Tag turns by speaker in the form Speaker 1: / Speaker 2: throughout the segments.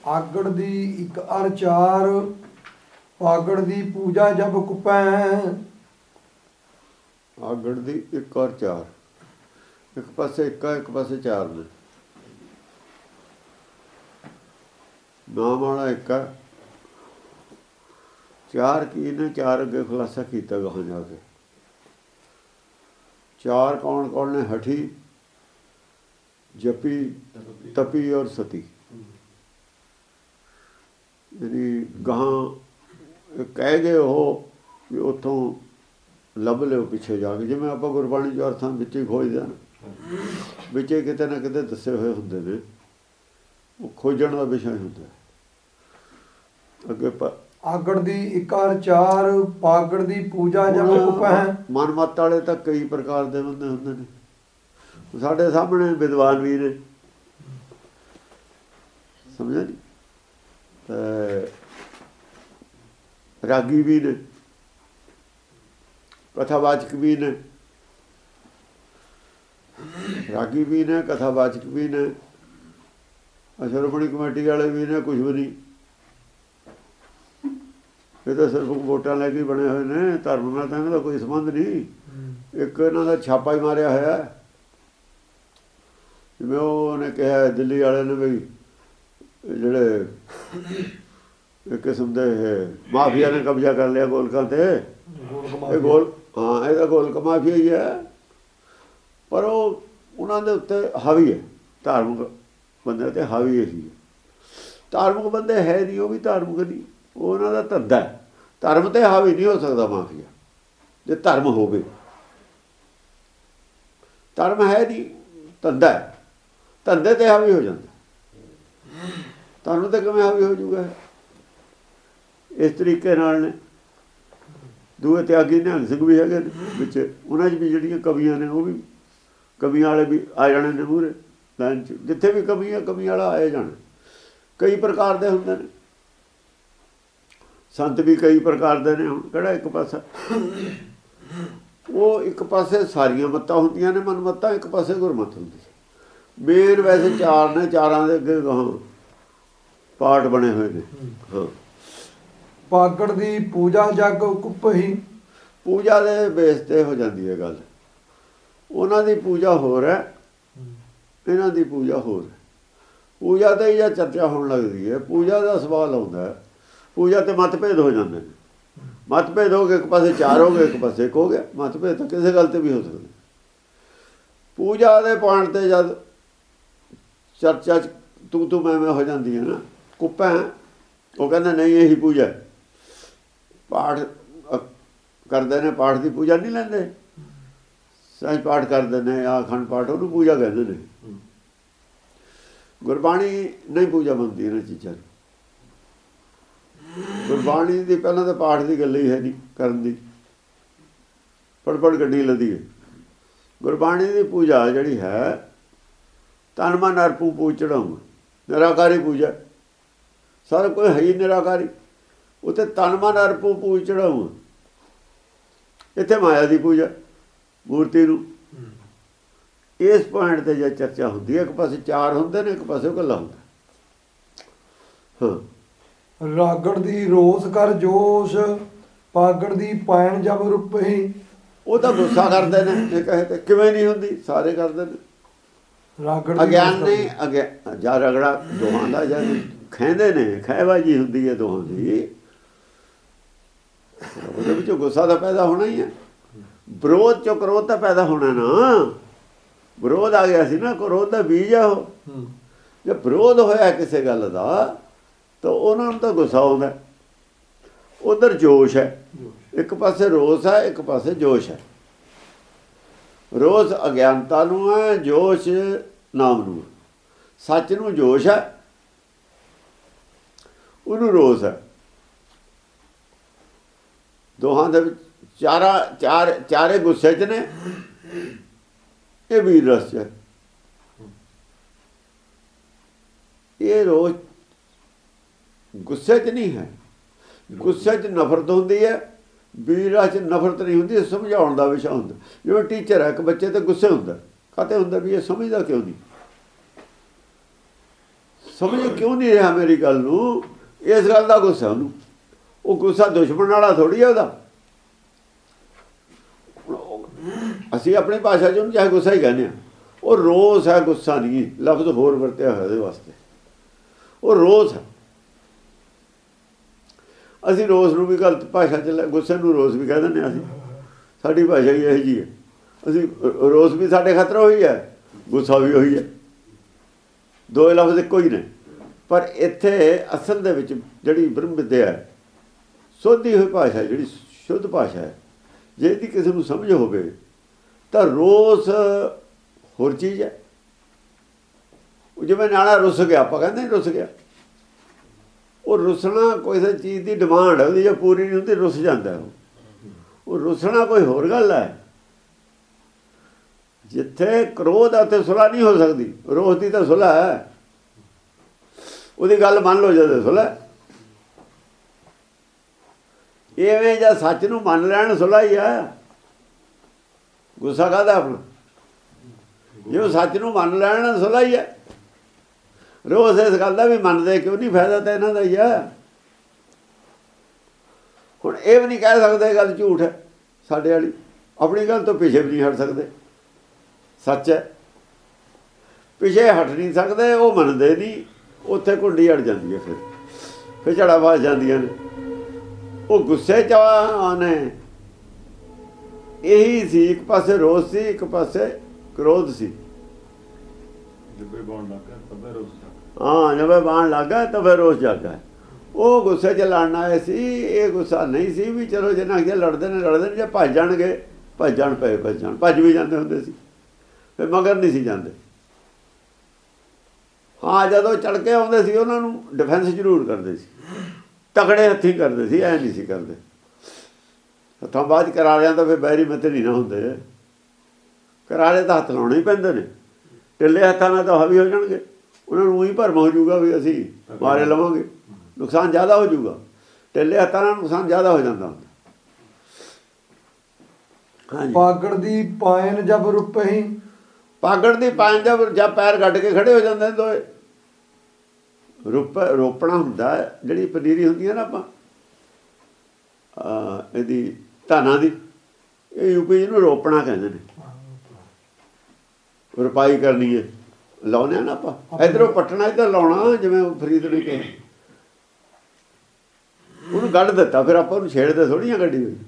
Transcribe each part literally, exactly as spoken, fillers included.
Speaker 1: आगड़ दी इक अर चार पागड़ दी पूजा जब कुपै।
Speaker 2: आगड़ दी एक और चार, एक पासे एक एक पासे चार ने। नाम वाला एक चार की ने, चार अगे खुलासा किया गਾਹਾਂ जाके। चार कौन कौन ने? हठी, जपी, तपी और सती। यानी गਾਹਾਂ कह गए हो भी उतों ਲੱਭ ਲਿਓ ਪਿੱਛੇ ਜਾ ਕੇ। ਜਿਵੇਂ ਆਪਾਂ ਗੁਰਬਾਣੀ ਚ ਅਰਥਾਂ ਵਿੱਚ ਹੀ ਖੋਜਦੇ ਹਾਂ, ਵਿੱਚ ਕਿਤੇ ਨਾ ਕਿਤੇ ਦੱਸੇ ਹੋਏ ਹੁੰਦੇ ਨੇ, ਉਹ ਖੋਜਣ ਦਾ ਵਿਸ਼ਾ ਹੁੰਦਾ। ਅੱਗੇ
Speaker 1: ਆਗੜ ਦੀ ਇਕਾਰ ਚਾਰ ਪਾਗੜ ਦੀ ਪੂਜਾ ਜਬ ਕੁਪੈ।
Speaker 2: ਮਨਮੱਤ ਵਾਲੇ ਤਾਂ ਕਈ ਪ੍ਰਕਾਰ ਦੇ ਬੰਦੇ ਹੁੰਦੇ ਨੇ। ਸਾਡੇ ਸਾਹਮਣੇ ਵਿਦਵਾਨ ਵੀ ਨੇ, ਸਮਝਿਆ ਨੀ, ਰਾਗੀ ਵੀ ਨੇ, कथावाचक भी ने, रागी भी ने, कथावाचक भी ने, श्रोमणी कमेटी वाले भी ने, कुछ भी नहीं। ये तो सिर्फ वोटां लैके बने हुए ने, धर्म नाल तां इन्हां दा कोई संबंध नहीं। एक इन्हां दा छापा ही मारिया होया। जिवें उहने कहा दिल्ली वाले ने भी जिहड़े एक किस्म दे माफिया ने कब्जा कर लिया गोलकां ते। ये गोल हाँ ਇਹਦਾ ਗੋਲਕ ਮਾਫੀਆ ਹੀ ਹੈ, ਪਰ ਉਹ ਉਹਨਾਂ ਦੇ ਉੱਤੇ ਹਾਵੀ ਹੈ, ਧਾਰਮਿਕ ਬੰਦੇ ਤੇ ਹਾਵੀ ਇਹੀ ਹੈ। ਧਾਰਮਿਕ ਬੰਦੇ ਹੈ ਨਹੀਂ, ਉਹ ਵੀ ਧਾਰਮਿਕ ਨਹੀਂ, ਉਹ ਉਹਨਾਂ ਦਾ ਧੰਦਾ ਹੈ। ਧਰਮ ਤੇ ਹਾਵੀ ਨਹੀਂ ਹੋ ਸਕਦਾ ਮਾਫੀਆ, ਜੇ ਧਰਮ ਹੋਵੇ। ਧਰਮ ਹੈ ਨਹੀਂ, ਧੰਦਾ ਹੈ, ਧੰਦੇ ਤੇ ਹਾਵੀ ਹੋ ਜਾਂਦਾ। ਧਰਮ ਤੇ ਕਿਵੇਂ ਹਾਵੀ ਹੋ ਜਾਊਗਾ? ਇਸ ਤਰੀਕੇ ਨਾਲ ਨੇ। ਦੂਏ ਤਿਆਗੀ ਨਿਹੰਗ ਸਿੰਘ ਵੀ ਹੈਗੇ ਨੇ ਵਿੱਚ, ਉਹਨਾਂ 'ਚ ਵੀ ਜਿਹੜੀਆਂ ਕਵੀਆਂ ਨੇ ਉਹ ਵੀ ਕਵੀਆਂ ਵਾਲੇ ਵੀ ਆ ਜਾਣੇ ਨੇ ਮੂਹਰੇ ਲਾਈਨ 'ਚ। ਜਿੱਥੇ ਵੀ ਕਵੀ ਹੈ ਕਵੀ ਵਾਲਾ ਆਏ ਜਾਣਾ। ਕਈ ਪ੍ਰਕਾਰ ਦੇ ਹੁੰਦੇ ਨੇ ਸੰਤ ਵੀ, ਕਈ ਪ੍ਰਕਾਰ ਦੇ ਨੇ। ਹੁਣ ਕਿਹੜਾ ਇੱਕ ਪਾਸਾ? ਉਹ ਇੱਕ ਪਾਸੇ ਸਾਰੀਆਂ ਮੱਤਾਂ ਹੁੰਦੀਆਂ ਨੇ, ਮਨਮੱਤਾਂ, ਇੱਕ ਪਾਸੇ ਗੁਰਮਤ ਹੁੰਦੀ। ਮੇਨ ਵੈਸੇ ਚਾਰ ਨੇ, ਚਾਰਾਂ ਦੇ ਅੱਗੇ ਗਾਹਾਂ ਪਾਠ ਬਣੇ ਹੋਏ ਨੇ। ਹਾਂ,
Speaker 1: ਪਾਗੜ ਦੀ ਪੂਜਾ ਜਗ ਕੁਪਹੀ।
Speaker 2: ਪੂਜਾ ਦੇ ਬੇਸ ਤੇ ਹੋ ਜਾਂਦੀ ਹੈ ਗੱਲ। ਉਹਨਾਂ ਦੀ ਪੂਜਾ ਹੋਰ ਹੈ, ਇਹਨਾਂ ਦੀ ਪੂਜਾ ਹੋਰ ਹੈ। ਪੂਜਾ ਤੇ ਜਾਂ ਚਰਚਾ ਹੋਣ ਲੱਗਦੀ ਹੈ, ਪੂਜਾ ਦਾ ਸਵਾਲ ਆਉਂਦਾ ਹੈ। ਪੂਜਾ ਤੇ ਮਤਭੇਦ ਹੋ ਜਾਂਦੇ ਨੇ। ਮਤਭੇਦ ਹੋ ਗਏ, ਇੱਕ ਪਾਸੇ ਚਾਰ ਹੋ ਗਏ, ਇੱਕ ਪਾਸੇ ਇੱਕ ਹੋ ਗਿਆ। ਮਤਭੇਦ ਤਾਂ ਕਿਸੇ ਗੱਲ ਤੇ ਵੀ ਹੋ ਸਕਦਾ। ਪੂਜਾ ਦੇ ਪੁਆਇੰਟ ਤੇ ਜਦ ਚਰਚਾ 'ਚ ਤੂੰ ਤੂੰ ਮੈਂ ਮੈਂ ਹੋ ਜਾਂਦੀ ਹੈ ਨਾ, ਕੁੱਪਾ ਉਹ ਕਹਿੰਦਾ ਨਹੀਂ ਇਹੀ ਪੂਜਾ। ਪਾਠ ਕਰਦੇ ਨੇ, ਪਾਠ ਦੀ ਪੂਜਾ ਨਹੀਂ ਲੈਂਦੇ। ਸਹਿਜ ਪਾਠ ਕਰਦੇ ਨੇ, ਆ ਅਖੰਡ ਪਾਠ, ਉਹਨੂੰ ਪੂਜਾ ਕਹਿੰਦੇ ਨੇ। ਗੁਰਬਾਣੀ ਨਹੀਂ ਪੂਜਾ ਬਣਦੀ ਇਹਨਾਂ ਚੀਜ਼ਾਂ ਨੂੰ। ਗੁਰਬਾਣੀ ਦੀ ਪਹਿਲਾਂ ਤਾਂ ਪਾਠ ਦੀ ਗੱਲ ਹੀ ਹੈ ਨਹੀਂ ਕਰਨ ਦੀ, ਪੜ ਪੜ ਗੱਡੀ ਲੱਦੀ ਹੈ। ਗੁਰਬਾਣੀ ਦੀ ਪੂਜਾ ਜਿਹੜੀ ਹੈ, ਤਨ ਮਨ ਅਰਪੂ ਪੂਜ ਚੜਾਉਂ, ਨਿਰਾਕਾਰੀ ਪੂਜਾ। ਸਾਰਾ ਕੋਈ ਹੈ ਹੀ ਨਿਰਾਕਾਰੀ। ਉੱਥੇ ਤਨ ਮਨ ਅਰਪੂ ਪੂਜ ਚੜਾਉਂ। ਇੱਥੇ ਮਾਇਆ ਦੀ ਪੂਜਾ, ਮੂਰਤੀ ਨੂੰ। ਇਸ ਪੁਆਇੰਟ ਤੇ ਜੇ ਚਰਚਾ ਹੁੰਦੀ ਹੈ, ਇੱਕ ਪਾਸੇ ਚਾਰ ਹੁੰਦੇ ਨੇ, ਇੱਕ ਪਾਸੇ ਇਕੱਲਾ ਹੁੰਦਾ। ਹਾਂ,
Speaker 1: ਰਾਗੜ ਦੀ ਰੋਸ ਕਰ ਜੋਸ਼ ਪਾਗੜ ਦੀ ਪੈਣ ਜਬ ਰੁਪਹੀ।
Speaker 2: ਉਹ ਤਾਂ ਗੁੱਸਾ ਕਰਦੇ ਨੇ, ਇਹ ਕਹੇ ਤੇ ਕਿਵੇਂ ਨਹੀਂ ਹੁੰਦੀ, ਸਾਰੇ ਕਰਦੇ ਨੇ।
Speaker 1: ਰਾਗੜ
Speaker 2: ਅਗਿਆਨ ਨਹੀਂ, ਅਗੇ ਜਾ ਰਗੜਾ ਦੋਹਾਂ ਦਾ ਜਾਂ ਖਹਿੰਦੇ ਨੇ, ਖਹਿਬਾਜੀ ਹੁੰਦੀ ਹੈ ਦੋਹਾਂ ਦੀ। ਉਹਦੇ ਵਿੱਚੋਂ ਗੁੱਸਾ ਤਾਂ ਪੈਦਾ ਹੋਣਾ ਹੀ ਹੈ। ਵਿਰੋਧ ਚੋਂ ਕ੍ਰੋਧ ਤਾਂ ਪੈਦਾ ਹੋਣਾ ਨਾ। ਵਿਰੋਧ ਆ ਗਿਆ ਸੀ ਨਾ, ਕ੍ਰੋਧ ਦਾ ਬੀਜ ਆ ਉਹ। ਜੇ ਵਿਰੋਧ ਹੋਇਆ ਕਿਸੇ ਗੱਲ ਦਾ ਤਾਂ ਉਹਨਾਂ ਨੂੰ ਤਾਂ ਗੁੱਸਾ ਆਉਂਦਾ। ਉਧਰ ਜੋਸ਼ ਹੈ, ਇੱਕ ਪਾਸੇ ਰੋਸ ਹੈ, ਇੱਕ ਪਾਸੇ ਜੋਸ਼ ਹੈ। ਰੋਸ ਅਗਿਆਨਤਾ ਨੂੰ ਹੈ, ਜੋਸ਼ ਨਾਮ ਨੂੰ। ਸੱਚ ਨੂੰ ਜੋਸ਼ ਹੈ, ਉਹਨੂੰ ਰੋਸ ਹੈ। ਦੋਹਾਂ ਦੇ ਵਿੱਚ ਚਾਰਾ ਚਾਰ ਚਾਰੇ ਗੁੱਸੇ 'ਚ ਨੇ। ਇਹ ਵੀਰ ਰਸ ਹੈ। ਇਹ ਰੋਸ ਗੁੱਸੇ 'ਚ ਨਹੀਂ ਹੈ। ਗੁੱਸੇ 'ਚ ਨਫ਼ਰਤ ਹੁੰਦੀ ਹੈ, ਵੀਰ ਰਸ 'ਚ ਨਫ਼ਰਤ ਨਹੀਂ ਹੁੰਦੀ। ਸਮਝਾਉਣ ਦਾ ਵਿਸ਼ਾ ਹੁੰਦਾ। ਜਿਵੇਂ ਟੀਚਰ ਹੈ, ਇੱਕ ਬੱਚੇ ਤੇ ਗੁੱਸੇ ਹੁੰਦਾ, ਕਾਹਤੇ ਹੁੰਦਾ ਵੀ ਇਹ ਸਮਝਦਾ ਕਿਉਂ ਨਹੀਂ। ਸਮਝ ਕਿਉਂ ਨਹੀਂ ਰਿਹਾ ਮੇਰੀ ਗੱਲ ਨੂੰ? ਇਸ ਗੱਲ ਦਾ ਗੁੱਸਾ ਉਹਨੂੰ। ਉਹ ਗੁੱਸਾ ਦੁਸ਼ਮਣ ਵਾਲਾ ਥੋੜ੍ਹੀ ਹੈ ਉਹਦਾ। ਅਸੀਂ ਆਪਣੀ ਭਾਸ਼ਾ 'ਚ ਉਹਨੂੰ ਚਾਹੇ ਗੁੱਸਾ ਹੀ ਕਹਿੰਦੇ ਹਾਂ। ਉਹ ਰੋਸ ਹੈ, ਗੁੱਸਾ ਨਹੀਂ। ਲਫ਼ਜ਼ ਹੋਰ ਵਰਤਿਆ ਹੋਇਆ ਉਹਦੇ ਵਾਸਤੇ। ਉਹ ਰੋਸ ਹੈ। ਅਸੀਂ ਰੋਸ ਨੂੰ ਵੀ ਗਲਤ ਭਾਸ਼ਾ 'ਚ, ਗੁੱਸੇ ਨੂੰ ਰੋਸ ਵੀ ਕਹਿ ਦਿੰਦੇ ਹਾਂ। ਅਸੀਂ ਸਾਡੀ ਭਾਸ਼ਾ ਹੀ ਇਹੋ ਜਿਹੀ ਹੈ। ਅਸੀਂ ਰੋਸ ਵੀ ਸਾਡੇ ਖਤਰਾ ਹੋਈ ਹੈ, ਗੁੱਸਾ ਵੀ ਉਹੀ ਹੈ। ਦੋ ਲਫ਼ਜ਼ ਇੱਕੋ ਹੀ ਨੇ। ਪਰ ਇੱਥੇ ਅਸਲ ਦੇ ਵਿੱਚ ਜਿਹੜੀ ਬ੍ਰਹਮ ਵਿਦਿਆ ਹੈ, ਸੋਧੀ ਹੋਈ ਭਾਸ਼ਾ, ਜਿਹੜੀ ਸ਼ੁੱਧ ਭਾਸ਼ਾ ਹੈ, ਜੇ ਇਹਦੀ ਕਿਸੇ ਨੂੰ ਸਮਝ ਹੋਵੇ ਤਾਂ ਰੋਸ ਹੋਰ ਚੀਜ਼ ਹੈ। ਜਿਵੇਂ ਨਿਆਣਾ ਰੁੱਸ ਗਿਆ, ਆਪਾਂ ਕਹਿੰਦੇ ਰੁੱਸ ਗਿਆ। ਉਹ ਰੁੱਸਣਾ ਕਿਸੇ ਚੀਜ਼ ਦੀ ਡਿਮਾਂਡ ਹੈ ਉਹਦੀ, ਜੇ ਪੂਰੀ ਨਹੀਂ ਹੁੰਦੀ ਰੁੱਸ ਜਾਂਦਾ ਉਹ। ਉਹ ਰੁੱਸਣਾ ਕੋਈ ਹੋਰ ਗੱਲ ਹੈ। ਜਿੱਥੇ ਕ੍ਰੋਧ ਹੈ ਉੱਥੇ ਸੁਲ੍ਹਾ ਨਹੀਂ ਹੋ ਸਕਦੀ। ਰੋਸ ਦੀ ਤਾਂ ਸੁਲ੍ਹਾ ਹੈ। ਉਹਦੀ ਗੱਲ ਮੰਨ ਲਓ ਜਦੋਂ ਸੁਲ੍ਹਾ। ਇਵੇਂ ਜਾਂ ਸੱਚ ਨੂੰ ਮੰਨ ਲੈਣ ਸੁਲ੍ਹਾ ਹੀ ਹੈ। ਗੁੱਸਾ ਕਾਹਦਾ ਆਪਣਾ? ਜੇ ਉਹ ਸੱਚ ਨੂੰ ਮੰਨ ਲੈਣ ਸੁਲ੍ਹਾ ਹੀ ਹੈ। ਰੋਸ ਇਸ ਗੱਲ ਦਾ ਵੀ ਮੰਨਦੇ ਕਿਉਂ ਨਹੀਂ? ਫਾਇਦਾ ਤਾਂ ਇਹਨਾਂ ਦਾ ਹੀ ਹੈ। ਹੁਣ ਇਹ ਵੀ ਨਹੀਂ ਕਹਿ ਸਕਦੇ ਗੱਲ ਝੂਠ ਹੈ ਸਾਡੇ ਵਾਲੀ। ਆਪਣੀ ਗੱਲ ਤੋਂ ਪਿੱਛੇ ਵੀ ਨਹੀਂ ਹਟ ਸਕਦੇ। ਸੱਚ ਹੈ, ਪਿੱਛੇ ਹਟ ਨਹੀਂ ਸਕਦੇ। ਉਹ ਮੰਨਦੇ ਨਹੀਂ। ਉੱਥੇ ਕੁੰਡੀ ਅੜ ਜਾਂਦੀ ਹੈ। ਫਿਰ ਫਿਰ ਝੜਾ ਫਸ ਜਾਂਦੀਆਂ ਨੇ। ਉਹ ਗੁੱਸੇ 'ਚ ਨੇ। ਇਹੀ ਸੀ, ਇੱਕ ਪਾਸੇ ਰੋਸ ਸੀ, ਇੱਕ ਪਾਸੇ ਕ੍ਰੋਧ ਸੀ। ਹਾਂ, ਜਵੇ ਬਾਣ ਲੱਗਾ ਤਾਂ ਫਿਰ ਰੋਸ ਜਾਗਾ। ਉਹ ਗੁੱਸੇ 'ਚ ਲੜਨ ਆਏ ਸੀ। ਇਹ ਗੁੱਸਾ ਨਹੀਂ ਸੀ ਵੀ ਚਲੋ ਜਿੰਨਾ ਕਿ ਲੜਦੇ ਨੇ ਲੜਦੇ ਨੇ, ਜੇ ਭੱਜ ਜਾਣਗੇ ਭੱਜਣ ਪਏ ਭੱਜਣ ਭੱਜ ਵੀ ਜਾਂਦੇ ਹੁੰਦੇ ਸੀ। ਫਿਰ ਮਗਰ ਨਹੀਂ ਸੀ ਜਾਂਦੇ। ਹਾਂ, ਜਦੋਂ ਚੜ ਕੇ ਆਉਂਦੇ ਸੀ ਉਹਨਾਂ ਨੂੰ ਡਿਫੈਂਸ ਜ਼ਰੂਰ ਕਰਦੇ ਸੀ। ਤਕੜੇ ਹੱਥੀਂ ਕਰਦੇ ਸੀ, ਐ ਨਹੀਂ ਸੀ ਕਰਦੇ। ਹੱਥਾਂ ਬਾਅਦ ਕਰਾ ਲਿਆਂ ਤਾਂ ਫਿਰ ਬੈਰੀ ਮਤੇ ਨਹੀਂ ਨਾ ਹੁੰਦੇ। ਕਰਾਰੇ ਤਾਂ ਹੱਥ ਲਾਉਣੇ ਹੀ ਪੈਂਦੇ ਨੇ। ਢਿੱਲੇ ਹੱਥਾਂ ਨਾਲ ਤਾਂ ਹਾਵੀ ਹੋ ਜਾਣਗੇ। ਉਹਨਾਂ ਨੂੰ ਉਹੀ ਭਰਮ ਹੋ ਜਾਊਗਾ ਵੀ ਅਸੀਂ ਮਾਰੇ ਲਵਾਂਗੇ, ਨੁਕਸਾਨ ਜ਼ਿਆਦਾ ਹੋ ਜਾਊਗਾ। ਢਿੱਲੇ ਹੱਥਾਂ ਨਾਲ ਨੁਕਸਾਨ ਜ਼ਿਆਦਾ ਹੋ ਜਾਂਦਾ ਹੁੰਦਾ। ਹਾਂਜੀ,
Speaker 1: ਪਾਗੜ ਦੀ ਪਾਇਨ ਜਬ ਰੁਪਹੀ।
Speaker 2: ਪਾਗੜ ਦੀ ਪਾਇਨ ਜਬ ਜਾਂ ਪੈਰ ਗੱਡ ਕੇ ਖੜੇ ਹੋ ਜਾਂਦੇ ਨੇ ਦੋਏ। ਰੁਪ ਰੋਪਣਾ ਹੁੰਦਾ। ਜਿਹੜੀ ਪਨੀਰੀ ਹੁੰਦੀ ਹੈ ਨਾ, ਆਪਾਂ ਇਹਦੀ ਧਾਨਾਂ ਦੀ, ਇਹ ਯੂਪੀ ਜਿਹਨੂੰ ਰੋਪਣਾ ਕਹਿੰਦੇ ਨੇ। ਰੁਪਾਈ ਕਰਨੀ ਹੈ, ਲਾਉਂਦੇ ਹਾਂ ਨਾ ਆਪਾਂ। ਇੱਧਰੋਂ ਪੱਟਣਾ, ਇੱਧਰ ਲਾਉਣਾ। ਜਿਵੇਂ ਫਰੀਦ ਨੇ ਕਿਹਾ, ਉਹਨੂੰ ਗੱਡ ਦਿੱਤਾ। ਫਿਰ ਆਪਾਂ ਉਹਨੂੰ ਛੇੜਦੇ ਥੋੜ੍ਹੀਆਂ ਗੱਡੀ ਹੋਈ।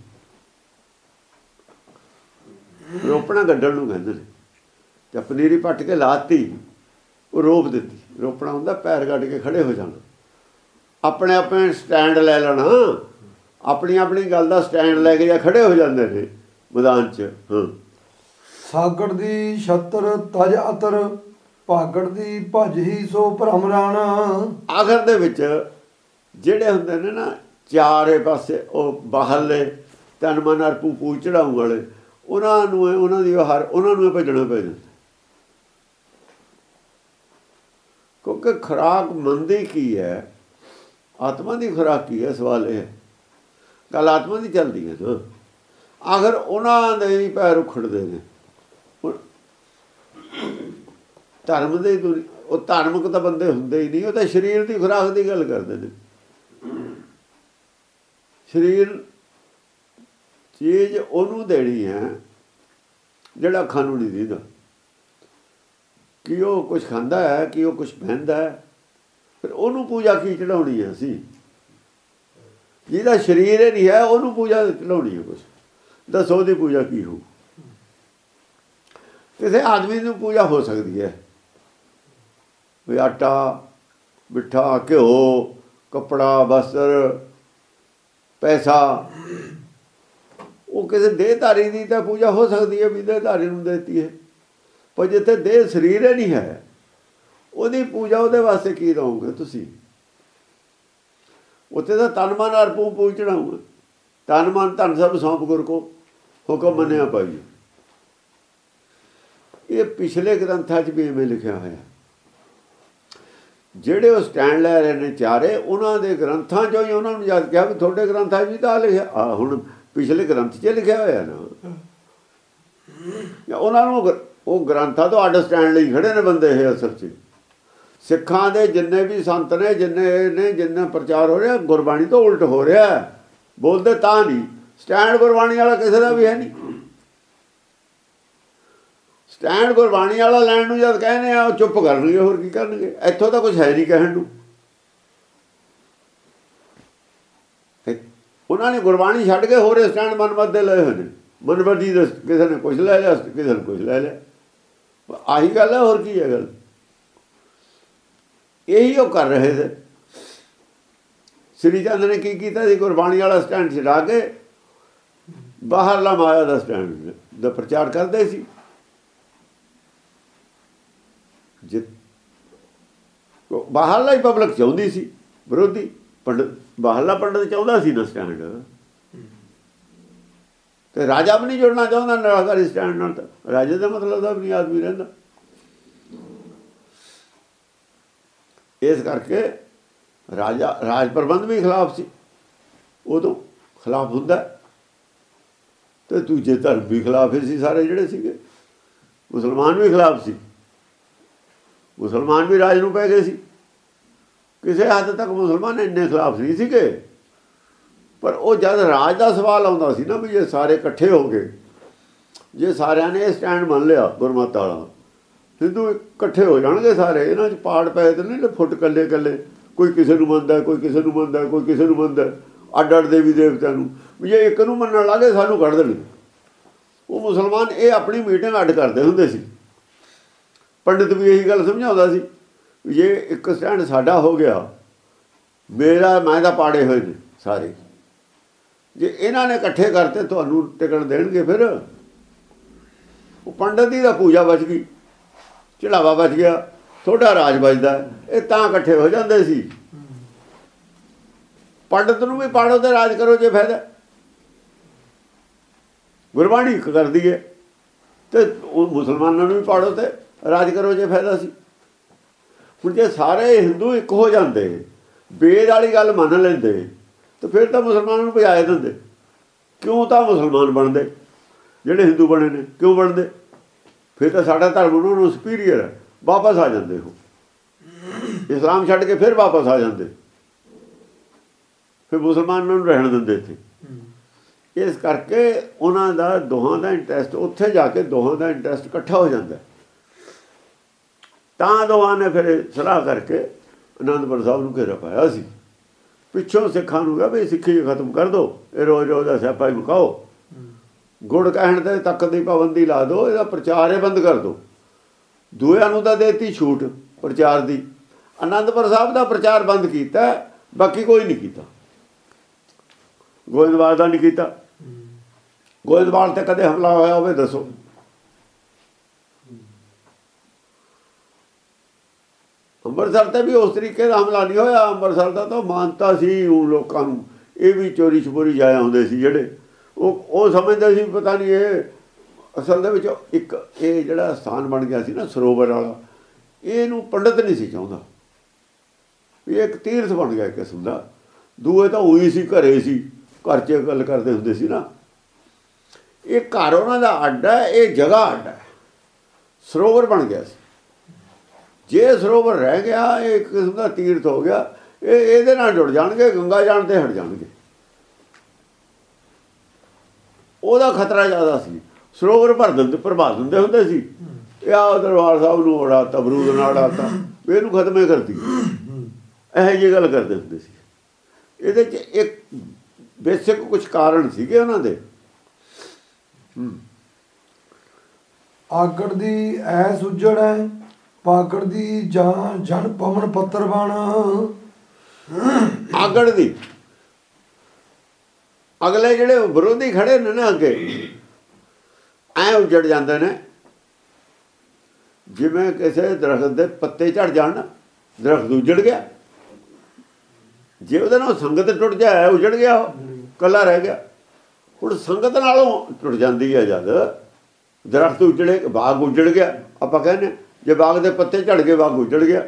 Speaker 2: ਰੋਪਣਾ ਗੱਡਣ ਨੂੰ ਕਹਿੰਦੇ ਨੇ। ਜਾਂ ਪਨੀਰੀ ਪੱਟ ਕੇ ਲਾਤੀ, ਉਹ ਰੋਪ ਦਿੱਤੀ। ਰੋਪਣਾ ਹੁੰਦਾ ਪੈਰ ਗੱਡ ਕੇ ਖੜੇ ਹੋ ਜਾਣਾ। ਆਪਣੇ ਆਪਣੇ ਸਟੈਂਡ ਲੈ ਲੈਣਾ। ਆਪਣੀ ਆਪਣੀ ਗੱਲ ਦਾ ਸਟੈਂਡ ਲੈ ਕੇ ਜਾਂ ਖੜੇ ਹੋ ਜਾਂਦੇ ਨੇ ਮੈਦਾਨ 'ਚ। ਹਾਂ,
Speaker 1: ਸਾਗੜ ਦੀ ਛਤਰ ਤਜ ਅਤਰ, ਭਾਗੜ ਦੀ ਭੱਜ ਹੀ ਸੋ ਭਰਮ ਰਾਣਾ।
Speaker 2: ਆਖਰ ਦੇ ਵਿੱਚ ਜਿਹੜੇ ਹੁੰਦੇ ਨੇ ਨਾ ਚਾਰੇ ਪਾਸੇ, ਉਹ ਬਾਹਰਲੇ ਤਨ ਮਨ ਅਰਪੂ ਪੂ ਚੜਾਉਣ ਵਾਲੇ, ਉਹਨਾਂ ਨੂੰ ਉਹਨਾਂ ਦੀ ਹਰ ਉਹਨਾਂ ਨੂੰ ਭੱਜਣਾ ਪੈ ਜਾਂਦਾ। ਕਿਉਂਕਿ ਖੁਰਾਕ ਮੰਦੀ ਕੀ ਹੈ? ਆਤਮਾ ਦੀ ਖੁਰਾਕ ਕੀ ਹੈ? ਸਵਾਲ ਇਹ ਹੈ। ਗੱਲ ਆਤਮਾ ਦੀ ਚੱਲਦੀ ਹੈ ਨਾ। ਆਖਰ ਉਹਨਾਂ ਦੇ ਹੀ ਪੈਰ ਉਖੜਦੇ ਨੇ। ਧਰਮ ਦੇ ਉਹ ਧਾਰਮਿਕ ਤਾਂ ਬੰਦੇ ਹੁੰਦੇ ਹੀ ਨਹੀਂ। ਉਹ ਤਾਂ ਸਰੀਰ ਦੀ ਖੁਰਾਕ ਦੀ ਗੱਲ ਕਰਦੇ ਨੇ। ਸਰੀਰ ਚੀਜ਼ ਉਹਨੂੰ ਦੇਣੀ ਹੈ ਜਿਹੜਾ ਅੱਖਾਂ ਨੂੰ ਨਹੀਂ ਦਿੰਦਾ। ਕਿ ਉਹ ਕੁਛ ਖਾਂਦਾ ਹੈ, ਕਿ ਉਹ ਕੁਛ ਪਹਿਨਦਾ ਹੈ। ਫਿਰ ਉਹਨੂੰ ਪੂਜਾ ਕੀ ਚੜਾਉਣੀ ਹੈ? ਅਸੀਂ ਜਿਹਦਾ ਸਰੀਰ ਹੀ ਨਹੀਂ ਹੈ ਉਹਨੂੰ ਪੂਜਾ ਚੜਾਉਣੀ ਹੈ। ਕੁਛ ਦੱਸੋ ਉਹਦੀ ਪੂਜਾ ਕੀ ਹੋਊ? ਕਿਸੇ ਆਦਮੀ ਨੂੰ ਪੂਜਾ ਹੋ ਸਕਦੀ ਹੈ ਵੀ ਆਟਾ, ਮਿੱਠਾ, ਘਿਓ, ਕੱਪੜਾ, ਵਸਤਰ, ਪੈਸਾ। ਉਹ ਕਿਸੇ ਦੇਹਧਾਰੀ ਦੀ ਤਾਂ ਪੂਜਾ ਹੋ ਸਕਦੀ ਹੈ ਵੀ ਦੇਹਧਾਰੀ ਨੂੰ ਦੇਤੀ ਹੈ। ਪਰ ਜਿੱਥੇ ਦੇਹ ਸਰੀਰ ਹੀ ਨਹੀਂ ਹੈ, ਉਹਦੀ ਪੂਜਾ ਉਹਦੇ ਵਾਸਤੇ ਕੀ ਦਓਗੇ ਤੁਸੀਂ? ਉੱਥੇ ਤਾਂ ਤਨ ਮਨ ਅਰਪੂ ਪੂਜ ਚੜਾਊਗਾ। ਤਨ ਮਨ ਧਨ ਸਭ ਸੌਂਪ ਗੁਰ ਕੋ, ਹੁਕਮ ਮੰਨਿਆ ਪਾਈਏ। ਇਹ ਪਿਛਲੇ ਗ੍ਰੰਥਾਂ 'ਚ ਵੀ ਇਵੇਂ ਲਿਖਿਆ ਹੋਇਆ। ਜਿਹੜੇ ਉਹ ਸਟੈਂਡ ਲੈ ਰਹੇ ਨੇ ਚਾਰੇ, ਉਹਨਾਂ ਦੇ ਗ੍ਰੰਥਾਂ 'ਚੋਂ ਹੀ ਉਹਨਾਂ ਨੂੰ ਯਾਦ ਕਿਹਾ ਵੀ ਤੁਹਾਡੇ ਗ੍ਰੰਥਾਂ 'ਚ ਵੀ ਤਾਂ ਲਿਖਿਆ। ਆ ਹੁਣ ਪਿਛਲੇ ਗ੍ਰੰਥ 'ਚ ਲਿਖਿਆ ਹੋਇਆ ਨਾ। ਉਹਨਾਂ ਨੂੰ ਉਹ ਗ੍ਰੰਥਾਂ ਤੋਂ ਅੱਡ ਸਟੈਂਡ ਲਈ ਖੜੇ ਨੇ ਬੰਦੇ ਇਹ ਅਸਲ 'ਚ। ਸਿੱਖਾਂ ਦੇ ਜਿੰਨੇ ਵੀ ਸੰਤ ਨੇ, ਜਿੰਨੇ ਨੇ ਜਿੰਨਾ ਪ੍ਰਚਾਰ ਹੋ ਰਿਹਾ, ਗੁਰਬਾਣੀ ਤੋਂ ਉਲਟ ਹੋ ਰਿਹਾ। ਬੋਲਦੇ ਤਾਂ ਨਹੀਂ, ਸਟੈਂਡ ਗੁਰਬਾਣੀ ਵਾਲਾ ਕਿਸੇ ਦਾ ਵੀ ਹੈ ਨਹੀਂ। ਸਟੈਂਡ ਗੁਰਬਾਣੀ ਵਾਲਾ ਲੈਣ ਨੂੰ ਜਦ ਕਹਿੰਦੇ ਆ, ਉਹ ਚੁੱਪ ਕਰਨਗੇ, ਹੋਰ ਕੀ ਕਰਨਗੇ। ਇੱਥੋਂ ਤਾਂ ਕੁਛ ਹੈ ਨਹੀਂ ਕਹਿਣ ਨੂੰ। ਉਹਨਾਂ ਨੇ ਗੁਰਬਾਣੀ ਛੱਡ ਕੇ ਹੋਰ ਸਟੈਂਡ ਮਨਮਤ ਦੇ ਲਏ ਹੋਏ ਨੇ। ਮਨਮਰਜ਼ੀ ਦੇ ਕਿਸੇ ਨੇ ਕੁਛ ਲੈ ਲਿਆ, ਕਿਸੇ ਨੇ ਕੁਛ ਲੈ ਲਿਆ। ਆਹੀ ਗੱਲ ਹੈ, ਹੋਰ ਕੀ ਹੈ ਗੱਲ। ਇਹੀ ਉਹ ਕਰ ਰਹੇ ਥੇ। ਸ੍ਰੀ ਚੰਦ ਨੇ ਕੀ ਕੀਤਾ ਸੀ, ਗੁਰਬਾਣੀ ਵਾਲਾ ਸਟੈਂਡ ਛਡਾ ਕੇ ਬਾਹਰਲਾ ਮਾਇਆ ਦਾ ਸਟੈਂਡ ਦਾ ਪ੍ਰਚਾਰ ਕਰਦੇ ਸੀ। ਜਿ ਬਾਹਰਲਾ ਹੀ ਪਬਲਿਕ ਚਾਹੁੰਦੀ ਸੀ, ਵਿਰੋਧੀ ਪੰਡਤ ਬਾਹਰਲਾ ਪੰਡਤ ਚਾਹੁੰਦਾ ਸੀ ਨਾ ਸਟੈਂਡ। ਤੇ ਰਾਜਾ ਵੀ ਨਹੀਂ ਜੁੜਨਾ ਚਾਹੁੰਦਾ ਨਿਰਾਕਾਰੀ ਸਟੈਂਡ ਨਾਲ। ਤਾਂ ਰਾਜੇ ਦਾ ਮਤਲਬ ਦਾ ਵੀ ਨਹੀਂ ਆਦਮੀ ਰਹਿੰਦਾ। ਇਸ ਕਰਕੇ ਰਾਜਾ ਰਾਜ ਪ੍ਰਬੰਧ ਵੀ ਖਿਲਾਫ ਸੀ, ਉਦੋਂ ਖਿਲਾਫ ਹੁੰਦਾ। ਤੇ ਦੂਜੇ ਧਰਮ ਵੀ ਖਿਲਾਫ ਸੀ, ਸਾਰੇ ਜਿਹੜੇ ਸੀਗੇ। ਮੁਸਲਮਾਨ ਵੀ ਖਿਲਾਫ ਸੀ, ਮੁਸਲਮਾਨ ਵੀ ਰਾਜ ਨੂੰ ਪੈ ਗਏ ਸੀ। ਕਿਸੇ ਹੱਦ ਤੱਕ ਮੁਸਲਮਾਨ ਇੰਨੇ ਖਿਲਾਫ ਨਹੀਂ ਸੀਗੇ, ਪਰ ਉਹ ਜਦ ਰਾਜ ਦਾ ਸਵਾਲ ਆਉਂਦਾ ਸੀ ਨਾ, ਵੀ ਜੇ ਸਾਰੇ ਇਕੱਠੇ ਹੋ ਗਏ, ਜੇ ਸਾਰਿਆਂ ਨੇ ਇਹ ਸਟੈਂਡ ਮੰਨ ਲਿਆ ਗੁਰਮਤਿ ਵਾਲਾ, ਹਿੰਦੂ ਇਕੱਠੇ ਹੋ ਜਾਣਗੇ ਸਾਰੇ। ਇਹਨਾਂ 'ਚ ਪਾੜ ਪਏ ਤੇ ਨਹੀਂ ਫੁੱਟ ਕੱਲੇ ਕੱਲੇ, ਕੋਈ ਕਿਸੇ ਨੂੰ ਮੰਨਦਾ, ਕੋਈ ਕਿਸੇ ਨੂੰ ਮੰਨਦਾ, ਕੋਈ ਕਿਸੇ ਨੂੰ ਮੰਨਦਾ, ਅੱਡ ਅੱਡ ਦੇਵੀ ਦੇਵਤਿਆਂ ਨੂੰ। ਵੀ ਜੇ ਇੱਕ ਨੂੰ ਮੰਨਣ ਲੱਗੇ ਸਾਨੂੰ ਕੱਢ ਦੇਣਗੇ। ਉਹ ਮੁਸਲਮਾਨ ਇਹ ਆਪਣੀ ਮੀਟਿੰਗ ਅੱਡ ਕਰਦੇ ਹੁੰਦੇ ਸੀ। ਪੰਡਿਤ ਵੀ ਇਹੀ ਗੱਲ ਸਮਝਾਉਂਦਾ ਸੀ, ਵੀ ਜੇ ਇੱਕ ਸਟੈਂਡ ਸਾਡਾ ਹੋ ਗਿਆ, ਮੇਰਾ ਮੈਂ ਤਾਂ ਪਾੜੇ ਹੋਏ ਨੇ ਸਾਰੇ, ਜੇ ਇਹਨਾਂ ਨੇ ਇਕੱਠੇ ਕਰਤੇ ਤੁਹਾਨੂੰ ਟਿਕਣ ਦੇਣਗੇ। ਫਿਰ ਉਹ ਪੰਡਤ ਦੀ ਤਾਂ ਪੂਜਾ ਬਚ ਗਈ, ਚੜਾਵਾ ਬਚ ਗਿਆ, ਤੁਹਾਡਾ ਰਾਜ ਬਚਦਾ। ਇਹ ਤਾਂ ਇਕੱਠੇ ਹੋ ਜਾਂਦੇ ਸੀ। ਪੰਡਤ ਨੂੰ ਵੀ ਪਾੜੋ ਤੇ ਰਾਜ ਕਰੋ ਜੇ ਫਾਇਦਾ। ਗੁਰਬਾਣੀ ਇੱਕ ਕਰਦੀ ਹੈ, ਤੇ ਉਹ ਮੁਸਲਮਾਨਾਂ ਨੂੰ ਵੀ ਪਾੜੋ ਤੇ ਰਾਜ ਕਰੋ ਜੇ ਫਾਇਦਾ ਸੀ। ਹੁਣ ਜੇ ਸਾਰੇ ਹਿੰਦੂ ਇੱਕ ਹੋ ਜਾਂਦੇ, ਵੇਦ ਵਾਲੀ ਗੱਲ ਮੰਨ ਲੈਂਦੇ, ਤਾਂ ਫਿਰ ਤਾਂ ਮੁਸਲਮਾਨਾਂ ਨੂੰ ਭਜਾਏ ਦਿੰਦੇ। ਕਿਉਂ ਤਾਂ ਮੁਸਲਮਾਨ ਬਣਦੇ ਜਿਹੜੇ ਹਿੰਦੂ ਬਣੇ ਨੇ, ਕਿਉਂ ਬਣਦੇ? ਫਿਰ ਤਾਂ ਸਾਡਾ ਧਰਮ ਉਹਨਾਂ ਨੂੰ ਸੁਪੀਰੀਅਰ ਹੈ, ਵਾਪਸ ਆ ਜਾਂਦੇ। ਉਹ ਇਸਲਾਮ ਛੱਡ ਕੇ ਫਿਰ ਵਾਪਸ ਆ ਜਾਂਦੇ, ਫਿਰ ਮੁਸਲਮਾਨਾਂ ਨੂੰ ਰਹਿਣ ਦਿੰਦੇ ਇੱਥੇ। ਇਸ ਕਰਕੇ ਉਹਨਾਂ ਦਾ ਦੋਹਾਂ ਦਾ ਇੰਟਰਸਟ, ਉੱਥੇ ਜਾ ਕੇ ਦੋਹਾਂ ਦਾ ਇੰਟਰਸਟ ਇਕੱਠਾ ਹੋ ਜਾਂਦਾ। ਤਾਂ ਦੋਵਾਂ ਨੇ ਫਿਰ ਸਲਾਹ ਕਰਕੇ ਅਨੰਦਪੁਰ ਸਾਹਿਬ ਨੂੰ ਘੇਰਾ ਪਾਇਆ ਸੀ। ਪਿੱਛੋਂ ਸਿੱਖਾਂ ਨੂੰ ਕਿਹਾ ਵੀ ਸਿੱਖੀ ਖਤਮ ਕਰ ਦਿਓ, ਇਹ ਰੋਜ਼ ਰੋਜ਼ ਦਾ ਸਿਆਪਾ ਹੀ ਮੁਕਾਓ, ਗੁੜ ਕਹਿਣ ਤੇ ਤੱਕ ਦੀ ਪਾਬੰਦੀ ਲਾ ਦਿਓ, ਇਹਦਾ ਪ੍ਰਚਾਰ ਹੀ ਬੰਦ ਕਰ ਦਿਓ। ਦੂਆਂ ਨੂੰ ਤਾਂ ਦੇਤੀ ਛੂਟ ਪ੍ਰਚਾਰ ਦੀ। ਅਨੰਦਪੁਰ ਸਾਹਿਬ ਦਾ ਪ੍ਰਚਾਰ ਬੰਦ ਕੀਤਾ, ਬਾਕੀ ਕੋਈ ਨਹੀਂ ਕੀਤਾ। ਗੋਇੰਦਵਾਲ ਦਾ ਨਹੀਂ ਕੀਤਾ। ਗੋਇੰਦਵਾਲ ਤੇ ਕਦੇ ਹਮਲਾ ਹੋਇਆ ਹੋਵੇ ਦੱਸੋ? ਅੰਮ੍ਰਿਤਸਰ ਤੇ ਵੀ ਉਸ ਤਰੀਕੇ ਦਾ ਹਮਲਾ ਨਹੀਂ ਹੋਇਆ। ਅੰਮ੍ਰਿਤਸਰ ਦਾ ਤਾਂ ਮਾਨਤਾ ਸੀ ਉਹ ਲੋਕਾਂ ਨੂੰ। ਇਹ ਵੀ ਚੋਰੀ ਛਪੋਰੀ ਜਾਇਆ ਹੁੰਦੇ ਸੀ ਜਿਹੜੇ, ਉਹ ਉਹ ਸਮਝਦੇ ਸੀ ਪਤਾ ਨਹੀਂ ਇਹ ਅਸਲ ਦੇ ਵਿੱਚ ਇੱਕ ਇਹ ਜਿਹੜਾ ਸਥਾਨ ਬਣ ਗਿਆ ਸੀ ਨਾ ਸਰੋਵਰ ਵਾਲਾ, ਇਹਨੂੰ ਪੰਡਤ ਨਹੀਂ ਸੀ ਚਾਹੁੰਦਾ। ਇਹ ਇੱਕ ਤੀਰਥ ਬਣ ਗਿਆ ਕਿਸਮ ਦਾ। ਦੂਏ ਤਾਂ ਉਹੀ ਸੀ, ਘਰੇ ਸੀ, ਘਰ 'ਚ ਗੱਲ ਕਰਦੇ ਹੁੰਦੇ ਸੀ ਨਾ। ਇਹ ਘਰ ਉਹਨਾਂ ਦਾ ਅੱਡ ਹੈ, ਇਹ ਜਗ੍ਹਾ ਅੱਡ ਹੈ। ਸਰੋਵਰ ਬਣ ਗਿਆ ਸੀ। ਜੇ ਸਰੋਵਰ ਰਹਿ ਗਿਆ, ਇਹ ਇੱਕ ਕਿਸਮ ਦਾ ਤੀਰਥ ਹੋ ਗਿਆ। ਇਹ ਇਹਦੇ ਨਾਲ ਜੁੜ ਜਾਣਗੇ, ਗੰਗਾ ਜਾਣ ਤੇ ਹਟ ਜਾਣਗੇ। ਉਹਦਾ ਖਤਰਾ ਜ਼ਿਆਦਾ ਸੀ। ਸਰੋਵਰ ਭਰ ਦਿੰਦੇ ਭਰਵਾ ਦਿੰਦੇ ਹੁੰਦੇ ਸੀ। ਇਹ ਆ ਦਰਬਾਰ ਸਾਹਿਬ ਨੂੰ ਉਡਾਤਾ, ਬਰੂਦ ਨਾਲ ਉਡਾਤਾ, ਇਹਨੂੰ ਖਤਮੇ ਕਰਤੀ। ਇਹੋ ਜਿਹੀ ਗੱਲ ਕਰਦੇ ਹੁੰਦੇ ਸੀ। ਇਹਦੇ 'ਚ ਇੱਕ ਬੇਸਿਕ ਕੁਛ ਕਾਰਨ ਸੀਗੇ ਉਹਨਾਂ ਦੇ।
Speaker 1: ਆਗੜ ਦੀ ਐਸ ਉੱਜੜ ਹੈ, ਪਾਗੜ ਦੀ ਜਾਂ ਜਨ ਪਵਨ ਪੱਤਰ ਬਣ।
Speaker 2: ਆਗੜ ਦੀ ਅਗਲੇ ਜਿਹੜੇ ਵਿਰੋਧੀ ਖੜੇ ਨੇ ਨਾ ਅੱਗੇ, ਐ ਉੱਜੜ ਜਾਂਦੇ ਨੇ ਜਿਵੇਂ ਕਿਸੇ ਦਰਖਤ ਦੇ ਪੱਤੇ ਝੜ ਜਾਣ। ਦਰਖਤ ਉੱਜੜ ਗਿਆ। ਜੇ ਉਹਦੇ ਨਾਲ ਸੰਗਤ ਟੁੱਟ ਜਾਏ, ਉੱਜੜ ਗਿਆ, ਇਕੱਲਾ ਰਹਿ ਗਿਆ। ਹੁਣ ਸੰਗਤ ਨਾਲੋਂ ਟੁੱਟ ਜਾਂਦੀ ਹੈ ਜਦ ਦਰਖਤ ਉੱਜੜੇ, ਬਾਗ ਉੱਜੜ ਗਿਆ। ਆਪਾਂ ਕਹਿੰਦੇ ਜੇ ਬਾਗ ਦੇ ਪੱਤੇ ਝੜ ਗਏ, ਬਾਗ ਉੱਜੜ ਗਿਆ।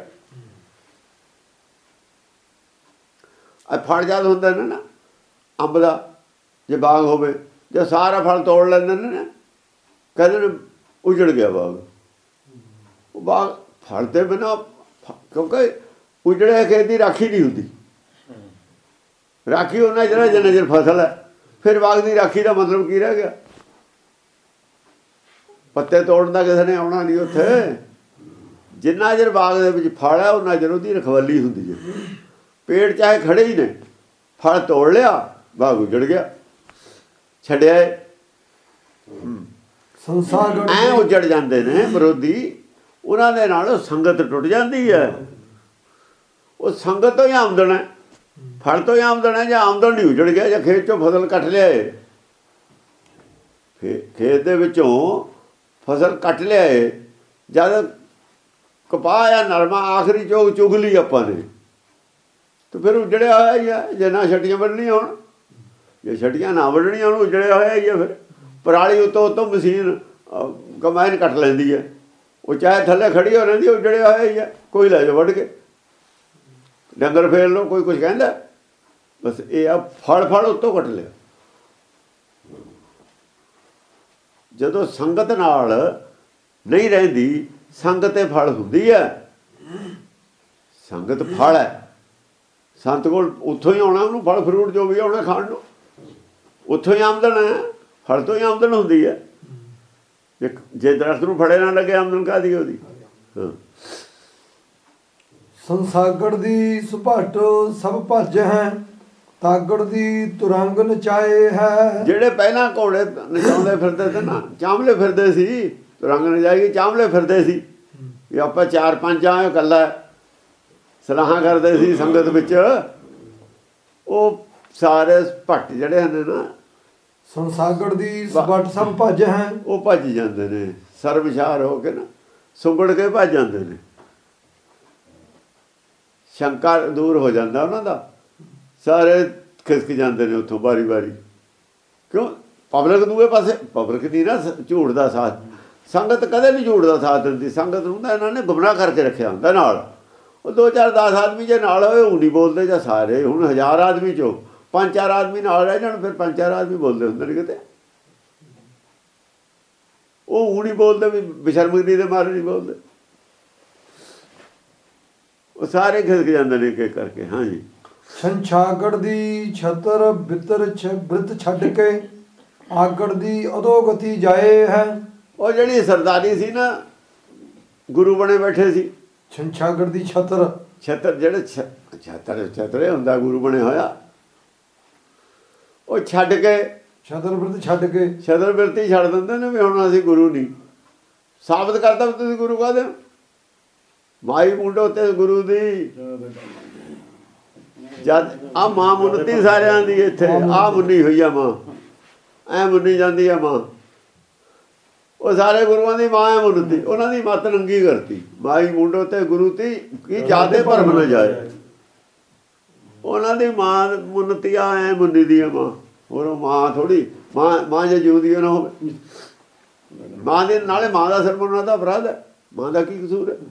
Speaker 2: ਆ ਫਲ ਜਦ ਹੁੰਦਾ ਨੇ ਨਾ ਅੰਬ ਦਾ, ਜੇ ਬਾਗ ਹੋਵੇ, ਜੇ ਸਾਰਾ ਫਲ ਤੋੜ ਲੈਂਦੇ ਨੇ ਨਾ, ਕਹਿੰਦੇ ਨੇ ਉੱਜੜ ਗਿਆ ਬਾਗ। ਉਹ ਬਾਗ ਫਲ ਦੇ ਬਿਨਾਂ ਕਿਉਂਕਿ ਉਜੜਿਆ ਖੇਤ ਦੀ ਰਾਖੀ ਨਹੀਂ ਹੁੰਦੀ। ਰਾਖੀ ਉਹਨਾਂ ਜਿਹੜਾ ਜਿੰਨਾ ਚਿਰ ਫਸਲ ਹੈ, ਫਿਰ ਬਾਗ ਦੀ ਰਾਖੀ ਦਾ ਮਤਲਬ ਕੀ ਰਹਿ ਗਿਆ? ਪੱਤੇ ਤੋੜਨ ਦਾ ਕਿਸੇ ਨੇ ਆਉਣਾ ਨਹੀਂ ਉੱਥੇ। ਜਿੰਨਾ ਚਿਰ ਬਾਗ ਦੇ ਵਿੱਚ ਫਲ ਹੈ ਉਹਨਾਂ ਚਿਰ ਉਹਦੀ ਰਖਵਾਲੀ ਹੁੰਦੀ ਹੈ। ਪੇੜ ਚਾਹੇ ਖੜੇ ਹੀ ਨੇ, ਫਲ ਤੋੜ ਲਿਆ ਬਾਗ ਉਜੜ ਗਿਆ, ਛੱਡਿਆ
Speaker 1: ਸੰਸਾਰ
Speaker 2: ਐ ਉਜੜ ਜਾਂਦੇ ਨੇ ਵਿਰੋਧੀ। ਉਹਨਾਂ ਦੇ ਨਾਲ ਸੰਗਤ ਟੁੱਟ ਜਾਂਦੀ ਹੈ। ਉਹ ਸੰਗਤ ਤੋਂ ਹੀ ਆਮਦਨ ਹੈ, ਫਲ ਤੋਂ ਹੀ ਆਮਦਨ ਹੈ। ਜਾਂ ਆਮਦਨ ਨਹੀਂ ਉਜੜ ਗਿਆ, ਜਾਂ ਖੇਤ ਚੋਂ ਫਸਲ ਕੱਟ ਲਿਆਏ, ਖੇਤ ਦੇ ਵਿੱਚੋਂ ਫਸਲ ਕੱਟ ਲਿਆਏ, ਜਦ ਕਪਾਹ ਜਾਂ ਨਰਮਾ ਆਖਰੀ ਚੋਗ ਚੁਗ ਲਈ ਆਪਾਂ ਨੇ, ਤੇ ਫਿਰ ਉਜੜਿਆ ਹੋਇਆ ਹੀ ਹੈ। ਜੇ ਨਾ ਛੱਟੀਆਂ ਵੱਢਣੀਆਂ ਹੋਣ, ਜੇ ਛੱਟੀਆਂ ਨਾ ਵੱਢਣੀਆਂ ਹੋਣ, ਉਜੜਿਆ ਹੋਇਆ ਹੀ ਹੈ। ਫਿਰ ਪਰਾਲੀ ਉੱਤੋਂ ਉੱਤੋਂ ਮਸ਼ੀਨ ਕੰਬਾਈਨ ਕੱਟ ਲੈਂਦੀ ਹੈ, ਉਹ ਚਾਹੇ ਥੱਲੇ ਖੜੀ ਹੋ ਰਹਿੰਦੀ, ਉਜੜਿਆ ਹੋਇਆ ਹੀ ਹੈ। ਕੋਈ ਲੈ ਜਾਓ ਵੱਢ ਕੇ, ਡੰਗਰ ਫੇਰ ਲਓ, ਕੋਈ ਕੁਛ ਕਹਿੰਦਾ? ਬਸ ਇਹ ਆ ਫਲ ਫਲ ਉੱਤੋਂ ਕੱਟ ਲਿਆ। ਜਦੋਂ ਸੰਗਤ ਨਾਲ ਨਹੀਂ ਰਹਿੰਦੀ, ਸੰਗਤ ਤੇ ਫਲ ਹੁੰਦੀ ਹੈ। ਸੰਗਤ ਫਲ ਹੈ, ਸੰਤ ਕੋਲ ਉੱਥੋਂ ਹੀ ਆਉਣਾ, ਉਹਨੂੰ ਫਲ ਫਰੂਟ ਜੋ ਵੀ ਆਉਣਾ ਖਾਣ ਨੂੰ, ਉੱਥੋਂ ਹੀ ਆਮਦਨ ਹੈ। ਫਲ ਤੋਂ ਹੀ ਆਮਦਨ ਹੁੰਦੀ ਹੈ। ਜੇ ਦਰਖਤ ਨੂੰ ਫੜੇ ਨਾ ਲੱਗੇ, ਆਮਦਨ ਕਾਹਦੀ ਉਹਦੀ? ਹਾਂ।
Speaker 1: ਸੰਸਾਗੜ ਦੀ ਸੁਭਾਟ ਸਭ ਭੱਜ ਹੈ, ਤਾਗੜ ਦੀ ਤੁਰੰਗ ਨਚਾਏ ਹੈ।
Speaker 2: ਜਿਹੜੇ ਪਹਿਲਾਂ ਘੋੜੇ ਨਚਾਉਂਦੇ ਫਿਰਦੇ ਤੇ ਨਾ, ਚਾਂਵਲੇ ਫਿਰਦੇ ਸੀ, ਤੁਰੰਗ ਨਚਾਈ ਚਾਂਵਲੇ ਫਿਰਦੇ ਸੀ ਵੀ ਆਪਾਂ ਚਾਰ ਪੰਜ ਆ, ਇਕੱਲਾ ਸਲਾਹਾਂ ਕਰਦੇ ਸੀ ਸੰਗਤ ਵਿੱਚ। ਉਹ ਸਾਰੇ ਭੱਟ ਜਿਹੜੇ ਹਨ ਨਾ,
Speaker 1: ਸੰਸਾਗੜ ਦੀ ਸੁਭਾਟ ਸਭ ਭੱਜ ਹੈ,
Speaker 2: ਉਹ ਭੱਜ ਜਾਂਦੇ ਨੇ। ਸਰਬਸ਼ਾਰ ਹੋ ਕੇ ਨਾ ਸੁੰਗੜ ਕੇ ਭੱਜ ਜਾਂਦੇ ਨੇ। ਸ਼ੰਕਾ ਦੂਰ ਹੋ ਜਾਂਦਾ ਉਹਨਾਂ ਦਾ, ਸਾਰੇ ਖਿਸਕ ਜਾਂਦੇ ਨੇ ਉੱਥੋਂ ਵਾਰੀ ਵਾਰੀ। ਕਿਉਂ? ਪਬਲਿਕ ਦੂਏ ਪਾਸੇ, ਪਬਲਿਕ ਨਹੀਂ ਨਾ ਝੂਠ ਦਾ ਸਾਥ। ਸੰਗਤ ਕਦੇ ਨਹੀਂ ਝੂਠ ਦਾ ਸਾਥ ਦਿੰਦੀ। ਸੰਗਤ ਨੂੰ ਤਾਂ ਇਹਨਾਂ ਨੇ ਗੁੰਮਰਾਹ ਕਰਕੇ ਰੱਖਿਆ ਹੁੰਦਾ ਨਾਲ। ਉਹ ਦੋ ਚਾਰ ਦਸ ਆਦਮੀ ਜੇ ਨਾਲ ਹੋਏ, ਉਹ ਨਹੀਂ ਬੋਲਦੇ। ਜਾਂ ਸਾਰੇ ਹੁਣ ਹਜ਼ਾਰ ਆਦਮੀ 'ਚੋਂ ਪੰਜ ਚਾਰ ਆਦਮੀ ਨਾਲ ਰਹਿ ਜਾਣ, ਫਿਰ ਪੰਜ ਚਾਰ ਆਦਮੀ ਬੋਲਦੇ ਹੁੰਦੇ ਨੇ ਕਿਤੇ। ਉਹ ਹੁਣ ਹੀ ਬੋਲਦੇ ਵੀ ਬੇਸ਼ਰਮਗੀ ਦੇ ਮਾਰੇ ਨਹੀਂ ਬੋਲਦੇ। ਉਹ ਸਾਰੇ ਖਿਸਕ ਜਾਂਦੇ ਨੇ ਇੱਕ ਕਰਕੇ। ਹਾਂਜੀ।
Speaker 1: ਸੰਛਾਗੜ ਦੀ ਛਤਰ ਬਿਤਰ ਬ੍ਰਿਤ ਛੱਡ ਕੇ, ਆਗੜ ਦੀ ਅਧੋਗਤੀ ਜਾਏ ਹੈ।
Speaker 2: ਉਹ ਜਿਹੜੀ ਸਰਦਾਰੀ ਸੀ ਨਾ, ਗੁਰੂ ਬਣੇ ਬੈਠੇ ਸੀ।
Speaker 1: ਸੰਛਾਗੜ ਦੀ ਛਤਰ,
Speaker 2: ਛਤਰ ਜਿਹੜੇ ਛਤਰ ਛਤਰੇ ਹੁੰਦਾ ਗੁਰੂ ਬਣੇ ਹੋਇਆ, ਉਹ ਛੱਡ ਕੇ,
Speaker 1: ਛਤਰ ਬਿਰਤ ਛੱਡ ਕੇ,
Speaker 2: ਛਤਰ ਬਿਰਤੀ ਛੱਡ ਦਿੰਦੇ ਨੇ ਵੀ ਹੁਣ ਅਸੀਂ ਗੁਰੂ ਨਹੀਂ। ਸਾਬਤ ਕਰਤਾ ਵੀ ਤੁਸੀਂ ਗੁਰੂ ਕਾਹਦੇ ਹੋ? ਮਾਈ ਮੁੰਡੋ ਤੇ ਗੁਰੂ ਦੀ। ਜਦ ਆ ਮਾਂ ਮੁੰਨਤੀ ਸਾਰਿਆਂ ਦੀ, ਇੱਥੇ ਆ ਮੁੰਨੀ ਹੋਈ ਆ ਮਾਂ, ਐ ਮੁੰਨੀ ਜਾਂਦੀ ਆ ਮਾਂ। ਉਹ ਸਾਰੇ ਗੁਰੂਆਂ ਦੀ ਮਾਂ ਐ ਮੁੰਨਤੀ, ਉਹਨਾਂ ਦੀ ਮੱਤ ਨੰਗੀ ਕਰਤੀ। ਮਾਈ ਮੁੰਡੋ ਤੇ ਗੁਰੂ ਤੀ ਕੀ ਜਾਦੇ ਭਰਮ ਨਾ ਜਾਏ। ਉਹਨਾਂ ਦੀ ਮਾਂ ਮੁੰਨਤੀ ਆ, ਐ ਮੁੰਨੀ ਦੀ ਆ ਮਾਂ। ਹੋਰ ਉਹ ਮਾਂ ਥੋੜੀ, ਮਾਂ ਮਾਂ ਜੇ ਜਿਉਂਦੀ ਨਾ ਹੋਵੇ। ਮਾਂ ਦੇ ਨਾਲੇ ਮਾਂ ਦਾ ਸਿਰ ਮੁੰਨਣਾ ਦਾ ਅਪਰਾਧ ਹੈ। ਮਾਂ ਦਾ ਕੀ ਕਸੂਰ ਹੈ?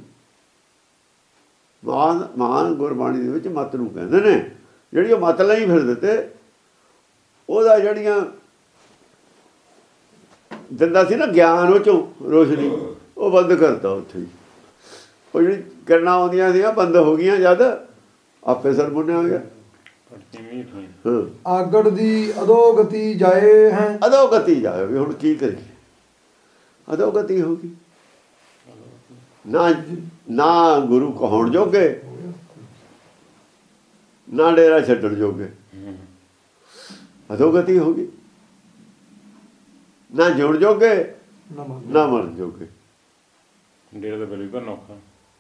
Speaker 2: ਮਾਂ ਮਾਂ ਗੁਰਬਾਣੀ ਦੇ ਵਿੱਚ ਮੱਤ ਨੂੰ ਕਹਿੰਦੇ ਨੇ। ਜਿਹੜੀ ਉਹ ਮੱਤ ਲਈ ਫਿਰਦੇ ਤੇ ਉਹਦਾ ਜਿਹੜੀਆਂ ਦਿੰਦਾ ਸੀ ਨਾ ਗਿਆਨ, ਉਹ ਚੋਂ ਰੋਸ਼ਨੀ, ਉਹ ਬੰਦ ਕਰਤਾ ਉੱਥੇ ਹੀ। ਉਹ ਜਿਹੜੀ ਕਿਰਨਾਂ ਆਉਂਦੀਆਂ ਸੀ ਬੰਦ ਹੋ ਗਈਆਂ, ਜਦ ਆਪੇ ਸਿਰ ਮੁੰਨਿਆ ਹੋ ਗਿਆ।
Speaker 1: ਆਗੜ ਦੀ ਅਧੋਗਤੀ ਜਾਏ ਹੈ।
Speaker 2: ਅਧੋਗਤੀ ਜਾਏ ਵੀ ਹੁਣ ਕੀ ਕਰੀਏ? ਅਧੋਗਤੀ ਹੋ ਗਈ। ਨਾ ਨਾ ਗੁਰੂ ਕਹਾਉਣ ਜੋਗੇ, ਨਾ ਡੇਰਾ ਛੱਡਣ ਜੋਗੇ। ਅਧੋਗਤੀ ਹੋ ਗਈ। ਨਾ ਜੁੜ ਜੋਗੇ, ਨਾ ਮਰਨ ਜੋਗੇ।
Speaker 3: ਡੇਰਾ ਦਾ ਬਿੱਲ ਵੀ ਭਰਨਾ ਔਖਾ।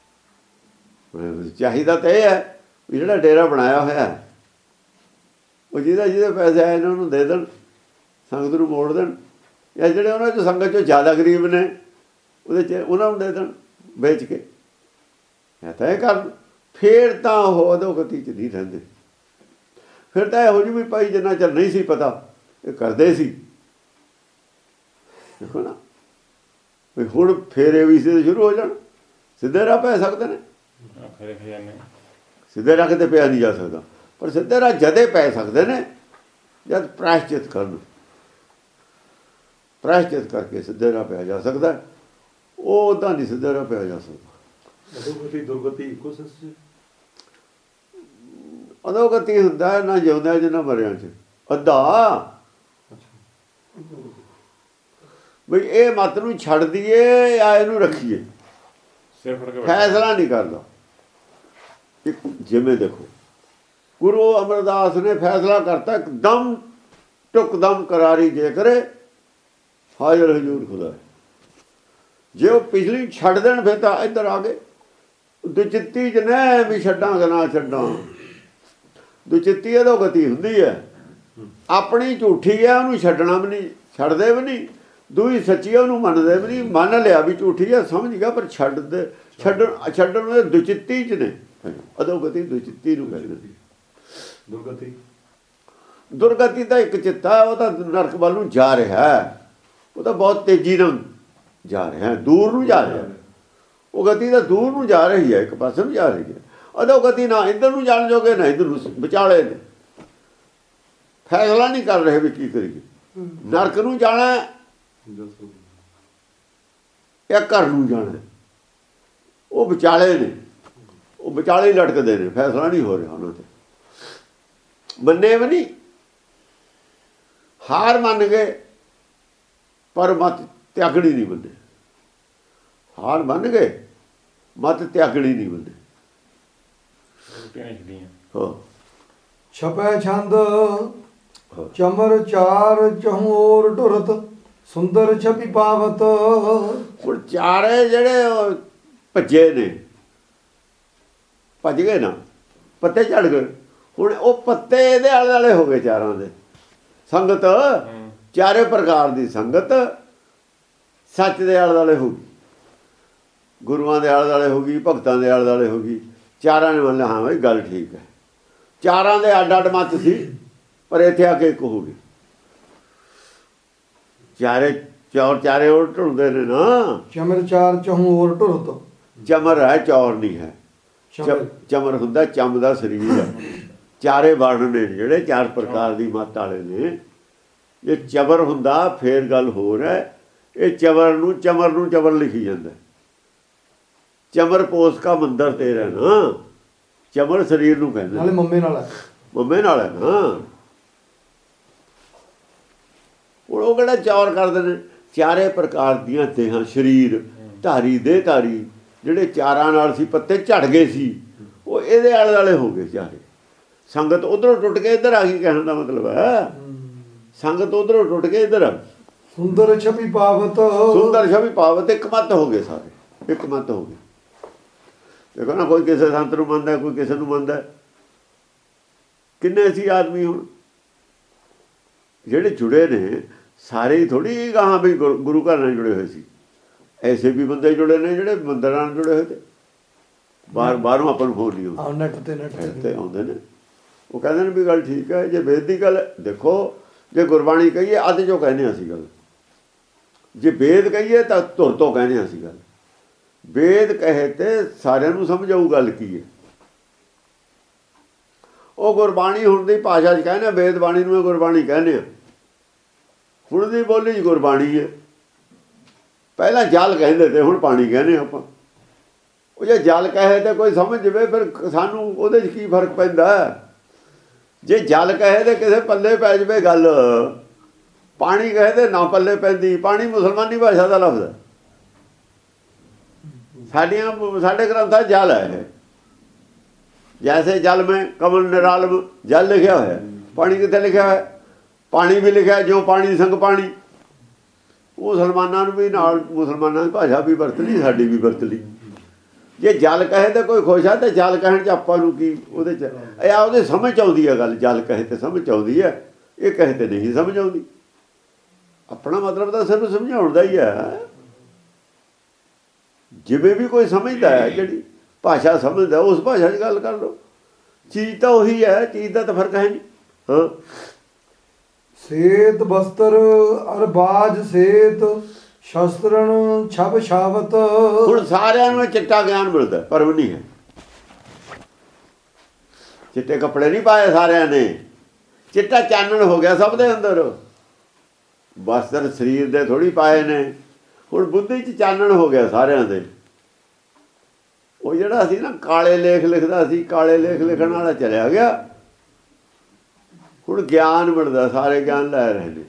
Speaker 2: ਚਾਹੀਦਾ ਤਾਂ ਇਹ ਹੈ ਵੀ ਜਿਹੜਾ ਡੇਰਾ ਬਣਾਇਆ ਹੋਇਆ, ਉਹ ਜਿਹਦਾ ਜਿਹਦੇ ਪੈਸੇ ਆਏ ਨੇ ਉਹਨੂੰ ਦੇ ਦੇਣ, ਸੰਗਤ ਨੂੰ ਮੋੜ ਦੇਣ। ਜਾਂ ਜਿਹੜੇ ਉਹਨਾਂ 'ਚੋਂ ਸੰਗਤ 'ਚੋਂ ਜ਼ਿਆਦਾ ਗਰੀਬ ਨੇ, ਉਹਦੇ 'ਚ ਉਹਨਾਂ ਨੂੰ ਦੇ ਦੇਣ ਵੇਚ ਕੇ। ਇਹ ਤਾਂ ਇਹ ਕਰਨ, ਫੇਰ ਤਾਂ ਉਹ ਅਧੋਗਤੀ 'ਚ ਨਹੀਂ ਰਹਿੰਦੇ। ਫਿਰ ਤਾਂ ਇਹੋ ਜਿਹੀ ਵੀ ਭਾਈ ਜਿੰਨਾ ਚਿਰ ਨਹੀਂ ਸੀ ਪਤਾ, ਇਹ ਕਰਦੇ ਸੀ। ਦੇਖੋ ਨਾ ਵੀ ਹੁਣ ਫੇਰੇ ਵੀ ਸ਼ੁਰੂ ਹੋ ਜਾਣ, ਸਿੱਧੇ ਰਾਹ ਪੈ ਸਕਦੇ ਨੇ। ਸਿੱਧੇ ਰਾਹ ਕਿਤੇ ਪਿਆ ਨਹੀਂ ਜਾ ਸਕਦਾ, ਪਰ ਸਿੱਧੇ ਰਾਹ ਜਦੇ ਪੈ ਸਕਦੇ ਨੇ ਜਦ ਪ੍ਰਾਇਸ਼ਚਿਤ ਕਰਨ। ਪ੍ਰਾਇਸ਼ਚਿਤ ਕਰਕੇ ਸਿੱਧੇ ਰਾਹ ਪਿਆ ਜਾ ਸਕਦਾ, ਉਹ ਉੱਦਾਂ ਨਹੀਂ ਸਿੱਧੇ ਰਾਹ ਪਿਆ ਜਾ ਸਕਦਾ।
Speaker 4: ਅਦੋਗਤੀ ਦੁਰਗਤੀ ਇੱਕੋ ਸੱਚ।
Speaker 2: ਅਦੋਗਤੀ ਹੁੰਦਾ ਨਾ ਜਿਉਂਦਿਆਂ ਚ ਨਾ ਮਰਿਆਂ ਚ ਅੱਧਾ। ਬਈ ਇਹ ਮਤ ਨੂੰ ਛੱਡ ਦਈਏ ਜਾਂ ਇਹਨੂੰ ਰੱਖੀਏ,
Speaker 3: ਸਿਰ ਫੜ ਕੇ ਬੈਠਾ।
Speaker 2: ਫੈਸਲਾ ਨਹੀਂ ਕਰਦਾ। ਇੱਕ ਜਿਵੇਂ ਦੇਖੋ ਗੁਰੂ ਅਮਰਦਾਸ ਨੇ ਫੈਸਲਾ ਕਰਤਾ ਇੱਕਦਮ ਟੁਕਦਮ ਕਰਾਰੀ ਜੇ ਕਰੇ ਹਾਜ਼ਰ ਹਜ਼ੂਰ ਖੁਦਾ। ਜੇ ਉਹ ਪਿਛਲੀ ਛੱਡ ਦੇਣ ਫਿਰ ਤਾਂ ਇੱਧਰ ਆ ਗਏ। ਦੁਚਿੱਤੀ ਚ ਨੇ ਵੀ ਛੱਡਾਂਗੇ ਨਾ ਛੱਡਾਂ। ਦੁਚਿੱਤੀ ਇਹਦੋਂ ਗਤੀ ਹੁੰਦੀ ਹੈ, ਆਪਣੀ ਝੂਠੀ ਹੈ ਉਹਨੂੰ ਛੱਡਣਾ ਵੀ ਨਹੀਂ, ਛੱਡਦੇ ਵੀ ਨਹੀਂ। ਦੂਈ ਸੱਚੀ ਉਹਨੂੰ ਮੰਨਦੇ ਵੀ ਨਹੀਂ। ਮੰਨ ਲਿਆ ਵੀ ਝੂਠੀ ਹੈ, ਸਮਝ ਗਿਆ, ਪਰ ਛੱਡਦੇ ਛੱਡਣ ਛੱਡਣ ਦੇ ਦੁਚਿੱਤੀ ਚ ਨੇ। ਅਦੋਗਤੀ ਦੁਚਿੱਤੀ ਨੂੰ ਕਹਿੰਦੇ।
Speaker 4: ਦੁਰਗਤੀ
Speaker 2: ਦੁਰਗਤੀ ਤਾਂ ਇੱਕ ਚਿੱਤਾ, ਉਹ ਤਾਂ ਨਰਕ ਵੱਲ ਨੂੰ ਜਾ ਰਿਹਾ ਹੈ। ਉਹ ਤਾਂ ਬਹੁਤ ਤੇਜ਼ੀ ਨਾਲ ਜਾ ਰਿਹਾ ਹੈ, ਦੂਰ ਨੂੰ ਜਾ ਰਿਹਾ। ਉਹ ਗਤੀ ਤਾਂ ਦੂਰ ਨੂੰ ਜਾ ਰਹੀ ਹੈ, ਇੱਕ ਪਾਸੇ ਨੂੰ ਜਾ ਰਹੀ ਹੈ। ਅਦੋਗਤੀ ਨਾ ਇੱਧਰ ਨੂੰ ਜਾਣ ਜੋਗੇ ਨਾ ਇੱਧਰ ਨੂੰ, ਵਿਚਾਲੇ ਨੇ। ਫੈਸਲਾ ਨਹੀਂ ਕਰ ਰਹੇ ਵੀ ਕੀ ਕਰੀਏ। ਨਰਕ ਨੂੰ ਜਾਣਾ ਜਾਂ ਘਰ ਨੂੰ ਜਾਣਾ, ਉਹ ਵਿਚਾਲੇ ਨੇ। ਉਹ ਵਿਚਾਲੇ ਹੀ ਲਟਕਦੇ ਨੇ, ਫੈਸਲਾ ਨਹੀਂ ਹੋ ਰਿਹਾ ਉਹਨਾਂ ਤੇ। ਮੰਨੇ ਵੀ ਨਹੀਂ, ਹਾਰ ਮੰਨ ਗਏ ਪਰ ਮਤ ਤਿਆਗਣੀ ਨਹੀਂ ਮੰਨੇ। ਹਾਰ ਮੰਨ ਗਏ, ਮਤ ਤਿਆਗਣੀ ਨਹੀਂ ਮੰਨੇ। ਹਾਂ
Speaker 1: ਛਪੈ ਛੰਦ ਚਮਰ ਚਾਰ ਚਹੂਰ ਢੁਰਤ ਸੁੰਦਰ ਛਪੀ ਪਾਵਤ।
Speaker 2: ਹੁਣ ਚਾਰੇ ਜਿਹੜੇ ਉਹ ਭੱਜੇ ਨੇ, ਭੱਜ ਗਏ ਨਾ, ਪੱਤੇ ਝੜ ਗਏ। ਹੁਣ ਉਹ ਪੱਤੇ ਇਹਦੇ ਆਲੇ ਦੁਆਲੇ ਹੋ ਗਏ ਚਾਰਾਂ ਦੇ। ਸੰਗਤ ਚਾਰੇ ਪ੍ਰਕਾਰ ਦੀ ਸੰਗਤ ਸੱਚ ਦੇ ਆਲੇ ਦੁਆਲੇ ਹੋ ਗਈ, ਗੁਰੂਆਂ ਦੇ ਆਲੇ ਦੁਆਲੇ ਹੋ ਗਈ, ਭਗਤਾਂ ਦੇ ਆਲੇ ਦੁਆਲੇ ਹੋ ਗਈ। ਚਾਰਾਂ ਨੇ ਮੰਨ ਲਿਆ ਹਾਂ ਬਈ ਗੱਲ ਠੀਕ ਹੈ। ਚਾਰਾਂ ਦੇ ਅੱਡ ਅੱਡ ਮੱਤ ਸੀ, ਪਰ ਇੱਥੇ ਆ ਕੇ ਇੱਕ ਹੋ ਗਈ। ਚਾਰੇ ਚੌਰ ਚਾਰੇ ਉਹ ਢੁਲਦੇ ਨੇ ਨਾ।
Speaker 1: ਚਮਰ ਚਾਰ ਚਹੂਰ ਢੁਰਤ।
Speaker 2: ਚਮਰ ਹੈ, ਚੌਰ ਨਹੀਂ ਹੈ। ਚਮਰ ਹੁੰਦਾ ਚਮ ਦਾ ਸਰੀਰ ਹੈ। ਚਾਰੇ ਵਰਣ ਨੇ ਜਿਹੜੇ ਚਾਰ ਪ੍ਰਕਾਰ ਦੀ ਮੱਤ ਵਾਲੇ ਨੇ। ਜੇ ਚਬਰ ਹੁੰਦਾ ਫੇਰ ਗੱਲ ਹੋਰ ਹੈ। ਇਹ ਚਬਰ ਨੂੰ ਚਮਰ ਨੂੰ ਚਬਰ ਲਿਖੀ ਜਾਂਦਾ। ਚਮਰ ਪੋਸ ਕਾ ਮੰਦਰ ਤੇਰਾ ਨਾ। ਚਮਰ ਸਰੀਰ ਨੂੰ ਕਹਿੰਦੇ
Speaker 1: ਨਾਲੇ ਮੰਮੇ ਨਾਲ ਹੈ,
Speaker 2: ਮੰਮੇ ਨਾਲ ਹੈ ਨਾ। ਹੁਣ ਉਹ ਕਿਹੜਾ ਚੌਰ ਕਰਦੇ ਨੇ। ਚਾਰੇ ਪ੍ਰਕਾਰ ਦੀਆਂ ਦੇਹਾਂ, ਸਰੀਰ ਧਾਰੀ ਦੇ ਧਾਰੀ ਜਿਹੜੇ ਚਾਰਾਂ ਨਾਲ ਸੀ, ਪੱਤੇ ਝੜ ਗਏ ਸੀ, ਉਹ ਇਹਦੇ ਆਲੇ ਦੁਆਲੇ ਹੋ ਗਏ ਚਾਰੇ। ਸੰਗਤ ਉਧਰੋਂ ਟੁੱਟ ਕੇ ਇੱਧਰ ਆ ਗਈ, ਕਹਿਣ ਦਾ ਮਤਲਬ ਹੈ ਸੰਗਤ ਉਧਰੋਂ ਟੁੱਟ ਕੇ ਇੱਧਰ ਆ।
Speaker 1: ਸੁੰਦਰ ਛਪੀ ਪਾਵਤ।
Speaker 2: ਸੁੰਦਰ ਛਪੀ ਪਾਵਤ, ਇੱਕ ਮਤ ਹੋ ਗਏ ਸਾਰੇ, ਇੱਕ ਮਤ ਹੋ ਗਏ। ਦੇਖੋ ਨਾ, ਕੋਈ ਕਿਸੇ ਸੰਤ ਨੂੰ ਮੰਨਦਾ, ਕੋਈ ਕਿਸੇ ਨੂੰ ਮੰਨਦਾ। ਕਿੰਨੇ ਸੀ ਆਦਮੀ ਹੁਣ ਜਿਹੜੇ ਜੁੜੇ ਨੇ, ਸਾਰੇ ਹੀ ਥੋੜ੍ਹੀ ਗਾਹਾਂ ਵੀ ਗੁਰੂ ਘਰ ਨਾਲ ਜੁੜੇ ਹੋਏ ਸੀ। ਐਸੇ ਵੀ ਬੰਦੇ ਜੁੜੇ ਨੇ ਜਿਹੜੇ ਮੰਦਰਾਂ ਨਾਲ ਜੁੜੇ ਹੋਏ ਤੇ ਬਾਹਰ ਬਾਹਰੋਂ ਆਪਾਂ ਨੂੰ ਫੋਨ ਨਹੀਂ ਆਉਂਦਾ,
Speaker 1: ਨੈਟ ਤੇ ਨੈਟ
Speaker 2: ਤੇ ਆਉਂਦੇ ਨੇ। ਉਹ ਕਹਿੰਦੇ ਨੇ ਵੀ ਗੱਲ ਠੀਕ ਹੈ। ਜੇ ਵੇਦ ਦੀ ਗੱਲ ਦੇਖੋ, ਜੇ ਗੁਰਬਾਣੀ ਕਹੀਏ ਅੱਧ ਚੋਂ ਕਹਿੰਦੇ ਅਸੀਂ ਗੱਲ, ਜੇ ਵੇਦ ਕਹੀਏ ਤਾਂ ਧੁਰ ਤੋਂ ਕਹਿੰਦੇ ਅਸੀਂ ਗੱਲ। ਵੇਦ ਕਹੇ ਤੇ ਸਾਰਿਆਂ ਨੂੰ ਸਮਝ ਆਊ ਗੱਲ ਕੀ ਹੈ। ਉਹ ਗੁਰਬਾਣੀ ਹੁਣ ਦੀ ਭਾਸ਼ਾ 'ਚ ਕਹਿੰਦੇ, ਵੇਦ ਬਾਣੀ ਨੂੰ ਗੁਰਬਾਣੀ ਕਹਿੰਦੇ ਆ। ਹੁਣ ਦੀ ਬੋਲੀ 'ਚ ਗੁਰਬਾਣੀ ਹੈ। ਪਹਿਲਾਂ ਜਲ ਕਹਿੰਦੇ ਤੇ, ਹੁਣ ਪਾਣੀ ਕਹਿੰਦੇ ਆਪਾਂ। ਉਹ ਜੇ ਜਲ ਕਹੇ ਤੇ ਕੋਈ ਸਮਝ ਜਾਵੇ, ਫਿਰ ਸਾਨੂੰ ਉਹਦੇ 'ਚ ਕੀ ਫਰਕ ਪੈਂਦਾ। ਜੇ ਜਲ ਕਹੇ ਤੇ ਕਿਸੇ ਪੱਲੇ ਪੈ ਜਾਵੇ ਗੱਲ, ਪਾਣੀ ਕਹੇ ਤੇ ਨਾ ਪੱਲੇ ਪੈਂਦੀ। ਪਾਣੀ ਮੁਸਲਮਾਨੀ ਭਾਸ਼ਾ ਦਾ ਲਫ਼ਜ਼ ਹੈ। ਸਾਡੀਆਂ ਸਾਡੇ ਗ੍ਰੰਥਾਂ ਜਲ ਹੈ। ਜੈਸੇ ਜਲ ਮੈਂ ਕਮਲ ਨਿਰਾਲਮ ਜਲ ਲਿਖਿਆ ਹੋਇਆ, ਪਾਣੀ ਕਿੱਥੇ ਲਿਖਿਆ ਹੋਇਆ? ਪਾਣੀ ਵੀ ਲਿਖਿਆ ਜੋ ਪਾਣੀ ਸੰਗ ਪਾਣੀ। ਮੁਸਲਮਾਨਾਂ ਨੂੰ ਵੀ ਨਾਲ, ਮੁਸਲਮਾਨਾਂ ਦੀ ਭਾਸ਼ਾ ਵੀ ਵਰਤ ਲਈ, ਸਾਡੀ ਵੀ ਵਰਤ ਲਈ। ਜੇ ਜਲ ਕਹੇ ਤੇ ਕੋਈ ਖੁਸ਼ ਆ, ਤੇ ਜਲ ਕਹਿਣ 'ਚ ਆਪਾਂ ਨੂੰ ਕੀ ਉਹਦੇ 'ਚ ਇਹ ਉਹਦੇ ਸਮਝ ਆਉਂਦੀ ਹੈ ਗੱਲ। ਜਲ ਕਹੇ ਤੇ ਸਮਝ ਆਉਂਦੀ ਹੈ, ਇਹ ਕਹੇ ਤੇ ਨਹੀਂ ਸਮਝ ਆਉਂਦੀ। ਆਪਣਾ ਮਤਲਬ ਤਾਂ ਸਿਰਫ ਸਮਝਾਉਣ ਦਾ ਹੀ ਹੈ। ਜਿਵੇਂ ਵੀ ਕੋਈ ਸਮਝਦਾ ਹੈ, ਜਿਹੜੀ ਭਾਸ਼ਾ ਸਮਝਦਾ, ਉਸ ਭਾਸ਼ਾ 'ਚ ਗੱਲ ਕਰ ਲਓ। ਚੀਜ਼ ਤਾਂ ਉਹੀ ਹੈ, ਚੀਜ਼ ਦਾ ਤਾਂ ਫਰਕ ਹੈ ਨਹੀਂ। ਹਾਂ,
Speaker 1: ਸੇਤ ਬਸਤਰ ਅਰਬਾਜ ਸੇਤ ਸ਼ਸਤਰਨ ਛਬ ਛਾਵਤ।
Speaker 2: ਹੁਣ ਸਾਰਿਆਂ ਨੂੰ ਚਿੱਟਾ ਗਿਆਨ ਮਿਲਦਾ, ਪਰ ਉਹ ਨਹੀਂ ਹੈ। ਚਿੱਟੇ ਕੱਪੜੇ ਨਹੀਂ ਪਾਏ ਸਾਰਿਆਂ ਨੇ, ਚਿੱਟਾ ਚਾਨਣ ਹੋ ਗਿਆ ਸਭ ਦੇ ਅੰਦਰ। ਬਸਤਰ ਸਰੀਰ ਦੇ ਥੋੜ੍ਹੀ ਪਾਏ ਨੇ। ਹੁਣ ਬੁੱਧੀ 'ਚ ਚਾਨਣ ਹੋ ਗਿਆ ਸਾਰਿਆਂ ਦੇ। ਉਹ ਜਿਹੜਾ ਸੀ ਨਾ ਕਾਲੇ ਲੇਖ ਲਿਖਦਾ ਸੀ, ਕਾਲੇ ਲੇਖ ਲਿਖਣ ਵਾਲਾ ਚਲਿਆ ਗਿਆ। ਹੁਣ ਗਿਆਨ ਮਿਲਦਾ, ਸਾਰੇ ਗਿਆਨ ਲੈ ਰਹੇ ਨੇ।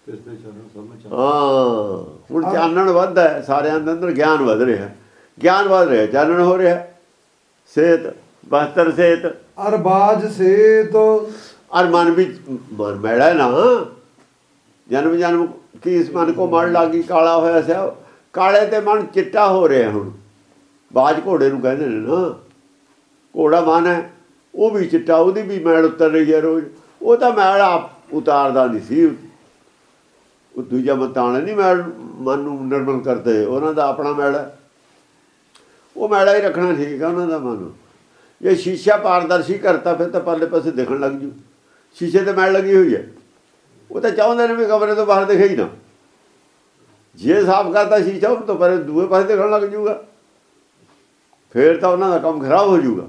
Speaker 2: ਹਾਂ, ਹੁਣ ਚਾਨਣ ਵੱਧਦਾ, ਸਾਰਿਆਂ ਦੇ ਅੰਦਰ ਗਿਆਨ ਵੱਧ ਰਿਹਾ, ਗਿਆਨ ਵੱਧ ਰਿਹਾ, ਚਾਨਣ ਹੋ ਰਿਹਾ। ਸੇਤ ਬਹੱਤਰ ਸੇਤ
Speaker 1: ਅਰਬਾਜ ਸੇਤ
Speaker 2: ਅਰ ਮਨ ਵੀ ਮਨ ਮੈੜਾ ਨਾ, ਜਨਮ ਜਨਮ ਕੀ ਇਸ ਮਨ ਕੋ ਮੜ ਲੱਗੀ, ਕਾਲਾ ਹੋਇਆ ਸਿਆ। ਕਾਲੇ ਤੇ ਮਨ ਚਿੱਟਾ ਹੋ ਰਿਹਾ ਹੁਣ। ਬਾਜ ਘੋੜੇ ਨੂੰ ਕਹਿੰਦੇ ਨੇ ਨਾ, ਘੋੜਾ ਮਨ ਹੈ, ਉਹ ਵੀ ਚਿੱਟਾ, ਉਹਦੀ ਵੀ ਮੈਲ ਉਤਰ ਰਹੀ ਹੈ ਰੋਜ਼। ਉਹ ਤਾਂ ਮੈਲ ਆਪ ਉਤਾਰਦਾ ਨਹੀਂ ਸੀ, ਉਹ ਦੂਜਾ ਮਤਾਣੇ ਨਹੀਂ ਮੈਲ ਮਨ ਨੂੰ ਨਿਰਮਲ ਕਰਦੇ, ਉਹਨਾਂ ਦਾ ਆਪਣਾ ਮੈਲ ਹੈ, ਉਹ ਮੈਲਾ ਹੀ ਰੱਖਣਾ ਠੀਕ ਹੈ ਉਹਨਾਂ ਦਾ ਮਨ। ਜੇ ਸ਼ੀਸ਼ਾ ਪਾਰਦਰਸ਼ੀ ਕਰਤਾ ਫਿਰ ਤਾਂ ਪਰਲੇ ਪਾਸੇ ਦਿਖਣ ਲੱਗ ਜੂ। ਸ਼ੀਸ਼ੇ ਤੇ ਮੈਲ ਲੱਗੀ ਹੋਈ ਹੈ, ਉਹ ਤਾਂ ਚਾਹੁੰਦੇ ਨੇ ਵੀ ਕਮਰੇ ਤੋਂ ਬਾਹਰ ਦਿਖੇ ਹੀ ਨਾ। ਜੇ ਸਾਫ਼ ਕਰਤਾ ਸ਼ੀਸ਼ਾ, ਉਹ ਤੋਂ ਪਰੇ ਦੂਏ ਪਾਸੇ ਦਿਖਣ ਲੱਗ ਜੂਗਾ, ਫਿਰ ਤਾਂ ਉਹਨਾਂ ਦਾ ਕੰਮ ਖਰਾਬ ਹੋ ਜੂਗਾ।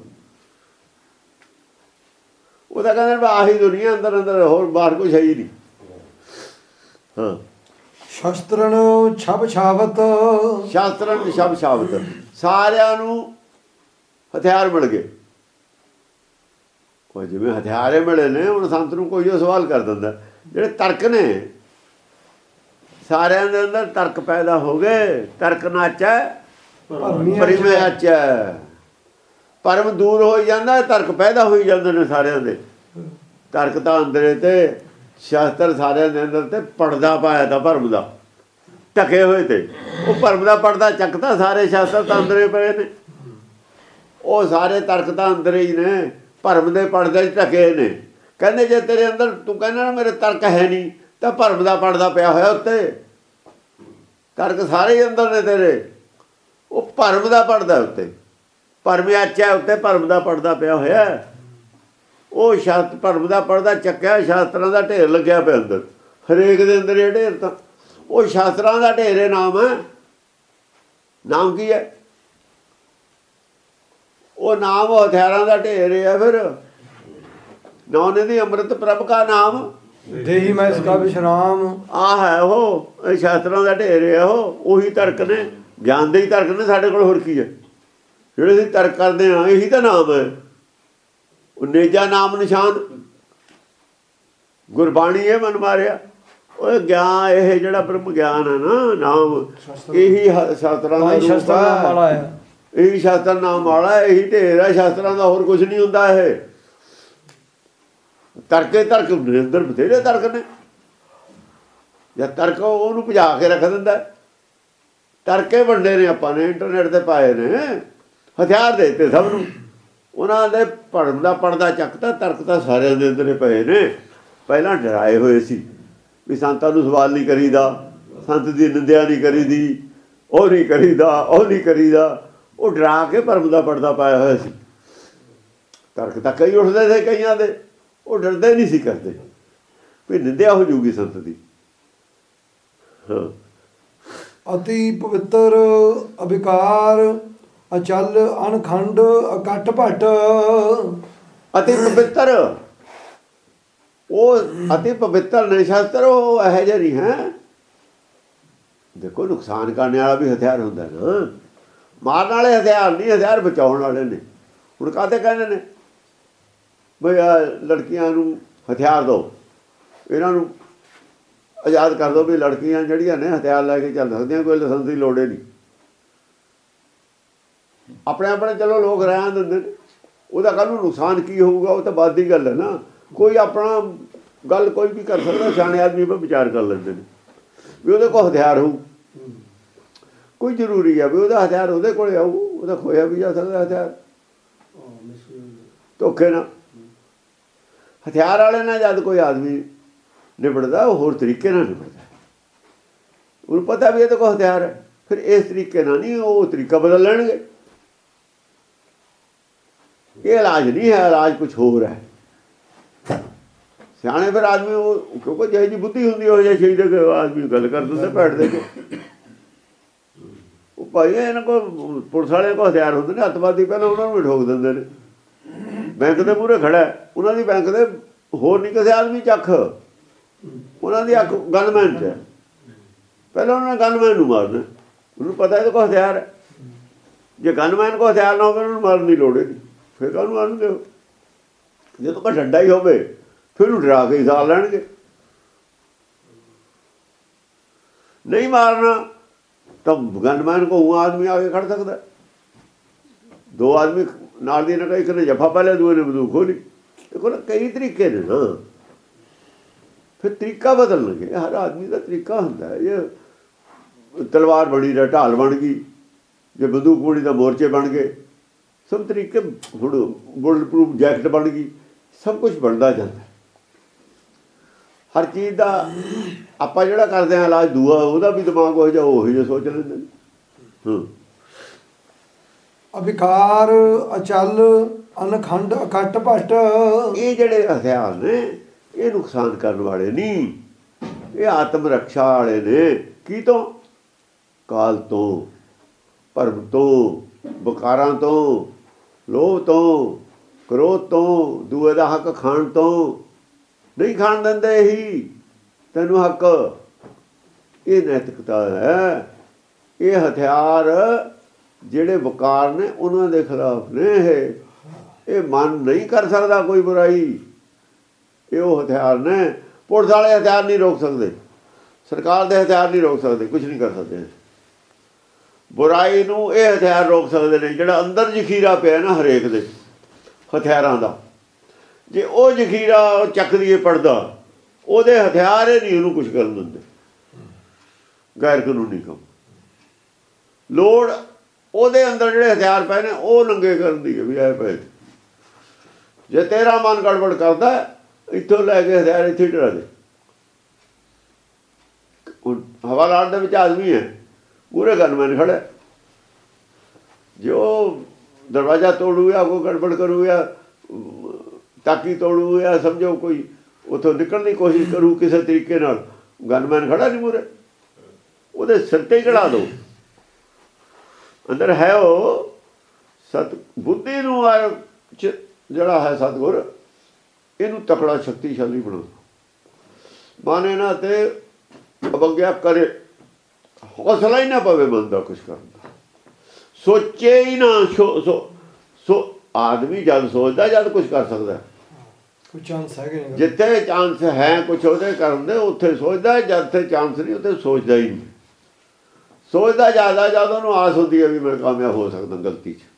Speaker 2: ਉਹ ਤਾਂ ਕਹਿੰਦੇ ਆਹੀ ਦੁਨੀਆ, ਅੰਦਰ ਅੰਦਰ, ਹੋਰ ਬਾਹਰ ਕੁਛ ਹੈ ਹੀ ਨਹੀਂ। ਹਾਂ,
Speaker 1: ਸ਼ਸਤਰਨ ਛਬ ਛਾਵਤ
Speaker 2: ਸ਼ਾਸਤਰਨ ਸ਼ਬ ਸ਼ਾਬਤ, ਸਾਰਿਆਂ ਨੂੰ ਹਥਿਆਰ ਮਿਲ ਗਏ। ਕੋਈ ਜਿਵੇਂ ਹਥਿਆਰੇ ਮਿਲੇ ਨੇ, ਹੁਣ ਸੰਤ ਨੂੰ ਕੋਈ ਉਹ ਸਵਾਲ ਕਰ ਦਿੰਦਾ, ਜਿਹੜੇ ਤਰਕ ਨੇ ਸਾਰਿਆਂ ਦੇ ਅੰਦਰ ਤਰਕ ਪੈਦਾ ਹੋ ਗਏ। ਤਰਕ ਨਾਚੈ ਪਰਿਮੇ ਆਚੈ, ਪਰਮ ਦੂਰ ਹੋ ਜਾਂਦਾ, ਤਰਕ ਪੈਦਾ ਹੋਈ ਜਾਂਦੇ ਨੇ ਸਾਰਿਆਂ ਦੇ। ਤਰਕ ਤਾਂ ਅੰਦਰੇ ਤੇ ਸ਼ਾਸਤਰ ਸਾਰਿਆਂ ਦੇ ਅੰਦਰ ਤੇ ਪਰਦਾ ਪਾਇਆ ਤਾਂ ਭਰਮ ਦਾ, ਢਕੇ ਹੋਏ ਤੇ ਉਹ ਭਰਮ ਦਾ ਪਰਦਾ ਚੱਕਦਾ। ਸਾਰੇ ਸ਼ਾਸਤਰ ਤਾਂ ਅੰਦਰੇ ਪਏ ਨੇ, ਉਹ ਸਾਰੇ ਤਰਕ ਤਾਂ ਅੰਦਰ ਹੀ ਨੇ, ਭਰਮ ਦੇ ਪਰਦੇ 'ਚ ਢਕੇ ਨੇ। ਕਹਿੰਦੇ ਜੇ ਤੇਰੇ ਅੰਦਰ ਤੂੰ ਕਹਿੰਦਾ ਨਾ ਮੇਰੇ ਤਰਕ ਹੈ ਨਹੀਂ, ਤਾਂ ਭਰਮ ਦਾ ਪਰਦਾ ਪਿਆ ਹੋਇਆ ਉੱਤੇ। ਤਰਕ ਸਾਰੇ ਹੀ ਅੰਦਰ ਨੇ ਤੇਰੇ, ਉਹ ਭਰਮ ਦਾ ਪਰਦਾ ਉੱਤੇ, ਭਰਮ ਆਚਾ ਉੱਤੇ ਭਰਮ ਦਾ ਪਰਦਾ ਪਿਆ ਹੋਇਆ। ਉਹ ਸ਼ਾਸਤ ਭਰਮ ਦਾ ਪਰਦਾ ਚੱਕਿਆ, ਸ਼ਾਸਤਰਾਂ ਦਾ ਢੇਰ ਲੱਗਿਆ ਪਿਆ ਅੰਦਰ, ਹਰੇਕ ਦੇ ਅੰਦਰ ਇਹ ਢੇਰ। ਤਾਂ ਉਹ ਸ਼ਾਸਤਰਾਂ ਦਾ ਢੇਰ ਨਾਮ ਹੈ। ਨਾਮ ਕੀ ਹੈ? ਉਹ ਨਾਮ ਹਥਿਆਰਾਂ ਦਾ ਢੇਰ ਹੈ। ਫਿਰ ਨੌਨੇ ਦੀ ਅੰਮ੍ਰਿਤ ਪ੍ਰਭ ਕਾ ਨਾਮ
Speaker 1: ਦੇਹੀ ਮੈਂ ਇਸਕਾ ਵਿਸ਼ਰਾਮ।
Speaker 2: ਆਹ ਹੈ ਉਹ, ਇਹ ਸ਼ਾਸਤਰਾਂ ਦਾ ਢੇਰ ਹੈ। ਉਹ ਉਹੀ ਤਰਕ ਨੇ, ਗਿਆਨ ਦੇ ਹੀ ਤਰਕ ਨੇ ਸਾਡੇ ਕੋਲ। ਹੋਰ ਕੀ ਹੈ? ਜਿਹੜੇ ਅਸੀਂ ਤਰਕ ਕਰਦੇ ਹਾਂ, ਇਹੀ ਤਾਂ ਨਾਮ ਹੈ। ਉਹ ਨੇਜਾ ਨਾਮ ਨਿਸ਼ਾਨ ਗੁਰਬਾਣੀ ਇਹ ਮਨ ਮਾਰਿਆ। ਉਹ ਗਿਆਨ, ਇਹ ਜਿਹੜਾ ਬ੍ਰਹਮ ਗਿਆਨ ਹੈ ਨਾ, ਨਾਮ, ਇਹੀ ਸ਼ਾਸਤਰਾਂ ਦਾ ਰੂਪ ਹੈ, ਇਹੀ ਸ਼ਾਸਤਰ ਨਾਮ ਵਾਲਾ, ਇਹੀ ਢੇਰ ਹੈ ਸ਼ਾਸਤਰਾਂ ਦਾ। ਹੋਰ ਕੁਝ ਨਹੀਂ ਹੁੰਦਾ। ਇਹ ਤਰਕੇ ਤਰਕ ਅੰਦਰ ਬਥੇਰੇ ਤਰਕ ਨੇ। ਜਾਂ ਤਰਕ ਉਹਨੂੰ ਭਜਾ ਕੇ ਰੱਖ ਦਿੰਦਾ। ਤਰਕੇ ਵੰਡੇ ਨੇ ਆਪਾਂ ਨੇ, ਇੰਟਰਨੈਟ ਤੇ ਪਾਏ ਨੇ, ਹਥਿਆਰ ਦੇ ਦਿੱਤੇ ਸਭ ਨੂੰ। ਉਹਨਾਂ ਦੇ ਭਰਮ ਦਾ ਪਰਦਾ ਚੱਕਤਾ। ਤਰਕ ਤਾਂ ਸਾਰਿਆਂ ਦੇ ਅੰਦਰ ਪਏ ਨੇ। ਪਹਿਲਾਂ ਡਰਾਏ ਹੋਏ ਸੀ ਵੀ ਸੰਤਾਂ ਨੂੰ ਸਵਾਲ ਨਹੀਂ ਕਰੀਦਾ, ਸੰਤ ਦੀ ਨਿੰਦਿਆ ਨਹੀਂ ਕਰੀਦੀ, ਉਹ ਨਹੀਂ ਕਰੀਦਾ, ਉਹ ਨਹੀਂ ਕਰੀਦਾ। ਉਹ ਡਰਾ ਕੇ ਭਰਮ ਦਾ ਪਰਦਾ ਪਾਇਆ ਹੋਇਆ ਸੀ। ਤਰਕ ਤਾਂ ਕਈ ਉੱਠਦੇ ਸੀ ਕਈਆਂ ਦੇ, ਉਹ ਡਰਦੇ ਨਹੀਂ ਸੀ ਕਰਦੇ ਵੀ ਨਿੰਦਿਆ ਹੋ ਜੂਗੀ ਸੰਤ ਦੀ। ਹਾਂ,
Speaker 1: ਅਤੀ ਪਵਿੱਤਰ ਅਭਿਕਾਰ ਅਚਲ ਅਨਖੰਡ ਅਕਟ ਭਟ।
Speaker 2: ਅਤੀ ਪਵਿੱਤਰ, ਉਹ ਅਤੀ ਪਵਿੱਤਰ ਨੇ ਸ਼ਾਸਤਰ। ਉਹ ਇਹੋ ਜਿਹੇ ਨਹੀਂ ਹੈ। ਦੇਖੋ, ਨੁਕਸਾਨ ਕਰਨ ਵਾਲਾ ਵੀ ਹਥਿਆਰ ਹੁੰਦਾ ਨਾ, ਮਾਰਨ ਵਾਲੇ ਹਥਿਆਰ ਨਹੀਂ, ਹਥਿਆਰ ਬਚਾਉਣ ਵਾਲੇ ਨੇ। ਹੁਣ ਕਾਹਤੇ ਕਹਿੰਦੇ ਨੇ ਬਈ ਆ ਲੜਕੀਆਂ ਨੂੰ ਹਥਿਆਰ ਦਿਓ, ਇਹਨਾਂ ਨੂੰ ਆਜ਼ਾਦ ਕਰ ਦਿਓ, ਵੀ ਲੜਕੀਆਂ ਜਿਹੜੀਆਂ ਨੇ ਹਥਿਆਰ ਲੈ ਕੇ ਚੱਲ ਸਕਦੀਆਂ, ਕੋਈ ਲਾਇਸੈਂਸ ਦੀ ਲੋੜ ਨਹੀਂ। ਆਪਣੇ ਆਪਣੇ ਚਲੋ ਲੋਕ ਰਹਿਣ ਦਿੰਦੇ ਨੇ, ਉਹਦਾ ਕੱਲ੍ਹ ਨੂੰ ਨੁਕਸਾਨ ਕੀ ਹੋਊਗਾ ਉਹ ਤਾਂ ਬਾਅਦ ਦੀ ਗੱਲ ਹੈ ਨਾ। ਕੋਈ ਆਪਣਾ ਗੱਲ ਕੋਈ ਵੀ ਕਰ ਸਕਦਾ। ਸਿਆਣੇ ਆਦਮੀ ਪਰ ਵਿਚਾਰ ਕਰ ਲੈਂਦੇ ਨੇ ਵੀ ਉਹਦੇ ਕੋਲ ਹਥਿਆਰ ਹੋਊ। ਕੋਈ ਜ਼ਰੂਰੀ ਹੈ ਵੀ ਉਹਦਾ ਹਥਿਆਰ ਉਹਦੇ ਕੋਲ ਆਊ? ਉਹਦਾ ਖੋਇਆ ਵੀ ਜਾ ਸਕਦਾ ਹਥਿਆਰ ਧੋਖੇ ਨਾਲ। ਹਥਿਆਰ ਵਾਲੇ ਨਾਲ ਜਦ ਕੋਈ ਆਦਮੀ ਨਿਬੜਦਾ, ਉਹ ਹੋਰ ਤਰੀਕੇ ਨਾਲ ਨਿਬੜਦਾ। ਉਹਨੂੰ ਪਤਾ ਵੀ ਇਹਦੇ ਕੋਲ ਹਥਿਆਰ ਹੈ, ਫਿਰ ਇਸ ਤਰੀਕੇ ਨਾਲ ਨਹੀਂ, ਉਹ ਤਰੀਕਾ ਬਦਲ ਲੈਣਗੇ। ਇਹ ਇਲਾਜ ਨਹੀਂ ਹੈ, ਇਲਾਜ ਕੁਛ ਹੋਰ ਹੈ। ਸਿਆਣੇ ਫਿਰ ਆਦਮੀ ਉਹ, ਕਿਉਂਕਿ ਜਿਹੋ ਜਿਹੀ ਬੁੱਧੀ ਹੁੰਦੀ ਉਹ ਜਿਹਾ ਸ਼ਹੀਦ ਆਦਮੀ ਗੱਲ ਕਰ ਦਿੰਦੇ ਬੈਠ ਦੇ ਕੇ। ਉਹ ਭਾਈ ਇਹਨਾਂ ਕੋਲ ਪੁਲਿਸ ਵਾਲਿਆਂ ਕੋਲ ਹਥਿਆਰ ਹੁੰਦੇ ਨੇ, ਅੱਤਵਾਦੀ ਪਹਿਲਾਂ ਉਹਨਾਂ ਨੂੰ ਵੀ ਠੋਕ ਦਿੰਦੇ ਨੇ। ਬੈਂਕ ਦੇ ਮੂਹਰੇ ਖੜਾ, ਉਹਨਾਂ ਦੀ ਬੈਂਕ ਦੇ ਹੋਰ ਨਹੀਂ ਕਿਸੇ ਆਦਮੀ ਚ ਅੱਖ, ਉਹਨਾਂ ਦੀ ਅੱਖ ਗਨਮੈਨ 'ਚ ਹੈ। ਪਹਿਲਾਂ ਉਹਨਾਂ ਨੇ ਗਨਮੈਨ ਨੂੰ ਮਾਰਨਾ, ਉਹਨੂੰ ਪਤਾ ਇਹਦੇ ਕੋਲ ਹਥਿਆਰ ਹੈ। ਜੇ ਗਨਮੈਨ ਕੋ ਹਥਿਆਰ ਨਾ ਹੋਵੇ ਉਹਨੂੰ ਮਾਰਨ ਦੀ ਲੋੜ ਹੀ ਨਹੀਂ, ਫਿਰ ਕਾਹਨੂੰ ਮਾਰਨਗੇ? ਜਦੋਂ ਕੋ ਡੰਡਾ ਹੀ ਹੋਵੇ ਫਿਰ ਉਹਨੂੰ ਡਰਾ ਕੇ ਹੀ ਸਾਰ ਲੈਣਗੇ। ਨਹੀਂ ਮਾਰਨਾ ਤਾਂ ਗਨਮੈਨ ਕੋ ਉਹ ਆਦਮੀ ਆ ਕੇ ਖੜ ਸਕਦਾ। ਦੋ ਆਦਮੀ ਨਾਲ ਦੀ ਨਾ ਇੱਕ ਨੇ ਜੱਫਾ ਪਾ ਲਿਆ, ਦੂਏ ਨੇ ਬੰਦੂਕ ਖੋਲੀ। ਦੇਖੋ ਨਾ ਕਈ ਤਰੀਕੇ ਨੇ ਨਾ, ਫਿਰ ਤਰੀਕਾ ਬਦਲਣਗੇ। ਹਰ ਆਦਮੀ ਦਾ ਤਰੀਕਾ ਹੁੰਦਾ ਹੈ। ਜੇ ਤਲਵਾਰ ਬਣੀ ਤਾਂ ਢਾਲ ਬਣ ਗਈ, ਜੇ ਬੰਦੂਕ ਬਣੀ ਤਾਂ ਮੋਰਚੇ ਬਣ ਗਏ। ਸਭ ਤਰੀਕੇ, ਹੁਣ ਬੁਲਟ ਪ੍ਰੂਫ ਜੈਕਟ ਬਣ ਗਈ, ਸਭ ਕੁਝ ਬਣਦਾ ਜਾਂਦਾ। ਹਰ ਚੀਜ਼ ਦਾ ਆਪਾਂ ਜਿਹੜਾ ਕਰਦੇ ਹਾਂ ਇਲਾਜ ਦੂਆ, ਉਹਦਾ ਵੀ ਦਿਮਾਗ ਹੋ ਜਾ ਉਹੀ ਜਿਹਾ ਸੋਚ ਲੈਂਦੇ ਨੇ। ਹਾਂ,
Speaker 1: ਅਵਿਕਾਰ ਅਚਲ ਅਨਖੰਡ ਅਕਟ ਭਟ,
Speaker 2: ਇਹ ਜਿਹੜੇ ਹਥਿਆਰ ਨੇ ਇਹ ਨੁਕਸਾਨ ਕਰਨ ਵਾਲੇ ਨਹੀਂ, ਇਹ ਆਤਮ ਰਕਸ਼ਾ ਵਾਲੇ ਨੇ। ਕੀ ਤੋਂ? ਕਾਲ ਤੋਂ, ਭਰਮ ਤੋਂ, ਬਕਾਰਾਂ ਤੋਂ, ਲੋਭ ਤੋਂ, ਕ੍ਰੋਧ ਤੋਂ, ਦੂਏ ਦਾ ਹੱਕ ਖਾਣ ਤੋਂ। ਨਹੀਂ ਖਾਣ ਦਿੰਦੇ ਇਹੀ ਤੈਨੂੰ ਹੱਕ। ਇਹ ਨੈਤਿਕਤਾ ਹੈ। ਇਹ ਹਥਿਆਰ ਜਿਹੜੇ ਵਕਾਰ ਨੇ ਉਹਨਾਂ ਦੇ ਖਿਲਾਫ ਨੇ। ਇਹ ਇਹ ਮਨ ਨਹੀਂ ਕਰ ਸਕਦਾ ਕੋਈ ਬੁਰਾਈ। ਇਹ ਉਹ ਹਥਿਆਰ ਨੇ। ਪੁਲਿਸ ਵਾਲੇ ਹਥਿਆਰ ਨਹੀਂ ਰੋਕ ਸਕਦੇ, ਸਰਕਾਰ ਦੇ ਹਥਿਆਰ ਨਹੀਂ ਰੋਕ ਸਕਦੇ, ਕੁਝ ਨਹੀਂ ਕਰ ਸਕਦੇ। ਬੁਰਾਈ ਨੂੰ ਇਹ ਹਥਿਆਰ ਰੋਕ ਸਕਦੇ ਨੇ, ਜਿਹੜਾ ਅੰਦਰ ਜ਼ਖੀਰਾ ਪਿਆ ਨਾ ਹਰੇਕ ਦੇ ਹਥਿਆਰਾਂ ਦਾ। ਜੇ ਉਹ ਜ਼ਖੀਰਾ ਚੱਕ ਦੀਏ ਪੜਦਾ, ਉਹਦੇ ਹਥਿਆਰ ਹੀ ਨਹੀਂ ਉਹਨੂੰ ਕੁਝ ਕਰਨ ਦਿੰਦੇ। ਗੈਰ ਕਾਨੂੰਨੀ ਕੰਮ, ਲੋੜ ਉਹਦੇ ਅੰਦਰ ਜਿਹੜੇ ਹਥਿਆਰ ਪਏ ਨੇ ਉਹ ਨੰਗੇ ਕਰਨ ਦੀ ਹੈ ਵੀ ਇਹ ਪਏ। ਜੇ ਤੇਰਾ ਮਨ ਗੜਬੜ ਕਰਦਾ, ਇੱਥੋਂ ਲੈ ਕੇ ਹਥਿਆਰ ਇੱਥੇ ਡਰਾ ਦੇ। ਹਵਾਲਾਤ ਦੇ ਵਿੱਚ ਆਦਮੀ ਹੈ, ਪੂਰੇ ਗਨਮੈਨ ਖੜਾ। ਜੋ ਦਰਵਾਜ਼ਾ ਤੋੜੂ ਜਾਂ ਕੋਈ ਗੜਬੜ ਕਰੂ ਜਾਂ ਤਾਕੀ ਤੋੜੂ ਜਾਂ ਸਮਝੋ ਕੋਈ ਉੱਥੋਂ ਨਿਕਲਣ ਦੀ ਕੋਸ਼ਿਸ਼ ਕਰੂ ਕਿਸੇ ਤਰੀਕੇ ਨਾਲ, ਗਨਮੈਨ ਖੜਾ ਨਹੀਂ ਮੂਹਰੇ, ਉਹਦੇ ਸਿਰ ਤੇ ਹੀ ਚੜਾ ਦਿਓ। ਅੰਦਰ ਹੈ ਉਹ ਸਤ ਬੁੱਧੀ ਨੂੰ ਜਿਹੜਾ ਹੈ ਸਤਿਗੁਰ, ਇਹਨੂੰ ਤਕੜਾ ਸ਼ਕਤੀਸ਼ਾਲੀ ਬਣਾਓ। ਮਨ ਇਹਨਾਂ ਤੇ ਅਵਗਿਆ ਕਰੇ, ਹੌਸਲਾ ਹੀ ਨਾ ਪਵੇ ਮਨ ਦਾ ਕੁਛ ਕਰਨ ਦਾ, ਸੋਚੇ ਹੀ ਨਾ। ਸੋ ਸੋ ਆਦਮੀ ਜਦ ਸੋਚਦਾ ਜਦ ਕੁਛ ਕਰ ਸਕਦਾ।
Speaker 1: ਕੋਈ ਚਾਂਸ ਹੈਗੇ ਨੇ,
Speaker 2: ਜਿੱਥੇ ਚਾਂਸ ਹੈ ਕੁਛ ਉਹਦੇ ਕਰਨ ਦੇ, ਉੱਥੇ ਸੋਚਦਾ। ਜਦ ਤੇ ਚਾਂਸ ਨਹੀਂ, ਉੱਥੇ ਸੋਚਦਾ ਹੀ ਨਹੀਂ। ਸੋਚਦਾ ਜ਼ਿਆਦਾ, ਜਦ ਉਹਨੂੰ ਆਸ ਹੁੰਦੀ ਹੈ ਵੀ ਮੈਂ ਕਾਮਯਾਬ ਹੋ ਸਕਦਾ ਗਲਤੀ 'ਚ।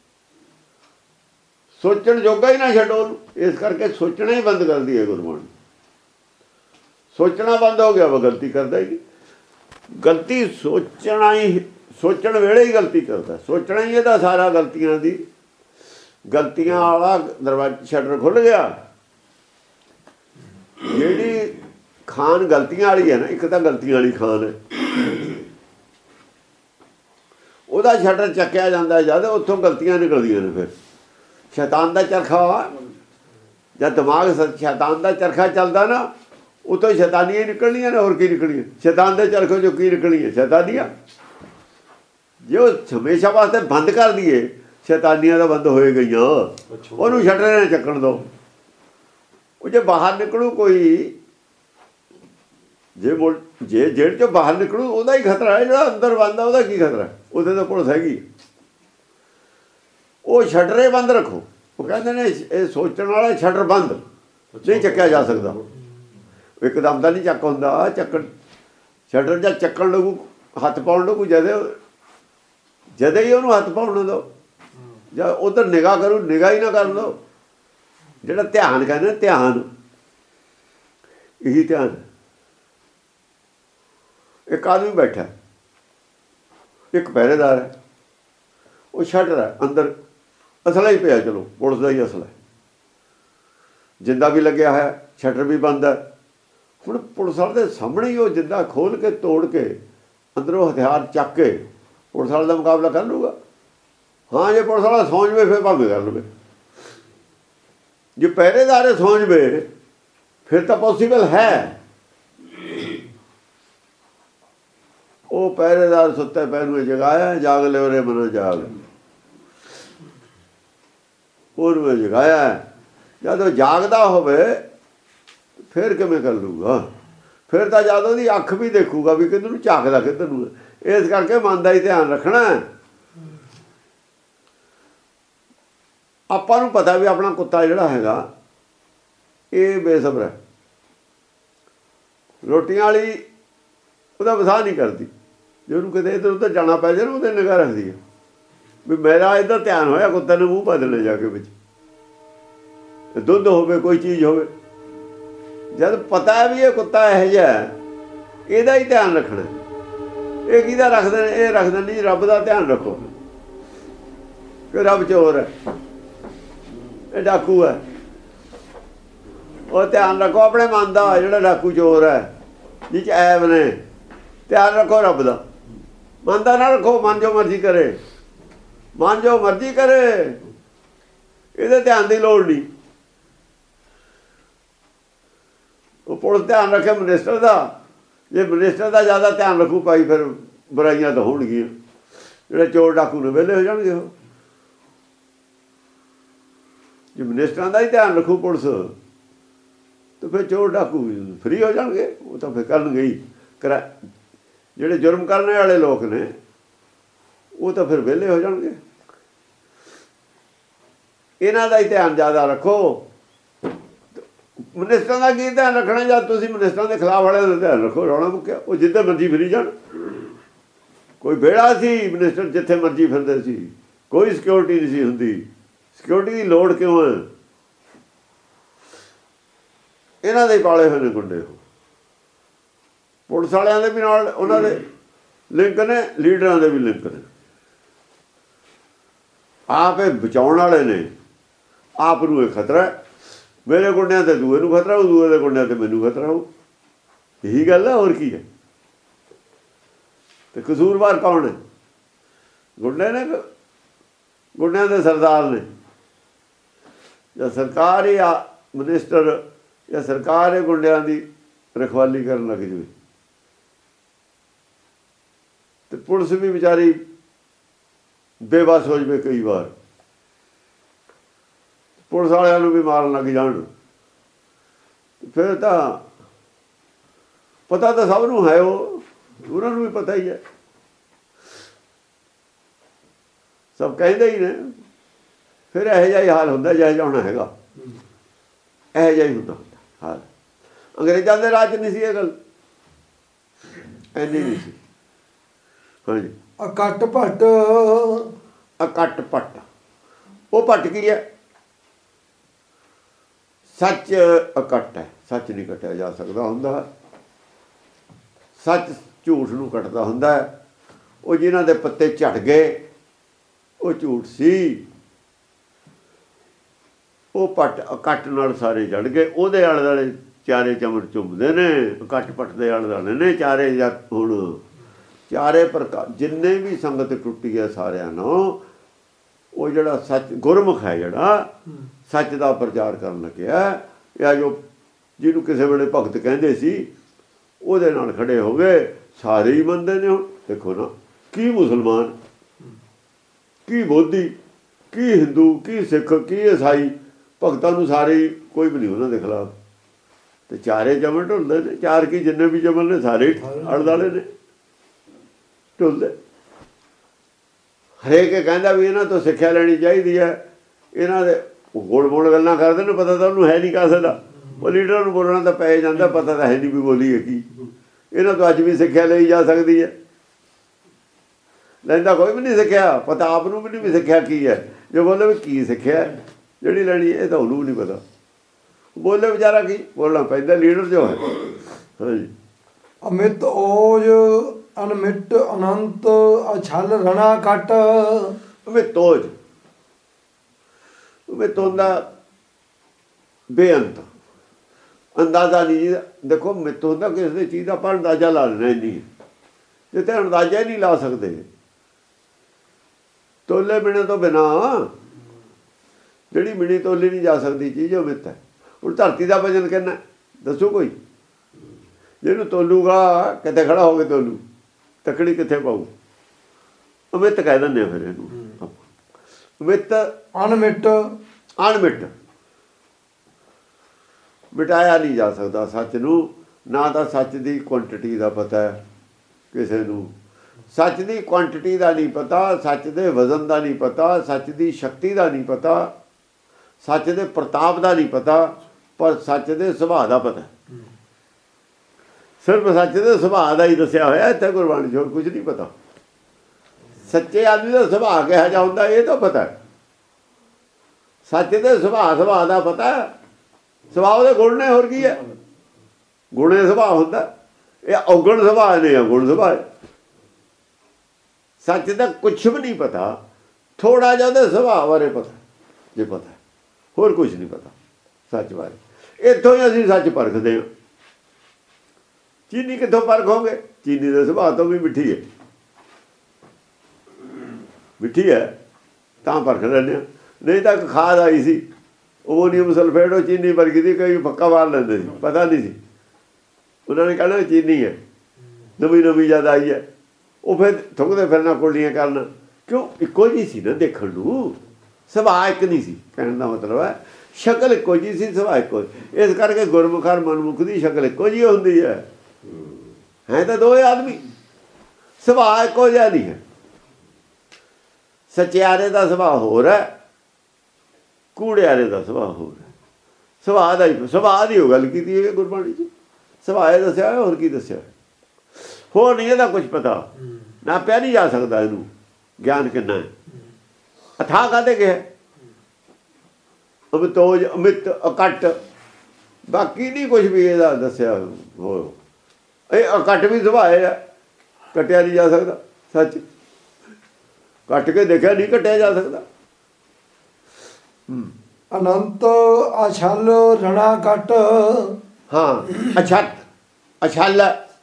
Speaker 2: ਸੋਚਣ ਜੋਗਾ ਹੀ ਨਾ ਛੱਡੋ ਉਹਨੂੰ। ਇਸ ਕਰਕੇ ਸੋਚਣਾ ਹੀ ਬੰਦ ਕਰਦੀ ਹੈ ਗੁਰਬਾਣੀ। ਸੋਚਣਾ ਬੰਦ ਹੋ ਗਿਆ, ਉਹ ਗਲਤੀ ਕਰਦਾ ਹੀ ਨਹੀਂ। ਗਲਤੀ ਸੋਚਣਾ ਹੀ, ਸੋਚਣ ਵੇਲੇ ਹੀ ਗਲਤੀ ਕਰਦਾ। ਸੋਚਣਾ ਹੀ ਇਹਦਾ ਸਾਰਾ ਗਲਤੀਆਂ ਦੀ, ਗਲਤੀਆਂ ਵਾਲਾ ਦਰਵਾਜ਼ਾ ਸ਼ਟਰ ਖੁੱਲ੍ਹ ਗਿਆ। ਜਿਹੜੀ ਖਾਨ ਗਲਤੀਆਂ ਵਾਲੀ ਹੈ ਨਾ, ਇੱਕ ਤਾਂ ਗਲਤੀਆਂ ਵਾਲੀ ਖਾਨ ਹੈ, ਉਹਦਾ ਸ਼ਟਰ ਚੱਕਿਆ ਜਾਂਦਾ ਜਦ, ਉੱਥੋਂ ਗਲਤੀਆਂ ਨਿਕਲਦੀਆਂ ਨੇ। ਫਿਰ ਸ਼ੈਤਾਨ ਦਾ ਚਰਖਾ, ਜਦ ਦਿਮਾਗ ਸ਼ੈਤਾਨ ਦਾ ਚਰਖਾ ਚੱਲਦਾ ਨਾ, ਉੱਥੋਂ ਸ਼ੈਤਾਨੀਆਂ ਨਿਕਲਣੀਆਂ ਨੇ। ਹੋਰ ਕੀ ਨਿਕਲੀਆਂ? ਸ਼ੈਤਾਨ ਦੇ ਚਰਖੇ 'ਚੋਂ ਕੀ ਨਿਕਲੀਆਂ? ਸ਼ੈਤਾਨੀਆਂ। ਜੇ ਉਹ ਹਮੇਸ਼ਾ ਵਾਸਤੇ ਬੰਦ ਕਰ ਦਈਏ, ਸ਼ੈਤਾਨੀਆਂ ਦਾ ਬੰਦ ਹੋਏ ਗਈਆਂ, ਉਹਨੂੰ ਸ਼ਟਰ ਨਾ ਚੱਕਣ ਦਿਓ। ਉਹ ਜੇ ਬਾਹਰ ਨਿਕਲੂ ਕੋਈ, ਜੇ ਮੁੜ ਜੇ ਜੇਲ੍ਹ 'ਚੋਂ ਬਾਹਰ ਨਿਕਲੂ, ਉਹਦਾ ਹੀ ਖਤਰਾ ਹੈ। ਜਿਹੜਾ ਅੰਦਰ ਬੰਦ ਆ ਉਹਦਾ ਕੀ ਖਤਰਾ? ਉਹਦੇ ਤਾਂ ਪੁਲਿਸ ਹੈਗੀ। ਉਹ ਸ਼ਟਰੇ ਬੰਦ ਰੱਖੋ। ਉਹ ਕਹਿੰਦੇ ਨੇ ਇਹ ਸੋਚਣ ਵਾਲਾ ਸ਼ਟਰ ਬੰਦ ਨਹੀਂ ਚੱਕਿਆ ਜਾ ਸਕਦਾ। ਇੱਕਦਮ ਦਾ ਨਹੀਂ ਚੱਕ ਹੁੰਦਾ। ਚੱਕਣ ਸ਼ਟਰ ਜਾਂ ਚੱਕਣ ਲੱਗੂ, ਹੱਥ ਪਾਉਣ ਲੱਗੂ, ਜਦੇ ਜਦੇ ਹੀ ਉਹਨੂੰ ਹੱਥ ਪਾਉਣ ਦਿਓ। ਜਾਂ ਉੱਧਰ ਨਿਗਾਹ ਕਰੂ, ਨਿਗਾਹ ਹੀ ਨਾ ਕਰਨ ਦਿਓ। ਜਿਹੜਾ ਧਿਆਨ ਕਹਿੰਦੇ ਧਿਆਨ, ਇਹੀ ਧਿਆਨ। ਇੱਕ ਆਦਮੀ ਬੈਠਾ, ਇੱਕ ਪਹਿਰੇਦਾਰ ਹੈ, ਉਹ ਸ਼ਟਰ ਹੈ, ਅੰਦਰ ਅਸਲਾ ਹੀ ਪਿਆ। ਚਲੋ ਪੁਲਿਸ ਦਾ ਹੀ ਅਸਲਾ ਹੈ, ਜਿੰਦਾ ਵੀ ਲੱਗਿਆ ਹੈ, ਸ਼ਟਰ ਵੀ ਬੰਦ ਹੈ। ਹੁਣ ਪੁਲਿਸ ਵਾਲੇ ਦੇ ਸਾਹਮਣੇ ਹੀ ਉਹ ਜਿੰਦਾ ਖੋਲ ਕੇ ਤੋੜ ਕੇ ਅੰਦਰੋਂ ਹਥਿਆਰ ਚੱਕ ਕੇ ਪੁਲਿਸ ਵਾਲੇ ਦਾ ਮੁਕਾਬਲਾ ਕਰ ਲੂਗਾ? ਹਾਂ, ਜੇ ਪੁਲਿਸ ਵਾਲਾ ਸੌਂ ਜਾਵੇ ਫਿਰ ਭਾਵੇਂ ਕਰ ਲਵੇ। ਜੇ ਪਹਿਰੇਦਾਰ ਸੌਂ ਜਾਵੇ ਫਿਰ ਤਾਂ ਪੋਸੀਬਲ ਹੈ। ਉਹ ਪਹਿਰੇਦਾਰ ਸੁੱਤੇ ਪੈ ਨੂੰ ਜਗਾਇਆ, ਜਾਗ ਲੈ ਉਹਨੇ ਮਨੋ ਜਾਗ, ਉਹਨੂੰ ਜਗਾਇਆ। ਜਦੋਂ ਜਾਗਦਾ ਹੋਵੇ ਫਿਰ ਕਿਵੇਂ ਕਰ ਲੂਗਾ? ਫਿਰ ਤਾਂ ਜਦ ਉਹਦੀ ਅੱਖ ਵੀ ਦੇਖੂਗਾ ਵੀ ਕਿੱਧਰ ਨੂੰ ਝਾਕਦਾ, ਕਿੱਧਰ ਨੂੰ। ਇਸ ਕਰਕੇ ਮਨ ਦਾ ਹੀ ਧਿਆਨ ਰੱਖਣਾ। ਆਪਾਂ ਨੂੰ ਪਤਾ ਵੀ ਆਪਣਾ ਕੁੱਤਾ ਜਿਹੜਾ ਹੈਗਾ ਇਹ ਬੇਸਬਰ ਹੈ, ਰੋਟੀਆਂ ਵਾਲੀ ਉਹਦਾ ਵਸਾਹ ਨਹੀਂ ਕਰਦੀ। ਜੇ ਉਹਨੂੰ ਕਿਤੇ ਇੱਧਰ ਉੱਧਰ ਜਾਣਾ ਪੈ ਜਾਏ ਨਾ ਉਹਦੇ ਨਿਗਾਹ ਰੱਖਦੀ ਹੈ ਵੀ ਮੇਰਾ ਇੱਧਰ ਧਿਆਨ ਹੋਇਆ ਕੁੱਤੇ ਨੇ ਮੂੰਹ ਪਾ ਦੇਣੇ ਜਾ ਕੇ ਵਿੱਚ, ਦੁੱਧ ਹੋਵੇ ਕੋਈ ਚੀਜ਼ ਹੋਵੇ। ਜਦ ਪਤਾ ਹੈ ਵੀ ਇਹ ਕੁੱਤਾ ਇਹੋ ਜਿਹਾ ਇਹਦਾ ਹੀ ਧਿਆਨ ਰੱਖਣਾ। ਇਹ ਕਿਹਦਾ ਰੱਖਦੇ ਨੇ? ਇਹ ਰੱਖਦੇ ਨਹੀਂ ਰੱਬ ਦਾ ਧਿਆਨ ਰੱਖੋ ਕਿ ਰੱਬ ਚੋਰ ਹੈ, ਇਹ ਡਾਕੂ ਹੈ। ਉਹ ਧਿਆਨ ਰੱਖੋ ਆਪਣੇ ਮਨ ਦਾ, ਜਿਹੜਾ ਡਾਕੂ ਚੋਰ ਹੈ ਜਿਹ 'ਚ ਐਬ ਨੇ। ਧਿਆਨ ਰੱਖੋ ਰੱਬ ਦਾ, ਮਨ ਦਾ ਨਾ ਰੱਖੋ। ਮਨ ਜੋ ਮਰਜ਼ੀ ਕਰੇ, ਮਨ ਜੋ ਮਰਜ਼ੀ ਕਰੇ, ਇਹਦੇ ਧਿਆਨ ਦੀ ਲੋੜ ਨਹੀਂ। ਉਹ ਪੁਲਿਸ ਧਿਆਨ ਰੱਖੇ ਮਿਨਿਸਟਰ ਦਾ, ਜੇ ਮਿਨਿਸਟਰ ਦਾ ਜ਼ਿਆਦਾ ਧਿਆਨ ਰੱਖੂ ਭਾਈ ਫਿਰ ਬੁਰਾਈਆਂ ਤਾਂ ਹੋਣਗੀਆਂ। ਜਿਹੜੇ ਚੋਰ ਡਾਕੂ ਨੇ ਵਿਹਲੇ ਹੋ ਜਾਣਗੇ। ਉਹ ਜੇ ਮਿਨਿਸਟਰਾਂ ਦਾ ਹੀ ਧਿਆਨ ਰੱਖੂ ਪੁਲਿਸ ਤਾਂ ਫਿਰ ਚੋਰ ਡਾਕੂ ਫਰੀ ਹੋ ਜਾਣਗੇ। ਉਹ ਤਾਂ ਫਿਰ ਕਰਨਗੇ ਹੀ। ਕਰਾ ਜਿਹੜੇ ਜੁਰਮ ਕਰਨ ਵਾਲੇ ਲੋਕ ਨੇ ਉਹ ਤਾਂ ਫਿਰ ਵਿਹਲੇ ਹੋ ਜਾਣਗੇ। ਇਹਨਾਂ ਦਾ ਹੀ ਧਿਆਨ ਜ਼ਿਆਦਾ ਰੱਖੋ। ਮਿਨਿਸਟਰਾਂ ਦਾ ਕੀ ਧਿਆਨ ਰੱਖਣਾ? ਜਦ ਤੁਸੀਂ ਮਿਨਿਸਟਰਾਂ ਦੇ ਖਿਲਾਫ ਵਾਲਿਆਂ ਦਾ ਧਿਆਨ ਰੱਖੋ, ਰੌਲਾ ਮੁੱਕਿਆ। ਉਹ ਜਿੱਥੇ ਮਰਜ਼ੀ ਫਿਰੀ ਜਾਣ। ਕੋਈ ਵਿਹੜਾ ਸੀ ਮਿਨਿਸਟਰ ਜਿੱਥੇ ਮਰਜ਼ੀ ਫਿਰਦੇ ਸੀ, ਕੋਈ ਸਿਕਿਉਰਿਟੀ ਨਹੀਂ ਸੀ ਹੁੰਦੀ। ਸਿਕਿਉਰਿਟੀ ਦੀ ਲੋੜ ਕਿਉਂ ਹੈ? ਇਹਨਾਂ ਦੇ ਪਾਲੇ ਹੋਏ ਨੇ ਗੁੰਡੇ। ਉਹ ਪੁਲਿਸ ਵਾਲਿਆਂ ਦੇ ਵੀ ਨਾਲ ਉਹਨਾਂ ਦੇ ਲਿੰਕ ਨੇ, ਲੀਡਰਾਂ ਦੇ ਵੀ ਲਿੰਕ ਨੇ। ਆਪ ਇਹ ਬਚਾਉਣ ਵਾਲੇ ਨੇ, ਆਪ ਨੂੰ ਇਹ ਖਤਰਾ। ਮੇਰੇ ਗੁੰਡਿਆਂ ਤੇ ਦੂਏ ਨੂੰ ਖਤਰਾ, ਉਹ ਦੂਏ ਦੇ ਗੁੰਡਿਆਂ ਤੇ ਮੈਨੂੰ ਖਤਰਾ ਹੋ। ਇਹੀ ਗੱਲ ਹੈ, ਹੋਰ ਕੀ ਹੈ? ਤੇ ਕਸੂਰਵਾਰ ਕੌਣ ਹੈ? ਗੁੰਡੇ ਨੇ, ਗੁੰਡਿਆਂ ਦੇ ਸਰਦਾਰ ਨੇ। ਜਾਂ ਸਰਕਾਰ ਹੀ ਆ ਮਿਨਿਸਟਰ, ਜਾਂ ਸਰਕਾਰ ਇਹ ਗੁੰਡਿਆਂ ਦੀ ਰਖਵਾਲੀ ਕਰਨ ਲੱਗ ਜਾਵੇ ਤੇ ਪੁਲਿਸ ਵੀ ਵਿਚਾਰੀ ਬੇਬਸ ਹੋ ਜਾਵੇ। ਕਈ ਵਾਰ ਪੁਲਿਸ ਵਾਲਿਆਂ ਨੂੰ ਵੀ ਮਾਰਨ ਲੱਗ ਜਾਣ, ਫਿਰ ਤਾਂ ਪਤਾ ਤਾਂ ਸਭ ਨੂੰ ਹੈ। ਉਹ ਉਹਨਾਂ ਨੂੰ ਵੀ ਪਤਾ ਹੀ ਹੈ, ਸਭ ਕਹਿੰਦੇ ਹੀ ਨੇ। ਫਿਰ ਇਹੋ ਜਿਹਾ ਹੀ ਹਾਲ ਹੁੰਦਾ ਜਿਹੋ ਜਿਹਾ ਹੋਣਾ ਹੈਗਾ, ਇਹੋ ਜਿਹਾ ਹੀ ਹੁੰਦਾ ਹਾਲ। ਅੰਗਰੇਜ਼ਾਂ ਦੇ ਰਾਜ 'ਚ ਨਹੀਂ ਸੀ ਇਹ ਗੱਲ, ਇੰਨੀ ਨਹੀਂ ਸੀ। ਹਾਂਜੀ,
Speaker 1: ਅਕਟ ਭੱਟ।
Speaker 2: ਅਕਟ ਭੱਟ, ਉਹ ਭੱਟ ਕੀ ਹੈ? ਸੱਚ ਅਕਟ ਹੈ, ਸੱਚ ਨਹੀਂ ਕੱਟਿਆ ਜਾ ਸਕਦਾ ਹੁੰਦਾ। ਸੱਚ ਝੂਠ ਨੂੰ ਕੱਟਦਾ ਹੁੰਦਾ ਹੈ। ਉਹ ਜਿਨ੍ਹਾਂ ਦੇ ਪੱਤੇ ਝੜ ਗਏ ਉਹ ਝੂਠ ਸੀ। ਉਹ ਪੱਟ ਅਕਟ ਨਾਲ ਸਾਰੇ ਜੜ ਗਏ। ਉਹਦੇ ਆਲੇ ਦੁਆਲੇ ਚਾਰੇ ਚਮੜ ਚੁੰਮਦੇ ਨੇ। ਅਕਟ ਪੱਟ ਦੇ ਆਲੇ ਦੁਆਲੇ ਨੇ ਚਾਰੇ। ਜਾਂ ਹੁਣ ਚਾਰੇ ਪ੍ਰਕਾਰ ਜਿੰਨੇ ਵੀ ਸੰਗਤ ਟੁੱਟੀ ਹੈ ਸਾਰਿਆਂ ਨੂੰ, ਉਹ ਜਿਹੜਾ ਸੱਚ ਗੁਰਮੁਖ ਹੈ, ਜਿਹੜਾ ਸੱਚ ਦਾ ਪ੍ਰਚਾਰ ਕਰਨ ਲੱਗਿਆ, ਜਾਂ ਜੋ ਜਿਹਨੂੰ ਕਿਸੇ ਵੇਲੇ ਭਗਤ ਕਹਿੰਦੇ ਸੀ, ਉਹਦੇ ਨਾਲ ਖੜੇ ਹੋ ਗਏ। ਸਾਰੇ ਹੀ ਮੰਨਦੇ ਨੇ। ਹੁਣ ਦੇਖੋ ਨਾ, ਕੀ ਮੁਸਲਮਾਨ, ਕੀ ਬੋਧੀ, ਕੀ ਹਿੰਦੂ, ਕੀ ਸਿੱਖ, ਕੀ ਈਸਾਈ, ਭਗਤਾਂ ਨੂੰ ਸਾਰੇ ਹੀ, ਕੋਈ ਵੀ ਨਹੀਂ ਉਹਨਾਂ ਦੇ ਖਿਲਾਫ। ਤੇ ਚਾਰੇ ਜਮਨ ਢੁੱਲਦੇ ਨੇ। ਚਾਰ ਕੀ ਜਿੰਨੇ ਵੀ ਜਮਨ ਨੇ ਸਾਰੇ ਅੜ ਦਾਲੇ ਨੇ, ਢੁੱਲਦੇ। ਹਰੇਕ ਕਹਿੰਦਾ ਵੀ ਇਹਨਾਂ ਤੋਂ ਸਿੱਖਿਆ ਲੈਣੀ ਚਾਹੀਦੀ ਹੈ। ਇਹਨਾਂ ਦੇ ਗੋਲ ਮੋਲ ਗੱਲਾਂ ਕਰਦੇ ਨੇ, ਪਤਾ ਤਾਂ ਉਹਨੂੰ ਹੈ ਨਹੀਂ ਕਾਸੇ ਦਾ। ਉਹ ਲੀਡਰਾਂ ਨੂੰ ਬੋਲਣਾ ਤਾਂ ਪੈ ਜਾਂਦਾ, ਪਤਾ ਤਾਂ ਹੈ ਨਹੀਂ ਵੀ ਬੋਲੀ ਹੈ ਕੀ। ਇਹਨਾਂ ਤੋਂ ਅੱਜ ਵੀ ਸਿੱਖਿਆ ਲਈ ਜਾ ਸਕਦੀ ਹੈ। ਲੈਂਦਾ ਕੋਈ ਵੀ ਨਹੀਂ ਸਿੱਖਿਆ, ਪਤਾ ਆਪ ਨੂੰ ਵੀ ਨਹੀਂ ਵੀ ਸਿੱਖਿਆ ਕੀ ਹੈ। ਜੋ ਬੋਲੇ ਵੀ ਕੀ ਸਿੱਖਿਆ ਜਿਹੜੀ ਲੈਣੀ, ਇਹ ਤਾਂ ਉਹਨੂੰ ਨਹੀਂ ਪਤਾ। ਬੋਲੇ ਵਿਚਾਰਾ ਕੀ ਬੋਲਣਾ ਪੈਂਦਾ, ਲੀਡਰ ਜੋ ਹੈ। ਹਾਂਜੀ,
Speaker 1: ਅਮਿਤ ਓਜ ਅਨਮਿਟ ਅਨੰਤ ਅਛਲ ਰਣਾ ਕੱਟ।
Speaker 2: ਅਮਿਤ ਓਜ, ਅਮਿਤ ਹੁੰਦਾ ਬੇਅੰਤ, ਅੰਦਾਜ਼ਾ ਨਹੀਂ। ਦੇਖੋ ਮਿੱਤ ਹੁੰਦਾ ਕਿਸੇ ਦੀ ਚੀਜ਼ ਦਾ ਆਪਾਂ ਅੰਦਾਜ਼ਾ ਲਾ ਲੈਣਾ। ਨਹੀਂ ਜਿੱਥੇ ਅੰਦਾਜ਼ਾ ਹੀ ਨਹੀਂ ਲਾ ਸਕਦੇ, ਤੋਲੇ ਬਿਨਾਂ ਤੋਂ ਬਿਨਾਂ ਜਿਹੜੀ ਮਿਣੀ ਤੋਲੀ ਨਹੀਂ ਜਾ ਸਕਦੀ ਚੀਜ਼, ਉਹ ਮਿੱਤ ਹੈ। ਹੁਣ ਧਰਤੀ ਦਾ ਵਜਨ ਕਿੰਨਾ ਦੱਸੋ ਕੋਈ? ਜਿਹਨੂੰ ਤੋਲੂਗਾ ਕਿਤੇ ਖੜਾ ਹੋ ਕੇ ਤੋਲੂ, ਤਕੜੀ ਕਿੱਥੇ ਪਾਊ? ਅਮਿਤ ਕਹਿ ਦਿੰਦੇ ਫਿਰ ਇਹਨੂੰ। ਅਮਿਤ
Speaker 1: ਅਨਮਿਟ,
Speaker 2: ਅਣਮਿਟ, ਮਿਟਾਇਆ ਨਹੀਂ ਜਾ ਸਕਦਾ ਸੱਚ ਨੂੰ। ਨਾ ਤਾਂ ਸੱਚ ਦੀ ਕੁਆਂਟਿਟੀ ਦਾ ਪਤਾ ਹੈ ਕਿਸੇ ਨੂੰ, ਸੱਚ ਦੀ ਕੁਆਂਟਿਟੀ ਦਾ ਨਹੀਂ ਪਤਾ, ਸੱਚ ਦੇ ਵਜ਼ਨ ਦਾ ਨਹੀਂ ਪਤਾ, ਸੱਚ ਦੀ ਸ਼ਕਤੀ ਦਾ ਨਹੀਂ ਪਤਾ। ਸੱਚ ਦੇ ਪ੍ਰਤਾਪ ਦਾ ਨਹੀਂ ਪਤਾ, ਪਰ ਸੱਚ ਦੇ ਸੁਭਾਅ ਦਾ ਪਤਾ। ਸਿਰਫ ਸੱਚ ਦੇ ਸੁਭਾਅ ਦਾ ਹੀ ਦੱਸਿਆ ਹੋਇਆ ਇੱਥੇ ਗੁਰਬਾਣੀ 'ਚ, ਹੋਰ ਕੁਝ ਨਹੀਂ ਪਤਾ। ਸੱਚੇ ਆਦਮੀ ਦਾ ਸੁਭਾਅ ਕਿਹੋ ਜਿਹਾ ਹੁੰਦਾ ਇਹ ਤਾਂ ਪਤਾ। ਸੱਚ ਦੇ ਸੁਭਾਅ ਸੁਭਾਅ ਦਾ ਪਤਾ, ਸੁਭਾਅ ਉਹਦੇ ਗੁਣ ਨੇ, ਹੋਰ ਕੀ ਹੈ। ਗੁਣੇ ਸੁਭਾਅ ਹੁੰਦਾ, ਇਹ ਔਗਣ ਸੁਭਾਅ ਨੇ, ਗੁਣ ਸੁਭਾਅ। ਸੱਚ ਦਾ ਕੁਛ ਵੀ ਨਹੀਂ ਪਤਾ, ਥੋੜਾ ਜਿਹਾ ਉਹਦੇ ਸੁਭਾਅ ਬਾਰੇ ਪਤਾ ਜੇ ਪਤਾ, ਹੋਰ ਕੁਝ ਨਹੀਂ ਪਤਾ ਸੱਚ ਬਾਰੇ। ਇੱਥੋਂ ਹੀ ਅਸੀਂ ਸੱਚ ਪਰਖਦੇ ਹਾਂ। ਚੀਨੀ ਕਿੱਥੋਂ ਪਰਖੋਗੇ? ਚੀਨੀ ਦੇ ਸੁਭਾਅ ਤੋਂ ਵੀ ਮਿੱਠੀ ਹੈ, ਮਿੱਠੀ ਹੈ ਤਾਂ ਪਰਖ ਲੈਂਦੇ ਹਾਂ। ਨਹੀਂ ਤਾਂ ਖਾਦ ਆਈ ਸੀ, ਅਮੋਨੀਅਮ ਸਲਫੇਟ, ਉਹ ਚੀਨੀ ਵਰਗੀ ਦੀ, ਕਈ ਪੱਕਾ ਮਾਰ ਲੈਂਦੇ ਸੀ, ਪਤਾ ਨਹੀਂ ਸੀ। ਉਹਨਾਂ ਨੇ ਕਹਿਣਾ ਚੀਨੀ ਹੈ, ਨਵੀਂ ਨਵੀਂ ਜਦ ਆਈ ਹੈ, ਉਹ ਫਿਰ ਥੁੱਕਦੇ ਫਿਰਨਾ, ਕੁਰਲੀਆਂ ਕਰਨਾ। ਕਿਉਂ? ਇੱਕੋ ਜਿਹੀ ਸੀ ਨਾ ਦੇਖਣ ਨੂੰ, ਸੁਭਾਅ ਇੱਕ ਨਹੀਂ ਸੀ, ਕਹਿਣ ਦਾ ਮਤਲਬ ਹੈ। ਸ਼ਕਲ ਇੱਕੋ ਜਿਹੀ ਸੀ, ਸੁਭਾਅ ਇੱਕੋ। ਇਸ ਕਰਕੇ ਗੁਰਮੁਖ ਔਰ ਮਨਮੁਖ ਦੀ ਸ਼ਕਲ ਇੱਕੋ ਜਿਹੀ ਹੁੰਦੀ ਹੈ। ਹੈ ਤਾਂ ਦੋਵੇਂ ਆਦਮੀ, ਸੁਭਾਅ ਇੱਕੋ ਜਿਹਾ ਨਹੀਂ ਹੈ। ਸਚਿਆਰੇ ਦਾ ਸੁਭਾਅ ਹੋਰ ਹੈ, ਕੂੜਿਆਰੇ ਦਾ ਸੁਭਾਅ ਹੋਰ ਹੈ। ਸੁਭਾਅ ਦਾ ਹੀ, ਸੁਭਾਅ ਦੀ ਉਹ ਗੱਲ ਕੀਤੀ ਹੈ ਗੁਰਬਾਣੀ 'ਚ। ਸੁਭਾਅ ਦੱਸਿਆ, ਹੋਰ ਕੀ ਦੱਸਿਆ? ਹੋਰ ਨਹੀਂ ਇਹਦਾ ਕੁਛ ਪਤਾ, ਨਾ ਪਿਆ ਨਹੀਂ ਜਾ ਸਕਦਾ ਇਹਨੂੰ। ਗਿਆਨ ਕਿੰਨਾ ਹੈ, ਅਥਾਹ ਕਾਹਦੇ ਗਿਆ, ਅਮਿਤੋਜ ਅਮਿਤ ਅਕਟ, ਬਾਕੀ ਨਹੀਂ ਕੁਛ ਵੀ ਇਹਦਾ ਦੱਸਿਆ। ਹੋਰ ਇਹ ਅਕਟ ਵੀ ਸੁਭਾਅ ਹੈ, ਕੱਟਿਆ ਨਹੀਂ ਜਾ ਸਕਦਾ। ਸੱਚ ਕੱਟ ਕੇ ਦੇਖਿਆ, ਨਹੀਂ ਕੱਟਿਆ ਜਾ ਸਕਦਾ।
Speaker 1: ਅਨੰਤ ਅਛਲ ਰਣਾ ਕੱਟ।
Speaker 2: ਹਾਂ, ਅਛਤ ਅਛਲ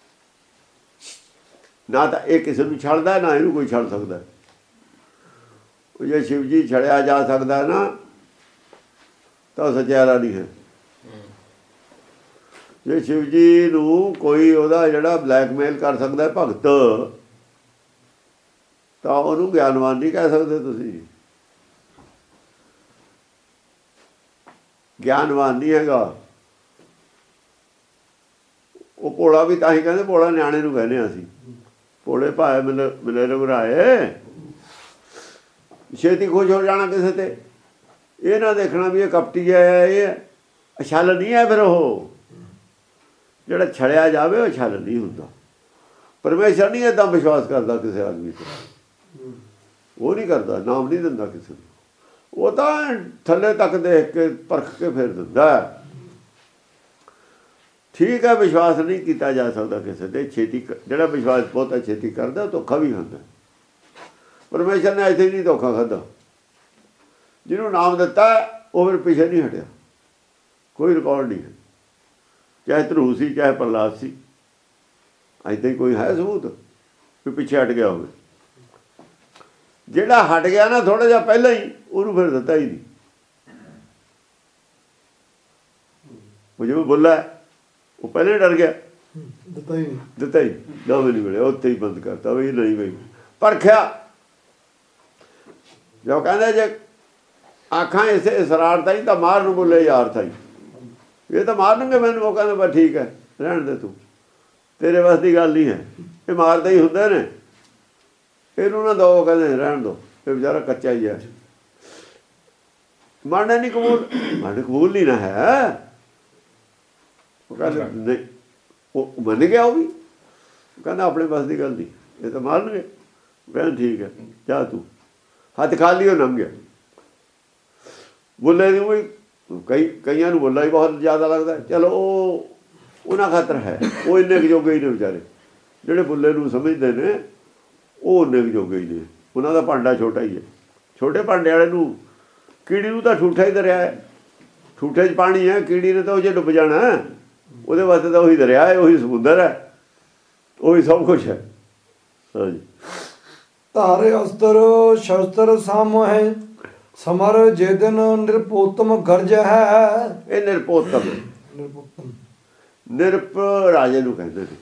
Speaker 2: ਨਾ ਤਾਂ ਇਹ ਕਿਸੇ ਨੂੰ ਛੱਡਦਾ, ਨਾ ਇਹਨੂੰ ਕੋਈ ਛੱਡ ਸਕਦਾ। ਉਹ ਜੇ ਸ਼ਿਵ ਜੀ ਛੜਿਆ ਜਾ ਸਕਦਾ ਨਾ, ਤਾਂ ਸਚਿਆਰਾ ਨਹੀਂ ਹੈ। ਜੇ ਸ਼ਿਵ ਜੀ ਨੂੰ ਕੋਈ ਉਹਦਾ ਜਿਹੜਾ ਬਲੈਕਮੇਲ ਕਰ ਸਕਦਾ ਭਗਤ, ਤਾਂ ਉਹਨੂੰ ਗਿਆਨਵਾਨ ਨਹੀਂ ਕਹਿ ਸਕਦੇ ਤੁਸੀਂ। ਗਿਆਨਵਾਨ ਨਹੀਂ ਹੈਗਾ ਉਹ। ਭੋਲਾ ਵੀ ਤਾਂ ਹੀ ਕਹਿੰਦੇ, ਭੋਲਾ ਨਿਆਣੇ ਨੂੰ ਕਹਿੰਦੇ ਅਸੀਂ। ਭੋਲੇ ਭਾਏ ਮਿਲ ਮਿਲੇ ਰਘੁਰਾਏ। ਛੇਤੀ ਖੁਸ਼ ਹੋ ਜਾਣਾ ਕਿਸੇ ਤੇ, ਇਹ ਨਾ ਦੇਖਣਾ ਵੀ ਇਹ ਕਪਟੀ ਹੈ, ਇਹ ਅਛਲ ਨਹੀਂ ਹੈ। ਫਿਰ ਉਹ ਜਿਹੜਾ ਛੜਿਆ ਜਾਵੇ ਉਹ ਛਲ ਨਹੀਂ ਹੁੰਦਾ। ਪਰਮੇਸ਼ਰ ਨਹੀਂ ਏਦਾਂ ਵਿਸ਼ਵਾਸ ਕਰਦਾ ਕਿਸੇ ਆਦਮੀ ਤੇ, ਉਹ ਨਹੀਂ ਕਰਦਾ, ਨਾਮ ਨਹੀਂ ਦਿੰਦਾ ਕਿਸੇ ਨੂੰ। ਉਹ ਤਾਂ ਥੱਲੇ ਤੱਕ ਦੇਖ ਕੇ ਪਰਖ ਕੇ ਫਿਰ ਦਿੰਦਾ। ਠੀਕ ਹੈ, ਵਿਸ਼ਵਾਸ ਨਹੀਂ ਕੀਤਾ ਜਾ ਸਕਦਾ ਕਿਸੇ ਤੇ ਛੇਤੀ। ਜਿਹੜਾ ਵਿਸ਼ਵਾਸ ਬਹੁਤਾ ਛੇਤੀ ਕਰਦਾ ਉਹ ਧੋਖਾ ਵੀ ਖਾਂਦਾ। ਪਰਮੇਸ਼ਰ ਨੇ ਇੱਥੇ ਨਹੀਂ ਧੋਖਾ ਖਾਧਾ। ਜਿਹਨੂੰ ਨਾਮ ਦਿੱਤਾ ਉਹ ਫਿਰ ਪਿੱਛੇ ਨਹੀਂ ਹਟਿਆ, ਕੋਈ ਰਿਕਾਰਡ ਨਹੀਂ ਹੈ। ਚਾਹੇ ਧਰੂ ਸੀ, ਚਾਹੇ ਪ੍ਰਹਲਾਦ ਸੀ, ਇੱਦਾਂ ਹੀ ਕੋਈ ਹੈ ਸਬੂਤ ਵੀ ਪਿੱਛੇ ਹਟ ਗਿਆ ਹੋਵੇ? ਜਿਹੜਾ ਹਟ ਗਿਆ ਨਾ ਥੋੜ੍ਹਾ ਜਿਹਾ ਪਹਿਲਾਂ ਹੀ, ਉਹਨੂੰ ਫਿਰ ਦਿੱਤਾ ਹੀ ਨਹੀਂ। ਉਹ ਜਿਵੇਂ ਬੋਲਾ ਉਹ ਪਹਿਲਾਂ ਡਰ ਗਿਆ,
Speaker 1: ਦਿੱਤਾ ਹੀ ਨਹੀਂ,
Speaker 2: ਦਿੱਤਾ ਹੀ ਨਾ ਵੀ ਨਹੀਂ ਮਿਲਿਆ, ਉੱਥੇ ਹੀ ਬੰਦ ਕਰਤਾ ਬਈ ਨਹੀਂ ਬਈ। ਪਰਖਿਆ ਜੋ ਕਹਿੰਦਾ ਜੇ ਆਖਾਂ ਇਸੇ ਸਰਾਰਤਾ ਹੀ ਤਾਂ ਮਾਰ ਨੂੰ ਬੋਲੇ ਯਾਰ ਥਾਈ, ਇਹ ਤਾਂ ਮਾਰਨਗੇ ਮੈਨੂੰ। ਉਹ ਕਹਿੰਦਾ ਬਸ ਠੀਕ ਹੈ, ਰਹਿਣ ਦੇ ਤੂੰ, ਤੇਰੇ ਵੱਸ ਦੀ ਗੱਲ ਨਹੀਂ ਹੈ। ਇਹ ਮਾਰਦੇ ਹੀ ਹੁੰਦੇ ਨੇ, ਇਹਨੂੰ ਨਾ ਦੋ, ਕਹਿੰਦੇ ਰਹਿਣ ਦੋ, ਇਹ ਵਿਚਾਰਾ ਕੱਚਾ ਹੀ ਹੈ। ਮੰਨਣਾ ਨਹੀਂ ਕਬੂਲ, ਮੰਨ ਕਬੂਲ ਨਹੀਂ ਨਾ ਹੈ। ਉਹ ਕਹਿੰਦਾ ਨਹੀਂ, ਉਹ ਮੰਨ ਗਿਆ। ਉਹ ਵੀ ਕਹਿੰਦਾ ਆਪਣੇ ਵੱਸ ਦੀ ਗੱਲ ਨਹੀਂ, ਇਹ ਤਾਂ ਮਾਰਨਗੇ। ਕਹਿੰਦਾ ਠੀਕ ਹੈ, ਜਾ ਤੂੰ। ਹੱਥ ਖਾਲੀ ਉਹ ਲੰਘ ਗਿਆ। ਬੁੱਲੇ ਦੀ ਵੀ ਕਈ ਕਈਆਂ ਨੂੰ ਬੁੱਲਾ ਹੀ ਬਹੁਤ ਜ਼ਿਆਦਾ ਲੱਗਦਾ। ਚਲੋ ਉਹ ਉਹਨਾਂ ਖਾਤਰ ਹੈ, ਉਹ ਇੰਨੇ ਕੁ ਜੋਗੇ ਹੀ ਨੇ ਵਿਚਾਰੇ। ਜਿਹੜੇ ਬੁੱਲੇ ਨੂੰ ਸਮਝਦੇ ਨੇ ਉਹ ਇੰਨੇ ਕੁ ਜੋਗੇ ਹੀ ਨੇ, ਉਹਨਾਂ ਦਾ ਭਾਂਡਾ ਛੋਟਾ ਹੀ ਹੈ। ਛੋਟੇ ਭਾਂਡੇ ਵਾਲੇ ਨੂੰ, ਕੀੜੀ ਨੂੰ ਤਾਂ ਠੂਠਾ ਹੀ ਦਰਿਆ ਹੈ। ਠੂਠੇ 'ਚ ਪਾਣੀ ਹੈ, ਕੀੜੀ ਨੇ ਤਾਂ ਉਹ 'ਚ ਡੁੱਬ ਜਾਣਾ। ਉਹਦੇ ਵਾਸਤੇ ਤਾਂ ਉਹੀ ਦਰਿਆ ਹੈ, ਉਹੀ ਸਮੁੰਦਰ ਹੈ, ਉਹੀ ਸਭ ਕੁਛ ਹੈ। ਹਾਂਜੀ।
Speaker 1: ਧਾਰੇ ਅਸਤਰ ਸ਼ਸਤਰ ਸਾਮ ਹੈ, ਸਮਰ ਜੇ ਦਿਨ ਨਿਰਪੋਤਮ ਗਰਜ ਹੈ।
Speaker 2: ਇਹ ਨਿਰਪੋਤਮ,
Speaker 1: ਨਿਰਪੋਤਮ
Speaker 2: ਨਿਰਪ ਰਾਜੇ ਨੂੰ ਕਹਿੰਦੇ ਨੇ।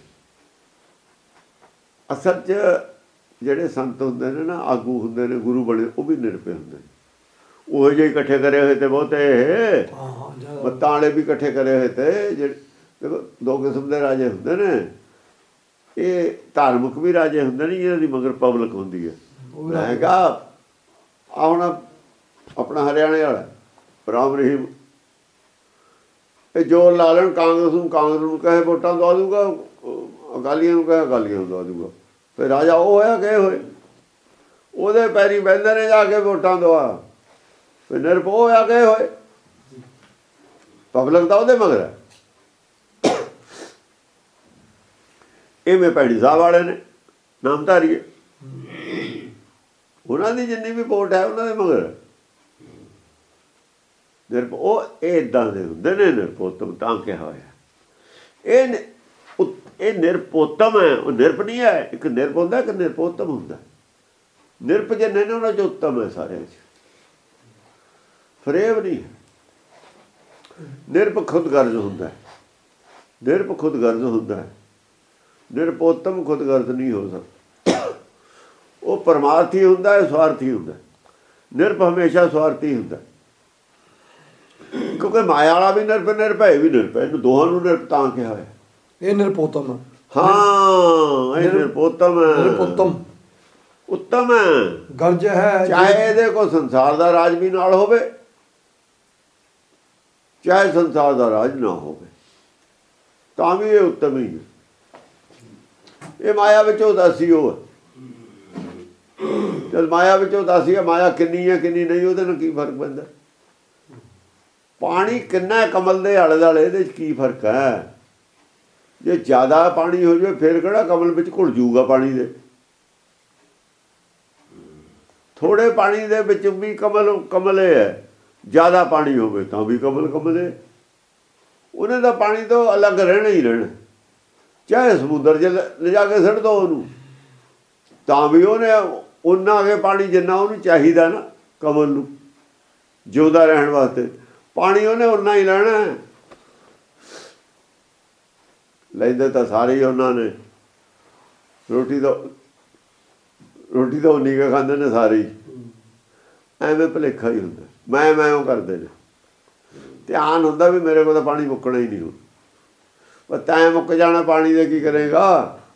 Speaker 2: ਅਸਲ 'ਚ ਜਿਹੜੇ ਸੰਤ ਹੁੰਦੇ ਨੇ ਨਾ, ਆਗੂ ਹੁੰਦੇ ਨੇ, ਗੁਰੂ ਬਣੇ, ਉਹ ਵੀ ਨਿਰਪੇ ਹੁੰਦੇ ਨੇ। ਉਹ ਜਿਹੇ ਇਕੱਠੇ ਕਰੇ ਹੋਏ ਤੇ ਬਹੁਤੇ, ਮੱਤਾਂ ਵਾਲੇ ਵੀ ਇਕੱਠੇ ਕਰੇ ਹੋਏ ਤੇ। ਜਿਹੜੇ ਦੇਖੋ ਦੋ ਕਿਸਮ ਦੇ ਰਾਜੇ ਹੁੰਦੇ ਨੇ। ਇਹ ਧਾਰਮਿਕ ਵੀ ਰਾਜੇ ਹੁੰਦੇ ਨੇ, ਇਹਨਾਂ ਦੀ ਮਗਰ ਪਬਲਿਕ ਹੁੰਦੀ ਹੈ। ਮੈਂ ਕਿਹਾ ਆ ਹੁਣ ਆਪਣਾ ਹਰਿਆਣੇ ਵਾਲਾ ਰਾਮ ਰਹੀਮ ਇਹ ਜ਼ੋਰ ਲਾ ਲੈਣ ਕਾਂਗਰਸ ਨੂੰ, ਕਾਂਗਰਸ ਨੂੰ ਕਹੇ ਵੋਟਾਂ ਦਵਾ ਦੂਗਾ, ਅਕਾਲੀਆਂ ਨੂੰ ਕਹੇ ਅਕਾਲੀਆਂ ਨੂੰ ਦਵਾ ਦੂਗਾ। ਫਿਰ ਰਾਜਾ ਉਹ ਹੋਇਆ ਗਏ ਹੋਏ, ਉਹਦੇ ਪੈਰੀ ਬਹਿੰਦੇ ਨੇ ਜਾ ਕੇ ਵੋਟਾਂ ਦਵਾ। ਫਿਰ ਨਿਰਭਉ ਹੋਇਆ ਗਏ ਹੋਏ, ਪਬਲਿਕ ਤਾਂ ਉਹਦੇ ਮਗਰ ਹੈ। ਇਵੇਂ ਭੈਣੀ ਸਾਹਿਬ ਵਾਲੇ ਨੇ ਨਾਮਧਾਰੀਏ, ਉਹਨਾਂ ਦੀ ਜਿੰਨੀ ਵੀ ਵੋਟ ਹੈ ਉਹਨਾਂ ਦੇ ਮਗਰ। ਨਿਰਭਉ ਉਹ ਇਹ ਇੱਦਾਂ ਦੇ ਹੁੰਦੇ ਨੇ, ਨਿਰਪੋਤਮ ਤਾਂ ਕਿਹਾ ਹੋਇਆ। ਇਹ ਇਹ ਨਿਰਪੋਤਮ ਹੈ, ਉਹ ਨਿਰਪ ਨਹੀਂ ਹੈ। ਇੱਕ ਨਿਰਪ ਹੁੰਦਾ, ਇੱਕ ਨਿਰਪੋਤਮ ਹੁੰਦਾ। ਨਿਰਪ ਜਿੰਨੇ ਨੇ ਉਹਨਾਂ 'ਚ ਉੱਤਮ ਹੈ ਸਾਰਿਆਂ 'ਚ, ਫਰੇਬ ਨਹੀਂ ਹੈ। ਨਿਰਪ ਖੁਦਗਰਜ਼ ਹੁੰਦਾ, ਨਿਰਪ ਖੁਦਗਰਜ਼ ਹੁੰਦਾ ਹੈ। ਨਿਰਪੋਤਮ ਖੁਦਗਰਜ਼ ਨਹੀਂ ਹੋ ਸਕਦਾ। ਉਹ ਪਰਮਾਰਥੀ ਹੁੰਦਾ ਹੈ, ਸਵਾਰਥੀ ਹੁੰਦਾ। ਨਿਰਪ ਹਮੇਸ਼ਾ ਸਵਾਰਥੀ ਹੁੰਦਾ, ਕਿਉਂਕਿ ਮਾਇਆ ਵਾਲਾ ਵੀ ਨਿਰਪ, ਨਿਰਭੈ ਵੀ ਨਿਰਪ। ਇਹਨੂੰ ਦੋਹਾਂ ਨੂੰ ਨਿਰਪ ਤਾਂ ਕਿਹਾ ਹੋਇਆ।
Speaker 1: ਇਹ ਨਿਰਪੋਤਮ,
Speaker 2: ਹਾਂ ਇਹ ਨਿਰਪੋਤਮ ਹੈ,
Speaker 1: ਨਿਰਪੋਤਮ
Speaker 2: ਉੱਤਮ ਹੈ,
Speaker 1: ਗਰਜ ਹੈ।
Speaker 2: ਚਾਹੇ ਇਹਦੇ ਕੋਲ ਸੰਸਾਰ ਦਾ ਰਾਜ ਵੀ ਨਾਲ ਹੋਵੇ, ਚਾਹੇ ਸੰਸਾਰ ਦਾ ਰਾਜ ਨਾ ਹੋਵੇ, ਤਾਂ ਵੀ ਇਹ ਉੱਤਮ ਹੀ ਹੈ। ਇਹ ਮਾਇਆ ਵਿੱਚ ਉਦਾਸੀ ਉਹ ਹੈ। ਜਦ ਮਾਇਆ ਵਿੱਚ ਉਦਾਸੀ ਹੈ, ਮਾਇਆ ਕਿੰਨੀ ਹੈ ਕਿੰਨੀ ਨਹੀਂ, ਉਹਦੇ ਨਾਲ ਕੀ ਫਰਕ ਪੈਂਦਾ? ਪਾਣੀ ਕਿੰਨਾ ਕਮਲ ਦੇ ਆਲੇ ਦੁਆਲੇ, ਇਹਦੇ 'ਚ ਕੀ ਫਰਕ ਹੈ? ਜੇ ਜ਼ਿਆਦਾ ਪਾਣੀ ਹੋ ਜਾਵੇ ਫਿਰ ਕਿਹੜਾ ਕਮਲ ਵਿੱਚ ਘੁਲ ਜੂਗਾ ਪਾਣੀ ਦੇ। ਥੋੜੇ ਪਾਣੀ ਦੇ ਵਿੱਚ ਵੀ ਕਮਲ ਕਮਲੇ ਹੈ, ਜ਼ਿਆਦਾ ਪਾਣੀ ਹੋਵੇ ਤਾਂ ਵੀ ਕਮਲ ਕਮਲੇ। ਉਹਨੇ ਤਾਂ ਪਾਣੀ ਤੋਂ ਅਲੱਗ ਰਹਿਣਾ ਹੀ ਰਹਿਣਾ। ਚਾਹੇ ਸਮੁੰਦਰ 'ਚ ਲਿਜਾ ਕੇ ਸੁੱਟ ਦਿਓ ਉਹਨੂੰ, ਤਾਂ ਵੀ ਉਹਨੇ ਓਨਾ ਕੇ ਪਾਣੀ ਜਿੰਨਾ ਉਹਨੂੰ ਚਾਹੀਦਾ ਨਾ ਕਮਲ ਨੂੰ ਜਿਉਂਦਾ ਰਹਿਣ ਵਾਸਤੇ, ਪਾਣੀ ਉਹਨੇ ਓਨਾ ਹੀ ਲੈਣਾ। ਲੈਂਦੇ ਤਾਂ ਸਾਰੇ ਹੀ ਉਹਨਾਂ ਨੇ। ਰੋਟੀ ਤਾਂ ਰੋਟੀ ਤਾਂ ਉਨੀ ਕੁ ਖਾਂਦੇ ਨੇ ਸਾਰੇ ਹੀ। ਐਵੇਂ ਭੁਲੇਖਾ ਹੀ ਹੁੰਦਾ, ਮੈਂ ਮੈਂ ਉਹ ਕਰਦੇ ਨੇ। ਧਿਆਨ ਹੁੰਦਾ ਵੀ ਮੇਰੇ ਕੋਲ ਤਾਂ ਪਾਣੀ ਮੁੱਕਣਾ ਹੀ ਨਹੀਂ ਹੁਣ। ਪਰ ਤੈਂ ਮੁੱਕ ਜਾਣਾ, ਪਾਣੀ ਦੇ ਕੀ ਕਰੇਗਾ?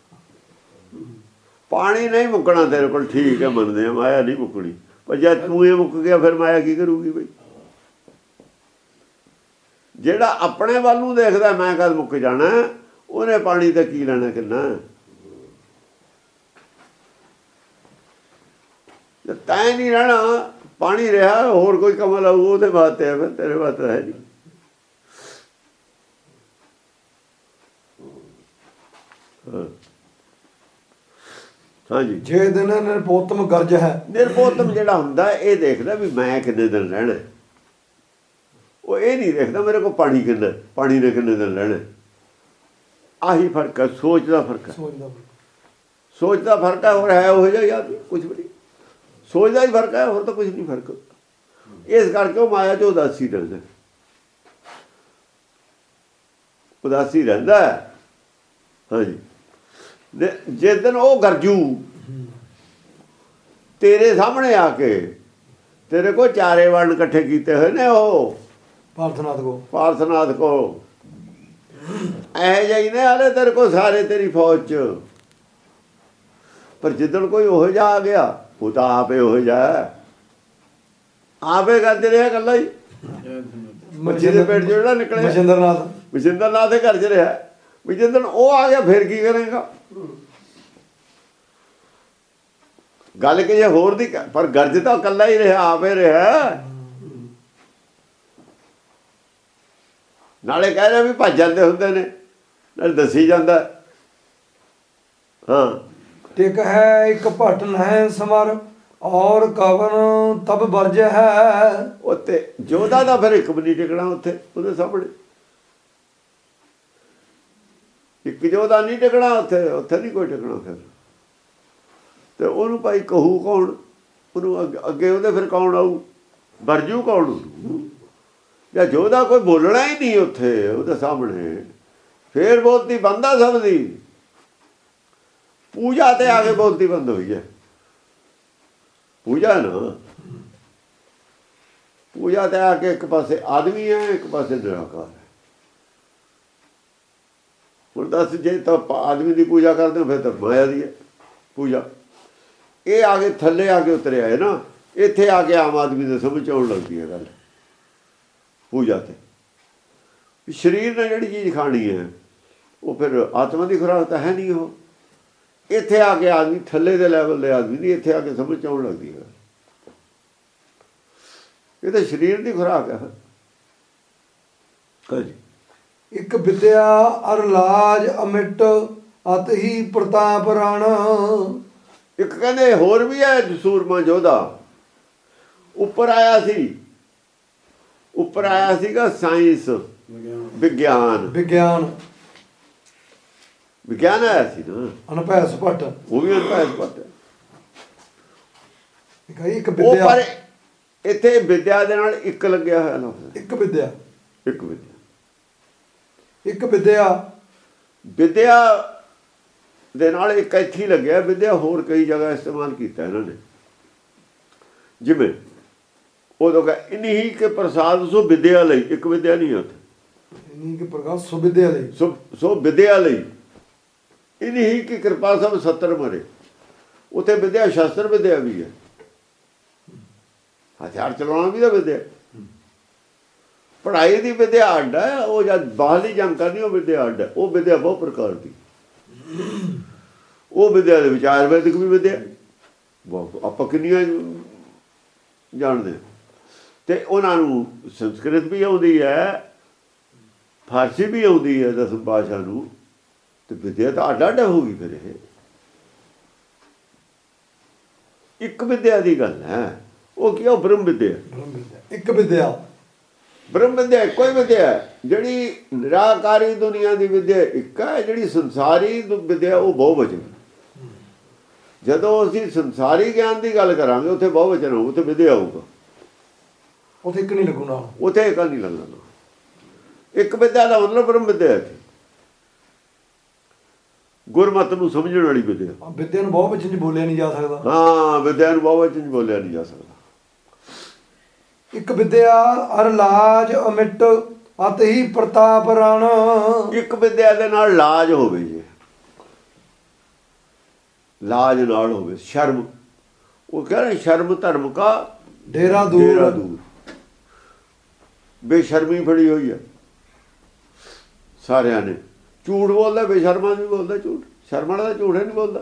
Speaker 2: ਪਾਣੀ ਨਹੀਂ ਮੁੱਕਣਾ ਤੇਰੇ ਕੋਲ, ਠੀਕ ਹੈ ਮੰਨਦੇ ਆ, ਮਾਇਆ ਨਹੀਂ ਮੁੱਕਣੀ। ਪਰ ਜਦ ਤੂੰ ਇਹ ਮੁੱਕ ਗਿਆ ਫਿਰ ਮਾਇਆ ਕੀ ਕਰੂਗੀ ਬਈ? ਜਿਹੜਾ ਆਪਣੇ ਵੱਲ ਨੂੰ ਦੇਖਦਾ ਮੈਂ ਕਦ ਮੁੱਕ ਜਾਣਾ, ਉਹਨੇ ਪਾਣੀ ਤਾਂ ਕੀ ਲੈਣਾ ਕਿੰਨਾ। ਜੇ ਤੈਂ ਨਹੀਂ ਰਹਿਣਾ, ਪਾਣੀ ਰਿਹਾ, ਹੋਰ ਕੋਈ ਕਮਲ ਆਊ ਉਹਦੇ ਵਾਸਤੇ ਹੈ, ਫਿਰ ਤੇਰੇ ਵਾਸਤੇ ਹੈ ਨਹੀਂ। ਹਾਂਜੀ,
Speaker 1: ਜੇ ਦਿਨ ਨਿਰਪੋਤਮ ਗਰਜ ਹੈ।
Speaker 2: ਨਿਰਪੋਤਮ ਜਿਹੜਾ ਹੁੰਦਾ ਇਹ ਦੇਖਦਾ ਵੀ ਮੈਂ ਕਿੰਨੇ ਦਿਨ ਰਹਿਣਾ। ਉਹ ਇਹ ਨਹੀਂ ਦੇਖਦਾ ਮੇਰੇ ਕੋਲ ਪਾਣੀ ਕਿੰਨਾ, ਪਾਣੀ ਨੇ ਕਿੰਨੇ ਦਿਨ ਰਹਿਣਾ। ਆਹੀ ਫਰਕ ਹੈ, ਸੋਚ ਦਾ ਫਰਕ ਹੈ। ਸੋਚ ਦਾ ਫਰਕ ਹੈ, ਹੋਰ ਹੈ ਉਹ ਜਿਹਾ ਯਾਰ ਕੁਛ ਵੀ ਨਹੀਂ। ਸੋਚ ਦਾ ਹੀ ਫਰਕ ਹੈ, ਹੋਰ ਤਾਂ ਕੁਛ ਨਹੀਂ ਫਰਕ। ਇਸ ਕਰਕੇ ਉਹ ਮਾਇਆ 'ਚ ਉਦਾਸੀ ਰਹਿੰਦਾ, ਉਦਾਸੀ ਰਹਿੰਦਾ। ਹਾਂਜੀ, ਜਿਸ ਦਿਨ ਉਹ ਗਰਜੂ ਤੇਰੇ ਸਾਹਮਣੇ ਆ ਕੇ, ਤੇਰੇ ਕੋਲ ਚਾਰੇ ਵਰਣ ਇਕੱਠੇ ਕੀਤੇ ਹੋਏ ਨੇ ਉਹ
Speaker 1: ਪਾਰਥਨਾਥ ਕੋ
Speaker 2: ਪਾਰਥਨਾਥ ਕੋ ਇਹ ਜਿਹੀ ਨੇ ਹਾਲੇ ਤੇਰੇ ਕੋਲ ਸਾਰੇ, ਤੇਰੀ ਫੌਜ 'ਚ। ਪਰ ਜਿੱਦਣ ਕੋਈ ਉਹੋ ਜਿਹਾ ਆ ਗਿਆ, ਉਹ ਤਾਂ ਆਪੇ ਉਹੋ ਜਿਹਾ ਆਪੇ ਕਰਦੇ ਰਿਹਾ ਇਕੱਲਾ ਹੀ। ਮੱਛੀ ਦੇ ਪੇਟ ਜਿਹੜਾ ਨਿਕਲਿਆ
Speaker 1: ਮਛਿੰਦਰਨਾਥ,
Speaker 2: ਮਛਿੰਦਰਨਾਥ ਦੇ ਘਰ 'ਚ ਰਿਹਾ। ਵੀ ਜਿੱਦਣ ਉਹ ਆ ਗਿਆ ਫਿਰ ਕੀ ਕਰੇਗਾ? ਗੱਲ ਕਿ ਜੇ ਹੋਰ ਦੀ, ਪਰ ਗਰਜ ਤਾਂ ਇਕੱਲਾ ਹੀ ਰਿਹਾ, ਆਪੇ ਰਿਹਾ। ਨਾਲੇ ਕਹਿ ਰਿਹਾ ਵੀ ਭੱਜ ਜਾਂਦੇ ਹੁੰਦੇ ਨੇ, ਨਾਲੇ ਦੱਸੀ ਜਾਂਦਾ। ਹਾਂ,
Speaker 1: ਟਿਕ ਹੈ ਇੱਕ ਭਟਨ ਹੈ ਸਮਰ, ਔਰ ਕਵਨ ਤਬ ਵਰਜ ਹੈ।
Speaker 2: ਉੱਥੇ ਜੋਧਾ ਦਾ ਫਿਰ ਇੱਕ ਵੀ ਨਹੀਂ ਟਿਕਣਾ ਉੱਥੇ, ਉਹਦੇ ਸਾਹਮਣੇ ਇੱਕ ਜੋਧਾ ਨਹੀਂ ਟਿਕਣਾ ਉੱਥੇ। ਉੱਥੇ ਨਹੀਂ ਕੋਈ ਟਿਕਣਾ ਫਿਰ। ਤੇ ਉਹਨੂੰ ਭਾਈ ਕਹੂ ਕੌਣ? ਉਹਨੂੰ ਅੱਗੇ ਉਹਦੇ ਫਿਰ ਕੌਣ ਆਊ? ਵਰਜੂ ਕੌਣ ਉਹਨੂੰ? ਜਾਂ ਜੋਧਾ ਕੋਈ ਬੋਲਣਾ ਹੀ ਨਹੀਂ ਉੱਥੇ ਉਹਦੇ ਸਾਹਮਣੇ, ਫੇਰ ਬੋਲਤੀ ਬੰਦ ਆ ਸਭ ਦੀ। ਪੂਜਾ ਤੇ ਆ ਕੇ ਬੋਲਤੀ ਬੰਦ ਹੋਈ ਹੈ। ਪੂਜਾ ਨਾ, ਪੂਜਾ ਤੇ ਆ ਕੇ ਇੱਕ ਪਾਸੇ ਆਦਮੀ ਹੈ, ਇੱਕ ਪਾਸੇ ਨਿਰਾਕਾਰ ਹੈ। ਹੁਣ ਦੱਸ, ਜੇ ਤਾਂ ਆਦਮੀ ਦੀ ਪੂਜਾ ਕਰਦੇ ਹੋ ਫਿਰ ਤਾਂ ਮਾਇਆ ਦੀ ਹੈ ਪੂਜਾ। ਇਹ ਆ ਕੇ ਥੱਲੇ ਆ ਕੇ ਉਤਰਿਆ ਹੈ ਨਾ, ਇੱਥੇ ਆ ਕੇ ਆਮ ਆਦਮੀ ਦੇ ਸਮਝ ਆਉਣ ਲੱਗਦੀ ਹੈ ਗੱਲ। ਪੂਜਾ ਤੇ। ਸਰੀਰ ਨੇ ਜਿਹੜੀ ਚੀਜ਼ ਖਾਣੀ ਹੈ ਉਹ ਫਿਰ ਆਤਮਾ ਦੀ ਖੁਰਾਕ ਤਾਂ ਹੈ ਨਹੀਂ। ਉਹ ਇੱਥੇ ਆ ਕੇ ਆਦਮੀ ਥੱਲੇ ਦੇ ਲੈਵਲ ਦੇ ਆਦਮੀ ਦੀ ਇੱਥੇ ਆ ਕੇ ਸਮਝ ਆਉਣ ਲੱਗਦੀ ਹੈ ਇਹ ਤਾਂ ਸਰੀਰ ਦੀ ਖੁਰਾਕ ਹੈ। ਹਾਂਜੀ।
Speaker 1: ਇੱਕ ਵਿਦਿਆ ਅਰ ਲਾਜ ਅਮਿਟ ਅਤ ਹੀ ਪ੍ਰਤਾਪ ਰਣ।
Speaker 2: ਇੱਕ ਕਹਿੰਦੇ ਹੋਰ ਵੀ ਹੈ ਸੂਰਮਾ ਯੋਧਾ। ਉੱਪਰ ਆਇਆ ਸੀ, ਉੱਪਰ ਆਇਆ ਸੀਗਾ ਸਾਇੰਸ ਵਿਗਿਆਨ।
Speaker 1: ਵਿਗਿਆਨ
Speaker 2: ਵਿਗਿਆਨ ਆਇਆ ਸੀ ਨਾ,
Speaker 1: ਅਨਭੈ ਸਪਟ।
Speaker 2: ਉਹ ਵੀ ਅਨਭੈ ਸਪਟ।
Speaker 1: ਇੱਕ
Speaker 2: ਉਹ
Speaker 1: ਵਿਦਿਆ
Speaker 2: ਪਰ ਇੱਥੇ ਵਿਦਿਆ ਦੇ ਨਾਲ ਇੱਕ ਲੱਗਿਆ ਹੋਇਆ ਲਫ਼ਜ਼।
Speaker 1: ਇੱਕ ਵਿਦਿਆ
Speaker 2: ਇੱਕ ਵਿਦਿਆ
Speaker 1: ਇੱਕ ਵਿਦਿਆ
Speaker 2: ਵਿਦਿਆ ਦੇ ਨਾਲ ਇੱਕ ਇੱਥੇ ਹੀ ਲੱਗਿਆ। ਵਿਦਿਆ ਹੋਰ ਕਈ ਜਗ੍ਹਾ ਇਸਤੇਮਾਲ ਕੀਤਾ ਇਹਨਾਂ ਨੇ। ਜਿਵੇਂ ਉਦੋਂ ਕਹ ਇਨਹੀ ਕੇ ਪ੍ਰਸਾਦ ਸੋ ਵਿਦਿਆ ਲਈ। ਇੱਕ ਵਿਦਿਆ ਨਹੀਂ ਹੈ ਉੱਥੇ।
Speaker 1: ਇਨਹੀ ਕੇ ਪ੍ਰਕਾਸ਼ ਸੋ ਵਿਦਿਆ ਲਈ।
Speaker 2: ਸੋ ਸੋ ਵਿਦਿਆ ਲਈ। ਇਨਹੀ ਕੀ ਕਿਰਪਾ ਸਭ ਸੱਤਰ ਮਰੇ। ਉੱਥੇ ਵਿਦਿਆ ਸ਼ਾਸਤਰ ਵਿਦਿਆ ਵੀ ਹੈ। ਹਥਿਆਰ ਚਲਾਉਣਾ ਵੀ ਤਾਂ ਵਿਦਿਆ। ਪੜ੍ਹਾਈ ਦੀ ਵਿਦਿਆ ਅੱਡ ਹੈ। ਉਹ ਜਦ ਬਾਹਰਲੀ ਜੰਗ ਕਰਨੀ ਉਹ ਵਿਦਿਆ ਅੱਡ ਹੈ। ਉਹ ਵਿਦਿਆ ਬਹੁਤ ਪ੍ਰਕਾਰ ਦੀ। ਉਹ ਵਿਦਿਆ ਦੇ ਵਿੱਚ ਆਯੁਰਵੈਦਿਕ ਵੀ ਵਿਦਿਆ ਬਹੁਤ ਆਪਾਂ ਕਿੰਨੀਆਂ ਜਾਣਦੇ। ਅਤੇ ਉਹਨਾਂ ਨੂੰ ਸੰਸਕ੍ਰਿਤ ਵੀ ਆਉਂਦੀ ਹੈ, ਫਾਰਸੀ ਵੀ ਆਉਂਦੀ ਹੈ ਦਸਮ ਭਾਸ਼ਾ ਨੂੰ। ਅਤੇ ਵਿਦਿਆ ਤਾਂ ਅੱਡ ਅੱਡ ਹੋ ਗਈ ਫਿਰ। ਇਹ ਇੱਕ ਵਿਦਿਆ ਦੀ ਗੱਲ ਹੈ। ਉਹ ਕੀ ਉਹ ਬ੍ਰਹਮ ਵਿਦਿਆ।
Speaker 1: ਇੱਕ ਵਿਦਿਆ
Speaker 2: ਬ੍ਰਹਮ ਵਿਦਿਆ ਕੋਈ ਵਿਦਿਆ ਜਿਹੜੀ ਨਿਰਾਕਾਰੀ ਦੁਨੀਆ ਦੀ ਵਿਦਿਆ ਇੱਕ ਹੈ। ਜਿਹੜੀ ਸੰਸਾਰੀ ਵਿਦਿਆ ਉਹ ਬਹੁਵਚਨ। ਜਦੋਂ ਅਸੀਂ ਸੰਸਾਰੀ ਗਿਆਨ ਦੀ ਗੱਲ ਕਰਾਂਗੇ ਉੱਥੇ ਬਹੁਵਚਨ ਹੋਊ, ਉੱਥੇ ਵਿਦਿਆ ਹੋਊਗਾ।
Speaker 1: ਉੱਥੇ ਇੱਕ ਨਹੀਂ ਲੱਗੂਗਾ।
Speaker 2: ਉੱਥੇ ਇੱਕ ਨਹੀਂ ਲੱਗਣਾ। ਇੱਕ ਵਿਦਿਆ ਦਾ ਮਤਲਬ ਬ੍ਰਹਮ ਵਿਦਿਆ ਹੈ। ਗੁਰਮਤਿ ਨੂੰ ਸਮਝਣ ਵਾਲੀ ਵਿਦਿਆ।
Speaker 1: ਵਿਦਿਆ ਨੂੰ ਬਹੁਵਚਨ 'ਚ ਬੋਲਿਆ ਨਹੀਂ ਜਾ ਸਕਦਾ।
Speaker 2: ਹਾਂ, ਵਿਦਿਆ ਨੂੰ ਬਹੁਵਚਨ 'ਚ ਬੋਲਿਆ ਨਹੀਂ ਜਾ ਸਕਦਾ।
Speaker 1: ਇੱਕ ਵਿਦਿਆ ਅਰ ਲਾਜ ਅਮਿਟ ਅਤ ਹੀ ਪ੍ਰਤਾਪ ਰਣ।
Speaker 2: ਇੱਕ ਵਿਦਿਆ ਦੇ ਨਾਲ ਲਾਜ ਹੋਵੇ ਜੀ। ਲਾਜ ਨਾਲ ਹੋਵੇ ਸ਼ਰਮ। ਉਹ ਕਹਿੰਦੇ ਸ਼ਰਮ ਧਰਮ ਕਾ
Speaker 1: ਡੇਰਾ ਦੂਰ।
Speaker 2: ਡੇਰਾ ਦੂਰ। ਬੇਸ਼ਰਮੀ ਫੜੀ ਹੋਈ ਹੈ ਸਾਰਿਆਂ ਨੇ। ਝੂਠ ਬੋਲਦਾ, ਬੇਸ਼ਰਮਾ ਵੀ ਬੋਲਦਾ ਝੂਠ। ਸ਼ਰਮ ਵਾਲਾ ਤਾਂ ਝੂਠ ਹੀ ਨਹੀਂ ਬੋਲਦਾ।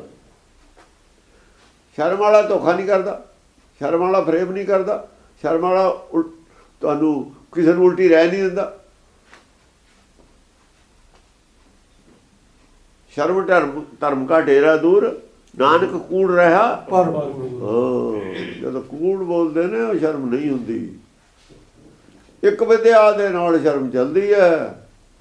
Speaker 2: ਸ਼ਰਮ ਵਾਲਾ ਧੋਖਾ ਨਹੀਂ ਕਰਦਾ। ਸ਼ਰਮ ਵਾਲਾ ਫਰੇਬ ਨਹੀਂ ਕਰਦਾ। ਸ਼ਰਮ ਵਾਲਾ ਤੁਹਾਨੂੰ ਕਿਸੇ ਨੂੰ ਉਲਟੀ ਰਹਿ ਨਹੀਂ ਦਿੰਦਾ। ਸ਼ਰਮ ਧਰਮ ਧਰਮ ਕਾ ਡੇਰਾ ਦੂਰ ਨਾਨਕ ਕੂੜ ਰਿਹਾ
Speaker 1: ਪਰ
Speaker 2: ਜਦੋਂ ਕੂੜ ਬੋਲਦੇ ਨੇ ਉਹ ਸ਼ਰਮ ਨਹੀਂ ਹੁੰਦੀ। ਇੱਕ ਵਿਦਿਆ ਦੇ ਨਾਲ ਸ਼ਰਮ ਚੱਲਦੀ ਹੈ।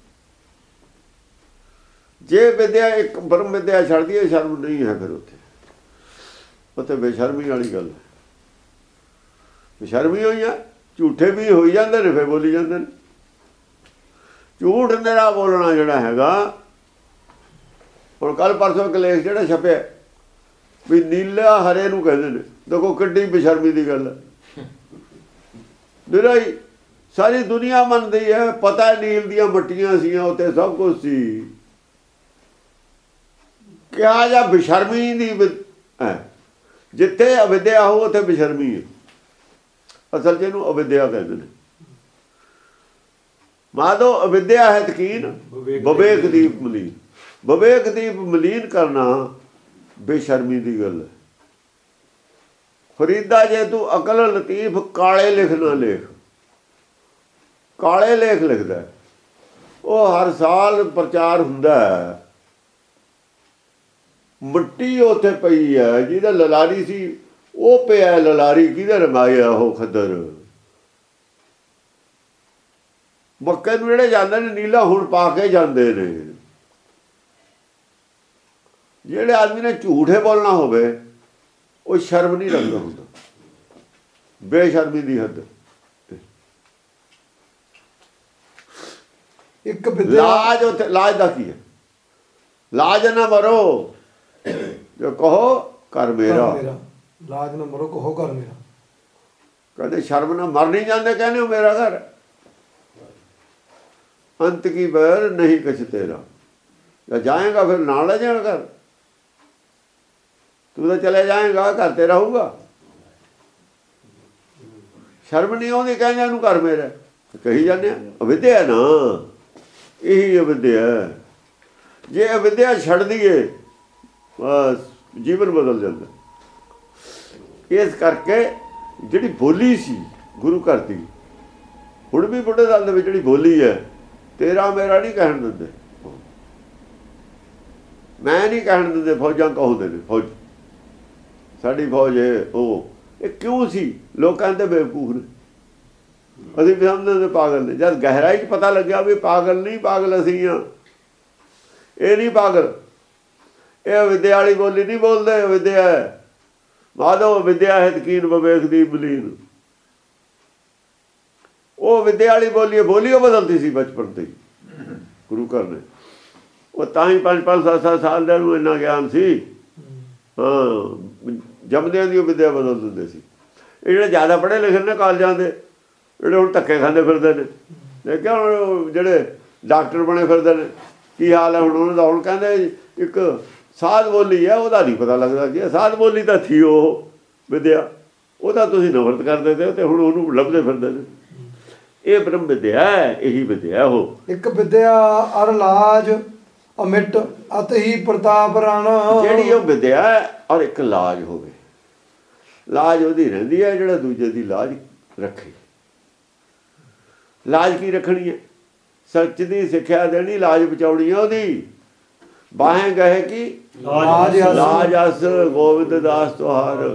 Speaker 2: ਜੇ ਵਿਦਿਆ ਇੱਕ ਬ੍ਰਹਮ ਵਿਦਿਆ ਛੱਡਦੀ ਹੈ ਸ਼ਰਮ ਨਹੀਂ ਹੈ। ਫਿਰ ਉੱਥੇ ਉੱਥੇ ਬੇਸ਼ਰਮੀ ਵਾਲੀ ਗੱਲ ਹੈ। ਬੇਸ਼ਰਮੀ ਹੋਈ ਹੈ। ਝੂਠੇ ਵੀ ਹੋਈ ਜਾਂਦੇ ਨੇ, ਫਿਰ ਬੋਲੀ ਜਾਂਦੇ ਨੇ। ਝੂਠ ਨਿਰਾ ਬੋਲਣਾ ਜਿਹੜਾ ਹੈਗਾ। ਹੁਣ ਕੱਲ੍ਹ ਪਰਸੋਂ ਇੱਕ ਲੇਖ ਜਿਹੜਾ ਛਪਿਆ ਵੀ ਨੀਲਾ ਹਰੇ ਨੂੰ ਕਹਿੰਦੇ ਨੇ। ਦੇਖੋ ਕਿੱਡੀ ਬੇਸ਼ਰਮੀ ਦੀ ਗੱਲ ਹੈ। ਨਿਰਾ ਹੀ ਸਾਰੀ ਦੁਨੀਆ ਮੰਨਦੀ ਹੈ। ਪਤਾ ਨੀਲ ਦੀਆਂ ਮੱਟੀਆਂ ਸੀਆਂ ਉੱਥੇ, ਸਭ ਕੁਛ ਸੀ। ਕਿਹਾ ਜਾਂ ਬੇਸ਼ਰਮੀ ਦੀ ਹੈ। ਜਿੱਥੇ ਅਵਿਦਿਆ ਹੋ ਉੱਥੇ ਬੇਸ਼ਰਮੀ ਹੈ। ਅਸਲ 'ਚ ਇਹਨੂੰ ਅਵਿਦਿਆ ਕਹਿੰਦੇ ਨੇ। ਮਾਧੋ ਅਵਿਦਿਆ ਹੈ ਤਕੀਨ ਵਿਵੇਕ ਦੀਪ ਮਲੀਨ। ਵਿਵੇਕ ਦੀਪ ਮਲੀਨ ਕਰਨਾ ਬੇਸ਼ਰਮੀ ਦੀ ਗੱਲ ਹੈ। ਫਰੀਦਾ ਜੇ ਤੂੰ ਅਕਲ ਲਤੀਫ ਕਾਲੇ ਲਿਖ ਨਾ ਲੇਖ। ਕਾਲੇ ਲੇਖ ਲਿਖਦਾ ਉਹ ਹਰ ਸਾਲ ਪ੍ਰਚਾਰ ਹੁੰਦਾ ਹੈ। ਮਿੱਟੀ ਉੱਥੇ ਪਈ ਹੈ ਜਿਹਦਾ ਲਲਾਰੀ ਸੀ ਉਹ ਪਿਆ। ਲਲਾਰੀ ਕਿਹਦਾ ਰੰਗਾਇਆ ਉਹ ਖੱਦਰ। ਮੱਕੇ ਨੂੰ ਜਿਹੜੇ ਜਾਂਦੇ ਨੇ ਨੀਲਾ ਹੁਣ ਪਾ ਕੇ ਜਾਂਦੇ ਨੇ। ਜਿਹੜੇ ਆਦਮੀ ਨੇ ਝੂਠੇ ਬੋਲਣਾ ਹੋਵੇ ਉਹ ਸ਼ਰਮ ਨਹੀਂ ਰੱਖਦਾ ਹੁੰਦਾ। ਬੇਸ਼ਰਮੀ ਦੀ ਹੱਦ।
Speaker 1: ਇੱਕ ਵਿਦਿਆ
Speaker 2: ਲਾਜ ਉੱਥੇ ਲਾਜ ਦਾ ਕੀ ਹੈ? ਲਾਜ ਨਾ ਮਰੋ ਜੋ ਕਹੋ ਕਰ ਮੇਰਾ।
Speaker 1: ਲਾਜ ਨਾ ਮਰੋ ਕਹੋ ਕਰ ਮੇਰਾ।
Speaker 2: ਕਹਿੰਦੇ ਸ਼ਰਮ ਨਾਲ ਮਰ ਨਹੀਂ ਜਾਂਦੇ। ਕਹਿੰਦੇ ਹੋ ਮੇਰਾ ਘਰ ਅੰਤ ਕੀ ਬੈਰ ਨਹੀਂ ਕੁਛ ਤੇਰਾ। ਜਾਂ ਜਾਏਗਾ ਫਿਰ ਨਾਲ ਲੈ ਜਾਏਗਾ ਘਰ। ਤੂੰ ਤਾਂ ਚਲੇ ਜਾਏਗਾ ਘਰ ਤੇ ਰਹੂਗਾ। ਸ਼ਰਮ ਨਹੀਂ ਆਉਂਦੀ ਕਹਿੰਦੇ ਇਹਨੂੰ ਘਰ ਮੇਰਾ। ਕਹੀ ਜਾਂਦੇ ਆ ਅਵਿਦਿਆ ਨਾ, ਇਹੀ ਅਵਿਦਿਆ। ਜੇ ਅਵਿਦਿਆ ਛੱਡ ਦਈਏ ਬਸ ਜੀਵਨ ਬਦਲ ਜਾਂਦਾ। ਇਸ ਕਰਕੇ ਜਿਹੜੀ ਬੋਲੀ ਸੀ ਗੁਰੂ ਘਰ ਦੀ, ਹੁਣ ਵੀ ਬੁੱਢੇ ਦਲ ਦੇ ਵਿੱਚ ਜਿਹੜੀ ਬੋਲੀ ਹੈ, ਤੇਰਾ ਮੇਰਾ ਨਹੀਂ ਕਹਿਣ ਦਿੰਦੇ, ਮੈਂ ਨਹੀਂ ਕਹਿਣ ਦਿੰਦੇ, ਫੌਜਾਂ ਕਹਾਉਂਦੇ ਨੇ ਫੌਜ, ਸਾਡੀ ਫੌਜ ਹੈ ਉਹ। ਇਹ ਕਿਉਂ ਸੀ? ਲੋਕਾਂ ਦੇ ਬੇਵਕੂਫ ਨੇ, ਅਸੀਂ ਵੀ ਸਮਝਦੇ ਪਾਗਲ ਨੇ। ਜਦ ਗਹਿਰਾਈ 'ਚ ਪਤਾ ਲੱਗਿਆ ਵੀ ਪਾਗਲ ਨਹੀਂ, ਪਾਗਲ ਅਸੀਂ ਹਾਂ, ਇਹ ਨਹੀਂ ਪਾਗਲ। ਇਹ ਵਿਦਿਆ ਵਾਲੀ ਬੋਲੀ ਨਹੀਂ ਬੋਲਦੇ। ਵਿਦਿਆ ਮਾਧੋ ਵਿਦਿਆ ਹੈ ਤਕੀਨ ਵਿਵੇਕ ਦੀ ਬਲੀਨ, ਉਹ ਵਿਦਿਆ ਵਾਲੀ ਬੋਲੀ ਬੋਲੀ ਉਹ ਬਦਲਦੀ ਸੀ ਬਚਪਨ ਤੇ ਗੁਰੂ ਘਰ ਨੇ। ਉਹ ਤਾਂ ਹੀ ਪੰਜ ਪੰਜ ਸੱਤ ਸੱਤ ਸਾਲ ਦੇ ਨੂੰ ਇੰਨਾ ਗਿਆਨ ਸੀ। ਹਾਂ, ਜੰਮਦਿਆਂ ਦੀ ਉਹ ਵਿਦਿਆ ਬਦਲ ਦਿੰਦੇ ਸੀ। ਇਹ ਜਿਹੜੇ ਜ਼ਿਆਦਾ ਪੜ੍ਹੇ ਲਿਖੇ ਨੇ ਕਾਲਜਾਂ ਦੇ, ਜਿਹੜੇ ਹੁਣ ਧੱਕੇ ਖਾਂਦੇ ਫਿਰਦੇ ਨੇ, ਦੇਖਿਆ ਹੁਣ ਜਿਹੜੇ ਡਾਕਟਰ ਬਣੇ ਫਿਰਦੇ ਨੇ ਕੀ ਹਾਲ ਹੈ ਹੁਣ ਉਹਨਾਂ ਦਾ। ਹੁਣ ਕਹਿੰਦੇ ਇੱਕ ਸਾਧ ਬੋਲੀ ਹੈ, ਉਹਦਾ ਨਹੀਂ ਪਤਾ ਲੱਗਦਾ ਕਿ ਸਾਧ ਬੋਲੀ ਤਾਂ ਥੀ ਉਹ ਵਿਦਿਆ, ਉਹਦਾ ਤੁਸੀਂ ਨਫ਼ਰਤ ਕਰਦੇ ਤੇ ਤੇ ਹੁਣ ਉਹਨੂੰ ਲੱਭਦੇ ਫਿਰਦੇ ਨੇ। ਇਹ ਬ੍ਰਹਮ ਵਿਦਿਆ ਹੈ, ਇਹੀ ਵਿਦਿਆ ਉਹ।
Speaker 1: ਇੱਕ ਵਿਦਿਆ ਅਰ ਲਾਜ ਅਮਿਟ ਅਤ ਹੀ ਪ੍ਰਤਾਪ ਰਾਣਾ,
Speaker 2: ਜਿਹੜੀ ਉਹ ਵਿਦਿਆ ਔਰ ਇੱਕ ਲਾਜ ਹੋਵੇ। ਲਾਜ ਉਹਦੀ ਰਹਿੰਦੀ ਹੈ ਜਿਹੜਾ ਦੂਜੇ ਦੀ ਲਾਜ ਰੱਖੇ। ਲਾਜ ਕੀ ਰੱਖਣੀ ਹੈ? ਸੱਚ ਦੀ ਸਿੱਖਿਆ ਦੇਣੀ, ਲਾਜ ਬਚਾਉਣੀ ਹੈ ਉਹਦੀ। ਬਾਹੇ ਗਏ ਕਿ ਲਾਜ ਅਸ ਗੋਬਿੰਦ ਦਾਸ ਤੁਹਾਰ,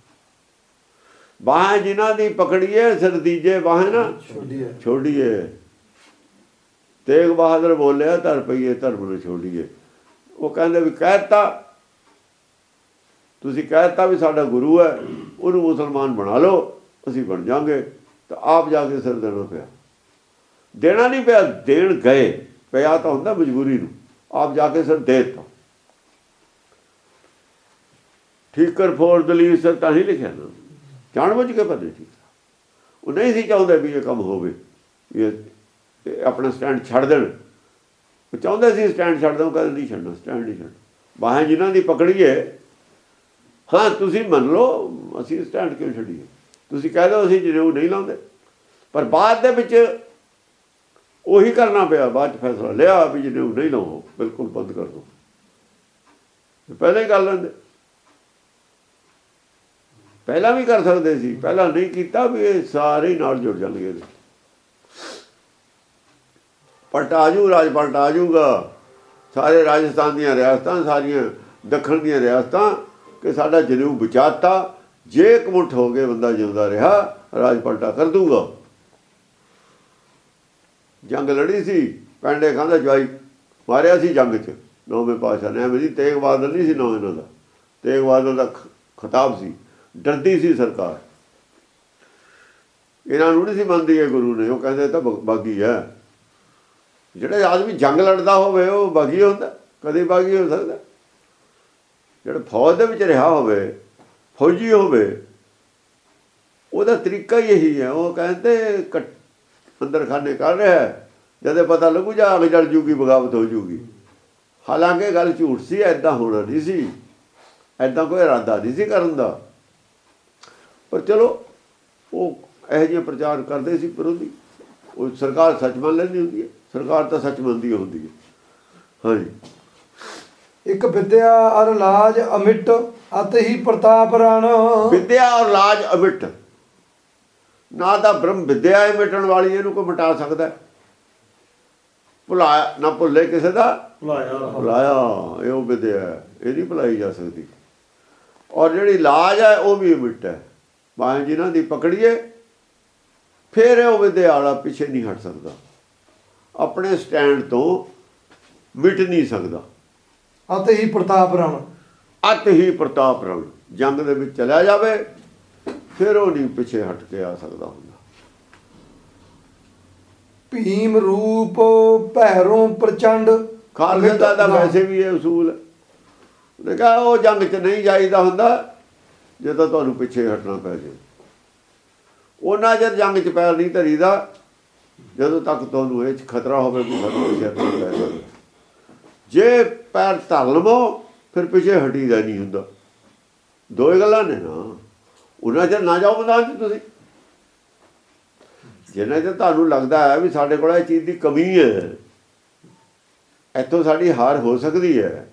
Speaker 2: ਬਾਹਾਂ ਜਿਨ੍ਹਾਂ ਦੀ ਪਕੜੀਏ ਸਰਦੀਜੇ ਬਾਹਾਂ ਨਾ ਛੋੜੀਏ। ਤੇਗ ਬਹਾਦਰ ਬੋਲਿਆ ਧਰ ਪਈਏ ਧਰਮ ਨੂੰ ਛੋੜੀਏ। ਉਹ ਕਹਿੰਦੇ ਵੀ ਕਹਿਤਾ, ਤੁਸੀਂ ਕਹਿਤਾ ਵੀ ਸਾਡਾ ਗੁਰੂ ਹੈ, ਉਹਨੂੰ ਮੁਸਲਮਾਨ ਬਣਾ ਲਓ, ਅਸੀਂ ਬਣ ਜਾਵਾਂਗੇ। ਤਾਂ ਆਪ ਜਾ ਕੇ ਸਿਰ ਦੇਣਾ ਪਿਆ। ਦੇਣਾ ਨਹੀਂ ਪਿਆ, ਦੇਣ ਗਏ। ਪਿਆ ਤਾਂ ਹੁੰਦਾ ਮਜਬੂਰੀ ਨੂੰ, ਆਪ ਜਾ ਕੇ ਸਿਰ ਦੇ ਦਿੱਤਾ। ਠੀਕਰ ਫੋਰ ਦਲੀਪ ਸਰ ਤਾਂ ਹੀ ਲਿਖਿਆ ਨਾ, ਜਾਣ ਬੁੱਝ ਕੇ ਪਤਾ ਠੀਕ। ਉਹ ਨਹੀਂ ਸੀ ਚਾਹੁੰਦੇ ਵੀ ਇਹ ਕੰਮ ਹੋਵੇ, ਇਹ ਆਪਣਾ ਸਟੈਂਡ ਛੱਡ ਦੇਣ। ਉਹ ਚਾਹੁੰਦੇ ਸੀ ਸਟੈਂਡ ਛੱਡ ਦੇਣ, ਕਹਿੰਦੇ ਨਹੀਂ ਛੱਡਣਾ, ਸਟੈਂਡ ਨਹੀਂ ਛੱਡਣਾ। ਬਾਹਾਂ ਜਿਨ੍ਹਾਂ ਦੀ ਪਕੜੀਏ, ਹਾਂ ਤੁਸੀਂ ਮੰਨ ਲਓ, ਅਸੀਂ ਸਟੈਂਡ ਕਿਉਂ ਛੱਡੀਏ? ਤੁਸੀਂ ਕਹਿ ਦਿਓ ਅਸੀਂ ਜਨੇਊ ਨਹੀਂ ਲਾਉਂਦੇ। ਪਰ ਬਾਅਦ ਦੇ ਵਿੱਚ ਉਹੀ ਕਰਨਾ ਪਿਆ। ਬਾਅਦ 'ਚ ਫੈਸਲਾ ਲਿਆ ਵੀ ਜਨੇਊ ਨਹੀਂ ਲਾਓ, ਬਿਲਕੁਲ ਬੰਦ ਕਰ ਦਿਓ। ਪਹਿਲਾਂ ਹੀ ਕਰ ਲੈਂਦੇ, ਪਹਿਲਾਂ ਵੀ ਕਰ ਸਕਦੇ ਸੀ, ਪਹਿਲਾਂ ਨਹੀਂ ਕੀਤਾ ਵੀ ਇਹ ਸਾਰੇ ਹੀ ਨਾਲ ਜੁੜ ਜਾਣਗੇ। ਪਲਟ ਆ ਜੂ, ਰਾਜ ਪਲਟ ਆ ਜੂਗਾ। ਸਾਰੇ ਰਾਜਸਥਾਨ ਦੀਆਂ ਰਿਆਸਤਾਂ, ਸਾਰੀਆਂ ਦੱਖਣ ਦੀਆਂ ਰਿਆਸਤਾਂ, ਕਿ ਸਾਡਾ ਜਨੇਊ ਬਚਾਤਾ। ਜੇ ਇਕਮੁੱਠ ਹੋ ਗਏ, ਬੰਦਾ ਜਿਉਂਦਾ ਰਿਹਾ, ਰਾਜ ਪਲਟਾ ਕਰ ਦੂਗਾ। ਜੰਗ ਲੜੀ ਸੀ, ਪੈਂਡੇ ਖਾਂਦਾ ਜਵਾਈ ਮਾਰਿਆ ਸੀ ਜੰਗ 'ਚ ਨੌਵੇਂ ਪਾਤਸ਼ਾਹ ਨੇ। ਐਵੇਂ ਜੀ ਤੇਗ ਬਹਾਦਰ ਨਹੀਂ ਸੀ ਨਾਂ ਇਹਨਾਂ ਦਾ, ਤੇਗ ਬਹਾਦਰ ਦਾ ਖਿਤਾਬ ਸੀ। ਡਰਦੀ ਸੀ ਸਰਕਾਰ, ਇਹਨਾਂ ਨੂੰ ਨਹੀਂ ਸੀ ਮੰਨਦੀ ਹੈ ਗੁਰੂ ਨੇ। ਉਹ ਕਹਿੰਦੇ ਤਾਂ ਬਾਗੀ ਹੈ। ਜਿਹੜਾ ਆਦਮੀ ਜੰਗ ਲੜਦਾ ਹੋਵੇ ਉਹ ਬਾਗੀ ਹੁੰਦਾ? ਕਦੇ ਬਾਗੀ ਹੋ ਸਕਦਾ? ਜਿਹੜਾ ਫੌਜ ਦੇ ਵਿੱਚ ਰਿਹਾ ਹੋਵੇ, ਫੌਜੀ ਹੋਵੇ, ਉਹਦਾ ਤਰੀਕਾ ਹੀ ਇਹੀ ਹੈ। ਉਹ ਕਹਿੰਦੇ ਕ ਅੰਦਰ ਖਾਨੇ ਕਰ ਰਿਹਾ, ਜਦ ਪਤਾ ਲੱਗੂ ਜਾਂ ਅੱਗ ਜਲ ਜੂਗੀ, ਬਗਾਵਤ ਹੋ ਜੂਗੀ। ਹਾਲਾਂਕਿ ਗੱਲ ਝੂਠ ਸੀ, ਐਦਾਂ ਹੋਣਾ ਨਹੀਂ ਸੀ, ਐਦਾਂ ਕੋਈ ਇਰਾਦਾ ਨਹੀਂ ਸੀ ਕਰਨ ਦਾ। ਪਰ ਚਲੋ ਉਹ ਇਹੋ ਜਿਹੇ ਪ੍ਰਚਾਰ ਕਰਦੇ ਸੀ ਵਿਰੋਧੀ। ਉਹ ਸਰਕਾਰ ਸੱਚ ਮੰਨ ਲੈਂਦੀ ਹੁੰਦੀ ਹੈ, ਸਰਕਾਰ ਤਾਂ ਸੱਚ ਮੰਨਦੀ ਹੁੰਦੀ ਹੈ। ਹਾਂਜੀ,
Speaker 1: ਇੱਕ ਵਿਦਿਆ ਅਰ ਲਾਜ ਅਮਿਟ ਅਤ ਹੀ ਪ੍ਰਤਾਪ ਰਾਣਾ।
Speaker 2: ਵਿਦਿਆ ਔਰ ਲਾਜ ਅਮਿਟ ਨਾ ਤਾਂ ਬ੍ਰਹਮ ਵਿਦਿਆ ਹੈ ਮਿਟਣ ਵਾਲੀ, ਇਹਨੂੰ ਕੋਈ ਮਿਟਾ ਸਕਦਾ? ਭੁਲਾਇਆ ਨਾ ਭੁੱਲੇ ਕਿਸੇ ਦਾ ਭੁਲਾਇਆ, ਭੁਲਾਇਆ ਇਹ ਉਹ ਵਿਦਿਆ ਹੈ, ਇਹ ਨਹੀਂ ਭੁਲਾਈ ਜਾ ਸਕਦੀ। ਔਰ ਜਿਹੜੀ ਲਾਜ ਹੈ ਉਹ ਵੀ ਅਮਿਟ ਹੈ। ਬਾਹਾਂ ਜਿਨ੍ਹਾਂ ਦੀ ਪਕੜੀਏ, ਫਿਰ ਉਹ ਵਿਦਿਆ ਵਾਲਾ ਪਿੱਛੇ ਨਹੀਂ ਹਟ ਸਕਦਾ, ਆਪਣੇ ਸਟੈਂਡ ਤੋਂ ਮਿਟ ਨਹੀਂ ਸਕਦਾ।
Speaker 1: ਅਤ ਹੀ ਪ੍ਰਤਾਪ ਰਾਣਾ,
Speaker 2: ਅਤ ਹੀ ਪ੍ਰਤਾਪ ਰਾਣਾ। ਜੰਗ ਦੇ ਵਿੱਚ ਚਲਿਆ ਜਾਵੇ, ਫਿਰ ਉਹ ਨਹੀਂ ਪਿੱਛੇ ਹਟ ਕੇ ਆ ਸਕਦਾ ਹੁੰਦਾ।
Speaker 1: ਭੀਮ ਰੂਪ ਭੈਰੋਂ ਪ੍ਰਚੰਡ।
Speaker 2: ਖਾਲਸਾ ਦਾ ਵੈਸੇ ਵੀ ਇਹ ਅਸੂਲ ਹੈ, ਉਹਨੇ ਕਿਹਾ ਉਹ ਜੰਗ 'ਚ ਨਹੀਂ ਜਾਈਦਾ ਹੁੰਦਾ ਜੇ ਤਾਂ ਤੁਹਾਨੂੰ ਪਿੱਛੇ ਹਟਣਾ ਪੈ ਜਾਏ। ਉਹਨਾਂ ਚਿਰ ਜੰਗ 'ਚ ਪੈਰ ਨਹੀਂ ਧਰੀਦਾ ਜਦੋਂ ਤੱਕ ਤੁਹਾਨੂੰ ਇਹ 'ਚ ਖਤਰਾ ਹੋਵੇ ਕਿ ਸਾਨੂੰ ਪਿੱਛੇ ਹਟਣਾ ਪੈ ਜਾਵੇ। ਜੇ ਪੈਰ ਧਰ ਲਵੋ ਫਿਰ ਪਿੱਛੇ ਹਟੀਦਾ ਨਹੀਂ ਹੁੰਦਾ। ਦੋ ਗੱਲਾਂ ਨੇ ਨਾ। ਉਹਨਾਂ ਚਿਰ ਨਾ ਜਾਓ ਮੈਦਾਨ 'ਚ ਤੁਸੀਂ। ਜਿੰਨਾ ਚਿਰ ਤੁਹਾਨੂੰ ਲੱਗਦਾ ਹੈ ਵੀ ਸਾਡੇ ਕੋਲ ਇਹ ਚੀਜ਼ ਦੀ ਕਮੀ ਹੈ, ਇੱਥੋਂ ਸਾਡੀ ਹਾਰ ਹੋ ਸਕਦੀ ਹੈ,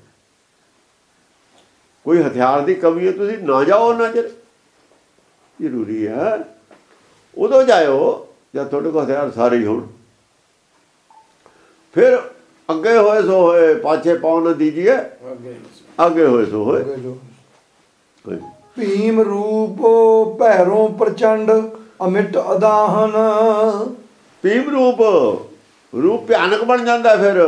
Speaker 2: ਕੋਈ ਹਥਿਆਰ ਦੀ ਕਮੀ ਹੈ, ਤੁਸੀਂ ਨਾ ਜਾਓ ਉਹਨਾਂ ਚਿਰ। ਜ਼ਰੂਰੀ ਹੈ ਉਦੋਂ ਜਾਇਓ ਜਦ ਤੁਹਾਡੇ ਕੋਲ ਹਥਿਆਰ ਸਾਰੇ ਹੀ ਹੋਣ। ਫਿਰ ਅੱਗੇ ਹੋਏ ਸੋ ਹੋਏ, ਪਾਛੇ ਪਾਉ ਨਾ ਦੀਜੀਏ, ਅੱਗੇ ਹੋਏ ਸੋ ਹੋਏ।
Speaker 1: ਭੀਮ ਰੂਪ ਭੈਰੋਂ ਪ੍ਰਚੰਡ ਅਮਿਟ ਅਦਾਹਨ।
Speaker 2: ਭੀਮ ਰੂਪ ਰੂਪ ਭਿਆਨਕ ਬਣ ਜਾਂਦਾ, ਫਿਰ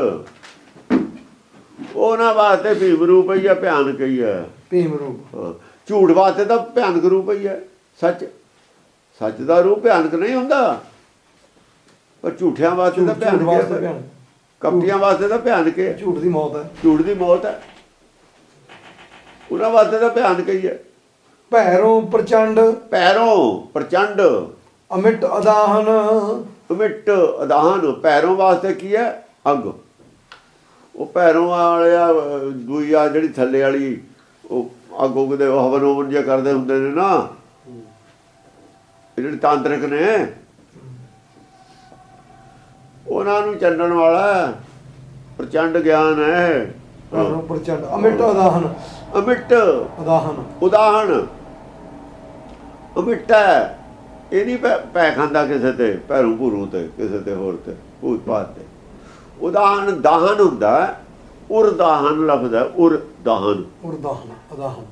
Speaker 2: ਉਹਨਾਂ ਵਾਸਤੇ ਭੀਮ ਰੂਪ ਹੀ ਆ, ਭਿਆਨਕ ਹੀ ਆ।
Speaker 1: ਭੀਮ ਰੂਪ
Speaker 2: ਝੂਠ ਵਾਸਤੇ ਤਾਂ ਭਿਆਨਕ ਰੂਪ ਹੀ ਹੈ। ਸੱਚ ਸੱਚ ਦਾ ਰੂਪ ਭਿਆਨਕ ਨਹੀਂ ਹੁੰਦਾ, ਪਰ ਝੂਠਿਆਂ ਵਾਸਤੇ ਤਾਂ ਭਿਆਨਕ ਹੈ, ਕਪਟੀਆਂ ਵਾਸਤੇ ਤਾਂ ਭਿਆਨਕ ਹੈ।
Speaker 1: ਝੂਠ ਦੀ ਮੌਤ ਹੈ,
Speaker 2: ਝੂਠ ਦੀ ਮੌਤ ਹੈ, ਉਹਨਾਂ ਵਾਸਤੇ ਤਾਂ ਭਿਆਨਕ ਹੀ ਹੈ।
Speaker 1: ਭੈਰੋਂ ਪ੍ਰਚੰਡ
Speaker 2: ਪੈਰੋਂ ਪ੍ਰਚੰਡ
Speaker 1: ਅਮਿਟ ਅਦਾਹਨ।
Speaker 2: ਅਮਿਟ ਅਦਾਹਨ ਪੈਰੋਂ ਵਾਸਤੇ ਕੀ ਹੈ? ਅੱਗ। ਉਹ ਪੈਰੋਂ ਵਾਲਿਆ ਦੂਈ ਆ ਜਿਹੜੀ ਥੱਲੇ ਵਾਲੀ ਉਹ ਅੱਗ ਉਗਦੇ ਹਵਨ ਹਵਨ ਜਿਹਾ ਕਰਦੇ ਹੁੰਦੇ ਨੇ ਨਾ, ਜਿਹੜੇ ਤਾਂਤਰਿਕ ਨੇ, ਉਹਨਾਂ ਨੂੰ ਚੰਡਣ ਵਾਲਾ ਪ੍ਰਚੰਡ ਗਿਆਨ ਹੈ।
Speaker 1: ਪ੍ਰਚੰਡ ਅਮਿਟ ਅਦਾਹਨ।
Speaker 2: ਅਮਿਟ
Speaker 1: ਅਦਾਹਨ
Speaker 2: ਉਦਾਹਨ ਅਮਿਟ ਹੈ, ਇਹ ਨਹੀਂ ਪੈ ਖਾਂਦਾ ਕਿਸੇ ਤੇ, ਭੈਰੂ ਭੂਰੂ ਤੇ, ਕਿਸੇ ਤੇ ਹੋਰ ਤੇ, ਭੂਤ ਪਾਤ ਤੇ। ਉਦਾਹਨ ਦਾਹਨ ਹੁੰਦਾ, ਉਰ ਦਾਹਨ ਲਫ਼ਜ਼ ਹੈ, ਉਰ ਦਾਹਨ।
Speaker 1: ਉਰ ਦਾਹਨ ਅਦਾਹਨ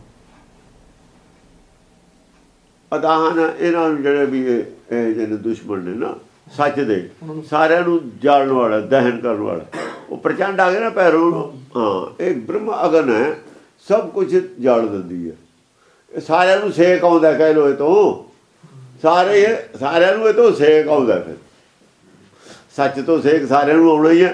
Speaker 2: ਅਦਾਹਨ ਇਹਨਾਂ ਨੂੰ ਜਿਹੜੇ ਵੀ ਇਹ ਜਿਹੜੇ ਦੁਸ਼ਮਣ ਨੇ ਨਾ ਸੱਚ ਦੇ, ਸਾਰਿਆਂ ਨੂੰ ਜਾਲਣ ਵਾਲਾ, ਦਹਨ ਕਰਨ ਵਾਲਾ, ਉਹ ਪ੍ਰਚੰਡ ਆ ਗਏ ਨਾ ਪੈਰੋਂ ਨੂੰ। ਹਾਂ, ਇਹ ਬ੍ਰਹਮ ਅਗਨ ਹੈ, ਸਭ ਕੁਝ ਜਾਲ ਦਿੰਦੀ ਹੈ। ਇਹ ਸਾਰਿਆਂ ਨੂੰ ਸੇਕ ਆਉਂਦਾ, ਕਹਿ ਲਓ ਇਹ ਤੋਂ ਸਾਰੇ ਸਾਰਿਆਂ ਨੂੰ ਇਹ ਤੋਂ ਸੇਕ ਆਉਂਦਾ। ਫਿਰ ਸੱਚ ਤੋਂ ਸੇਕ ਸਾਰਿਆਂ ਨੂੰ ਆਉਣਾ ਹੀ ਹੈ।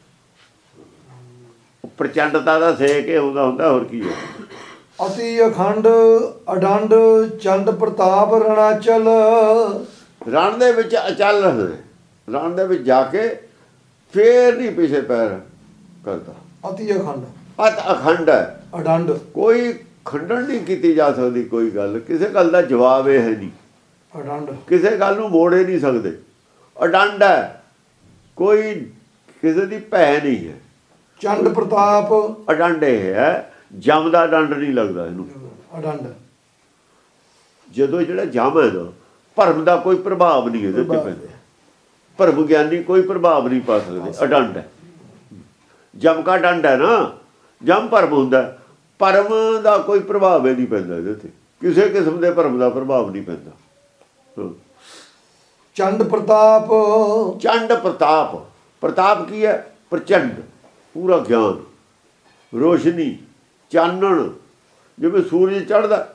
Speaker 2: ਪ੍ਰਚੰਡਤਾ ਦਾ ਸੇਕ ਇਹ ਆਉਂਦਾ ਹੁੰਦਾ, ਹੋਰ ਕੀ ਹੈ।
Speaker 1: ਅਤੀ ਅਖੰਡ ਅਡੰਡ ਚੰਡ ਪ੍ਰਤਾਪ ਰਣਾਚਲ।
Speaker 2: ਰਣ ਦੇ ਵਿੱਚ ਅਚਲ ਰਹੇ, ਰਣ ਦੇ ਵਿੱਚ ਜਾ ਕੇ ਫੇਰ ਨਹੀਂ ਪਿਛੇ ਪੈਰ ਕਰਦਾ।
Speaker 1: ਅਤੀ ਅਖੰਡ
Speaker 2: ਅਤ ਅਖੰਡ ਹੈ,
Speaker 1: ਅਡੰਡ
Speaker 2: ਕੋਈ ਖੰਡਨ ਨਹੀਂ ਕੀਤੀ ਜਾ ਸਕਦੀ। ਕੋਈ ਗੱਲ, ਕਿਸੇ ਗੱਲ ਦਾ ਜਵਾਬ ਇਹ ਹੈ ਨਹੀਂ,
Speaker 1: ਅਡੰਡ
Speaker 2: ਕਿਸੇ ਗੱਲ ਨੂੰ ਮੋੜੇ ਨਹੀਂ ਸਕਦੇ। ਅਡੰਡ ਹੈ, ਕੋਈ ਕਿਸੇ ਦੀ ਭੈ ਨਹੀਂ ਹੈ।
Speaker 1: ਚੰਡ ਪ੍ਰਤਾਪ
Speaker 2: ਅਡੰਡ ਇਹ ਹੈ, ਜਮ ਦਾ ਡੰਡ ਨਹੀਂ ਲੱਗਦਾ ਇਹਨੂੰ।
Speaker 1: ਅਡੰਡ
Speaker 2: ਜਦੋਂ ਜਿਹੜਾ ਜਮ ਹੈ ਨਾ, ਭਰਮ ਦਾ ਕੋਈ ਪ੍ਰਭਾਵ ਨਹੀਂ ਇਹਦੇ ਤੇ ਪੈਂਦਾ। ਭਰਮ ਗਿਆਨੀ ਕੋਈ ਪ੍ਰਭਾਵ ਨਹੀਂ ਪਾ ਸਕਦੇ। ਅਡੰਡ ਹੈ, ਜਮ ਕਾ ਡੰਡ ਹੈ ਨਾ, ਜਮ ਭਰਮ ਹੁੰਦਾ, ਭਰਮ ਦਾ ਕੋਈ ਪ੍ਰਭਾਵ ਹੀ ਨਹੀਂ ਪੈਂਦਾ ਇਹਦੇ ਤੇ, ਕਿਸੇ ਕਿਸਮ ਦੇ ਭਰਮ ਦਾ ਪ੍ਰਭਾਵ ਨਹੀਂ ਪੈਂਦਾ।
Speaker 1: ਚੰਡ ਪ੍ਰਤਾਪ
Speaker 2: ਚੰਡ ਪ੍ਰਤਾਪ, ਪ੍ਰਤਾਪ ਕੀ ਹੈ? ਪ੍ਰਚੰਡ, ਪੂਰਾ ਗਿਆਨ, ਰੋਸ਼ਨੀ, ਚਾਨਣ। ਜਿਵੇਂ ਸੂਰਜ ਚੜ੍ਹਦਾ,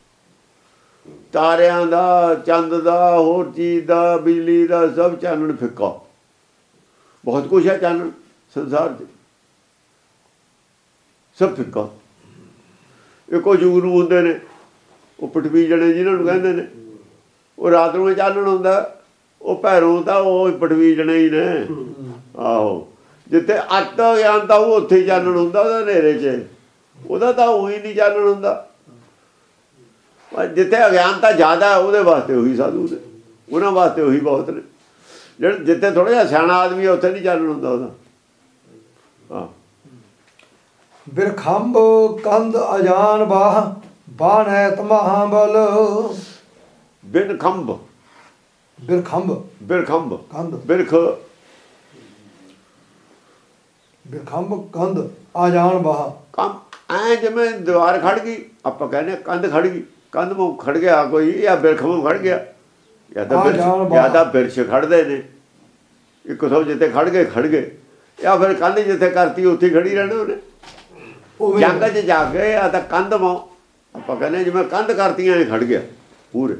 Speaker 2: ਤਾਰਿਆਂ ਦਾ, ਚੰਦ ਦਾ, ਹੋਰ ਚੀਜ਼ ਦਾ, ਬਿਜਲੀ ਦਾ, ਸਭ ਚਾਨਣ ਫਿੱਕਾ। ਬਹੁਤ ਕੁਛ ਹੈ ਚਾਨਣ ਸੰਸਾਰ 'ਚ, ਸਭ ਫਿੱਕਾ। ਇੱਕੋ ਜੂਗ ਨੂੰ ਹੁੰਦੇ ਨੇ ਉਹ ਪਟਵੀ ਜਣੇ ਜਿਹਨਾਂ ਨੂੰ ਕਹਿੰਦੇ ਨੇ, ਉਹ ਰਾਤ ਨੂੰ ਚਾਨਣ ਹੁੰਦਾ। ਉਹ ਭੈਰੋਂ ਤਾਂ ਉਹ ਪਟਵੀ ਜਣੇ ਹੀ ਨੇ। ਆਹੋ, ਜਿੱਥੇ ਅੱਤ ਗਿਆਨ ਤਾਂ ਉਹ ਉੱਥੇ ਹੀ ਚਾਨਣ ਹੁੰਦਾ, ਉਹਦਾ ਹਨੇਰੇ 'ਚ, ਉਹਦਾ ਤਾਂ ਉਹੀ ਨਹੀਂ ਚਾਨਣ ਹੁੰਦਾ। ਜਿੱਥੇ ਅਗਿਆਨਤਾ ਜ਼ਿਆਦਾ ਉਹਦੇ ਵਾਸਤੇ ਉਹੀ ਸਾਧੂ ਨੇ, ਉਹਨਾਂ ਵਾਸਤੇ ਉਹੀ ਬਹੁਤ ਨੇ। ਜਿਹੜੇ ਜਿੱਥੇ ਥੋੜ੍ਹਾ ਜਿਹਾ ਸਿਆਣਾ ਆਦਮੀ ਹੈ ਉੱਥੇ ਨਹੀਂ ਚਾਨਣ ਹੁੰਦਾ ਉਹਦਾ। ਹਾਂ,
Speaker 1: ਬਿਰਖੰਭ ਕੰਧ ਅਜਾਨ ਬਾਹ ਬਾਨੈਤ ਮਹਾਬਲ।
Speaker 2: ਬਿਨ ਖੰਭ,
Speaker 1: ਬਿਰਖੰਭ
Speaker 2: ਬਿਰਖੰਭ
Speaker 1: ਕੰਧ,
Speaker 2: ਬਿਰਖ
Speaker 1: ਬਿਰਖੰਭ ਕੰਧ ਆਜਾਨ ਬਾਹ।
Speaker 2: ਕੰਮ ਐ ਜਿਵੇਂ ਦੀਵਾਰ ਖੜ ਗਈ, ਆਪਾਂ ਕਹਿੰਦੇ ਕੰਧ ਖੜ ਗਈ, ਕੰਧ ਮੂੰਹ ਖੜ ਗਿਆ ਕੋਈ, ਜਾਂ ਬਿਰਖ ਮੂੰਹ ਖੜ ਗਿਆ, ਜਾਂ ਤਾਂ ਬਿਰਛ ਜਾਂ ਤਾਂ ਬਿਰਛ ਖੜਦੇ ਨੇ ਇੱਕ ਥੋ, ਜਿੱਥੇ ਖੜ ਗਏ ਖੜ ਗਏ, ਜਾਂ ਫਿਰ ਕੰਧ ਜਿੱਥੇ ਕਰਤੀ ਉੱਥੇ ਖੜੀ ਰਹਿਣਾ ਉਹਨੇ। ਜੰਗ 'ਚ ਜਾ ਕੇ ਆ ਤਾਂ ਕੰਧ ਮੋ ਆਪਾਂ ਕਹਿੰਦੇ ਜਿਵੇਂ ਕੰਧ ਕਰਤੀਆਂ ਇਹ ਖੜ ਗਿਆ ਪੂਰੇ।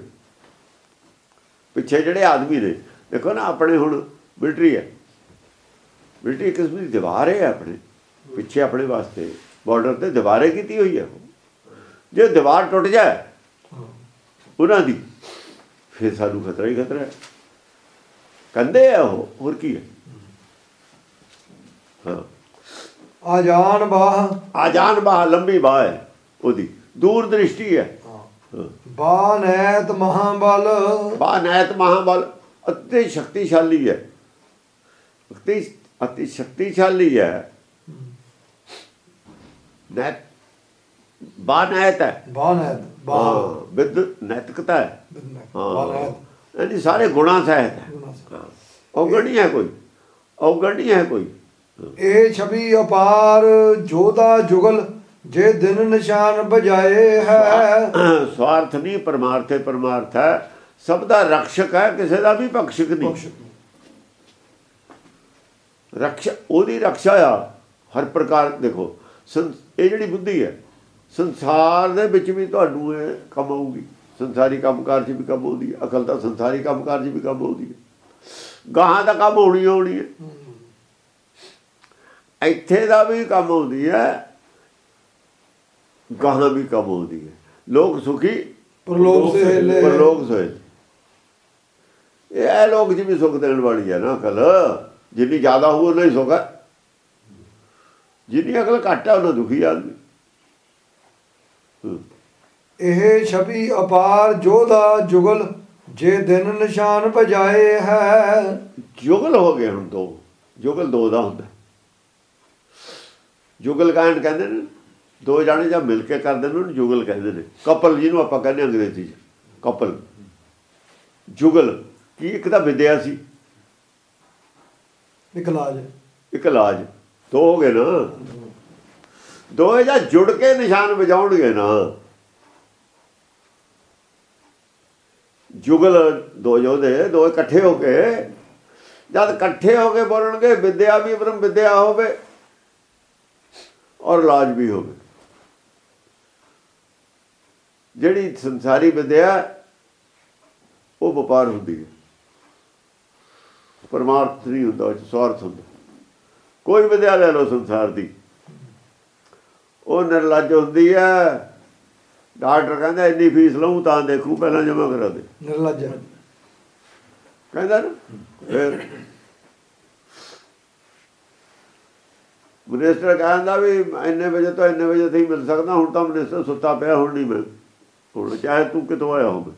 Speaker 2: ਪਿੱਛੇ ਜਿਹੜੇ ਆਦਮੀ ਨੇ ਦੇਖੋ ਨਾ, ਆਪਣੇ ਹੁਣ ਮਿਲਟਰੀ ਹੈ, ਮਿਲਟਰੀ ਕਿਸਮ ਦੀ ਦੀਵਾਰ ਹੈ ਆਪਣੇ ਪਿੱਛੇ, ਆਪਣੇ ਵਾਸਤੇ ਬਾਰਡਰ ਤੇ ਦੀਵਾਰੇ ਕੀਤੀ ਹੋਈ ਹੈ। ਜੇ ਦੀਵਾਰ ਟੁੱਟ ਜਾਏ ਉਹਨਾਂ ਦੀ, ਫਿਰ ਸਾਨੂੰ ਖਤਰਾ ਹੀ ਖਤਰਾ ਹੈ। ਕੰਧੇ ਆ ਉਹ, ਹੋਰ ਕੀ ਹੈ। ਹਾਂ,
Speaker 1: ਆਜਾਨ ਬਾਹ,
Speaker 2: ਆਜਾਨ ਬਾਹ, ਲੰਬੀ ਬਾਹ ਹੈ ਉਹਦੀ, ਦੂਰ ਦ੍ਰਿਸ਼ਟੀ ਹੈ।
Speaker 1: ਬਾਨੈਤ ਮਹਾਬਲ,
Speaker 2: ਬਾਨੈਤ ਮਹਾਬਲ, ਅਤੀ ਸ਼ਕਤੀਸ਼ਾਲੀ ਹੈ, ਅਤੀ ਅਤੀ ਸ਼ਕਤੀਸ਼ਾਲੀ ਹੈ। ਨੈਤ ਬਾਨੈਤ ਹੈ,
Speaker 1: ਬਾਨੈਤ
Speaker 2: ਹਾਂ, ਵਿਦ ਨੈਤਿਕਤਾ ਹੈ,
Speaker 1: ਬਾਨੈਤ
Speaker 2: ਹਾਂ, ਇਹਦੀ ਸਾਰੇ ਗੁਣਾ ਸਹਿਤ ਹੈ, ਔਗਣ ਨਹੀਂ ਹੈ ਕੋਈ, ਔਗਣ ਨਹੀਂ ਹੈ ਕੋਈ।
Speaker 1: ਇਹ ਛਵੀ ਅਪਾਰ ਜੋਦਾ ਜੁਗਲ ਜੇ ਦਿਨ ਨਿਸ਼ਾਨ ਬਜਾਏ ਹੈ।
Speaker 2: ਸਵਾਰਥ ਨਹੀਂ, ਪਰਮਾਰਥੇ ਪਰਮਾਰਥ ਹੈ, ਸਭ ਦਾ ਰਕਸ਼ਕ ਹੈ, ਕਿਸੇ ਦਾ ਵੀ ਭਕਸ਼ਕ ਨਹੀਂ। ਰਕਸ਼ਾ ਉਹਦੀ ਰਕਸ਼ਾ ਆ ਹਰ ਪ੍ਰਕਾਰ। ਦੇਖੋ ਇਹ ਜਿਹੜੀ ਬੁੱਧੀ ਹੈ ਸੰਸਾਰ ਦੇ ਵਿੱਚ ਵੀ ਤੁਹਾਨੂੰ ਇਹ ਕੰਮ ਆਊਗੀ, ਸੰਸਾਰੀ ਕੰਮਕਾਰ 'ਚ ਵੀ ਕੰਮ ਆਉਂਦੀ ਹੈ। ਅਕਲ ਤਾਂ ਸੰਸਾਰੀ ਕੰਮਕਾਰ 'ਚ ਵੀ ਕੰਮ ਆਉਂਦੀ ਹੈ, ਗਾਹਾਂ ਦਾ ਕੰਮ ਹੋਣੀ ਆਉਣੀ ਹੈ, ਇੱਥੇ ਦਾ ਵੀ ਕੰਮ ਆਉਂਦੀ ਹੈ, ਗਾਹਾਂ ਵੀ ਕੰਮ ਆਉਂਦੀ ਹੈ। ਲੋਕ ਸੁਖੀ
Speaker 1: ਪਰਲੋਕ ਸੋਹੇਲੇ,
Speaker 2: ਪਰਲੋਕ ਸੋਹੇਲੇ। ਇਹ ਲੋਕ ਜੀ ਵੀ ਸੁੱਖ ਦੇਣ ਵਾਲੀ ਹੈ ਨਾ ਅਕਲ। ਜਿੰਨੀ ਜ਼ਿਆਦਾ ਹੋਊ ਉਨਾ ਹੀ ਸੁੱਖ ਹੈ, ਜਿੰਨੀ ਅਕਲ ਘੱਟ ਹੈ ਉਹਨਾਂ ਦੁਖੀ ਆਦਮੀ।
Speaker 1: ਇਹ ਛਵੀ ਅਪਾਰ ਜੋਦਾ ਜੁਗਲ ਜੇ ਦਿਨ ਨਿਸ਼ਾਨ ਬਜਾਏ ਹੈ।
Speaker 2: ਜੁਗਲ ਹੋ ਗਏ ਹੁਣ ਦੋ, ਜੁਗਲ ਦੋ ਦਾ ਹੁੰਦਾ। ਜੁਗਲ ਕਾਂਡ ਕਹਿੰਦੇ ਨੇ, ਦੋ ਜਾਣੇ ਜਾਂ ਮਿਲ ਕੇ ਕਰਦੇ ਨੇ ਉਹਨੂੰ ਜੁਗਲ ਕਹਿੰਦੇ ਨੇ। ਕਪਲ ਜਿਹਨੂੰ ਆਪਾਂ ਕਹਿੰਦੇ ਅੰਗਰੇਜ਼ੀ 'ਚ ਕਪਲ। ਜੁਗਲ ਕੀ? ਇੱਕ ਤਾਂ ਵਿਦਿਆ ਸੀ,
Speaker 1: ਇੱਕ ਇਲਾਜ,
Speaker 2: ਇੱਕ ਇਲਾਜ। ਦੋ ਹੋ ਗਏ ਨਾ, ਦੋਏ ਜਾਂ ਜੁੜ ਕੇ ਨਿਸ਼ਾਨ ਵਜਾਉਣਗੇ ਨਾ। ਜੁਗਲ ਦੋ ਯੋਧੇ, ਦੋ ਇਕੱਠੇ ਹੋ ਕੇ ਜਦ ਇਕੱਠੇ ਹੋ ਕੇ ਬੋਲਣਗੇ, ਵਿਦਿਆ ਵੀ ਬ੍ਰਹਮ ਵਿਦਿਆ ਹੋਵੇ ਔਰ ਇਲਾਜ ਵੀ ਹੋਵੇ। ਜਿਹੜੀ ਸੰਸਾਰੀ ਵਿਦਿਆ ਉਹ ਵਪਾਰ ਹੁੰਦੀ ਹੈ, ਪਰਮਾਰਥ ਨਹੀਂ ਹੁੰਦਾ, ਉਹ 'ਚ ਸਵਾਰਥ ਹੁੰਦਾ। ਕੋਈ ਵਿਦਿਆ ਲੈ ਲਓ ਸੰਸਾਰ ਦੀ, ਉਹ ਨਿਰਲੱਜ ਹੁੰਦੀ ਹੈ। ਡਾਕਟਰ ਕਹਿੰਦਾ ਇੰਨੀ ਫੀਸ ਲਊਂ ਤਾਂ ਦੇਖੂ, ਪਹਿਲਾਂ ਜਮ੍ਹਾਂ ਕਰਾ ਦੇ,
Speaker 1: ਨਿਰਲੱਜ
Speaker 2: ਕਹਿੰਦਾ ਨਾ। ਫਿਰ ਮਿਨਿਸਟਰ ਕਹਿੰਦਾ ਵੀ ਇੰਨੇ ਵਜੇ ਤੋਂ ਇੰਨੇ ਵਜੇ ਤੇ ਹੀ ਮਿਲ ਸਕਦਾ, ਹੁਣ ਤਾਂ ਮਿਨਿਸਟਰ ਸੁੱਤਾ ਪਿਆ, ਹੁਣ ਨਹੀਂ ਮਿਲ, ਹੁਣ ਚਾਹੇ ਤੂੰ ਕਿਤੋਂ ਆਇਆ ਹੋਵੇ।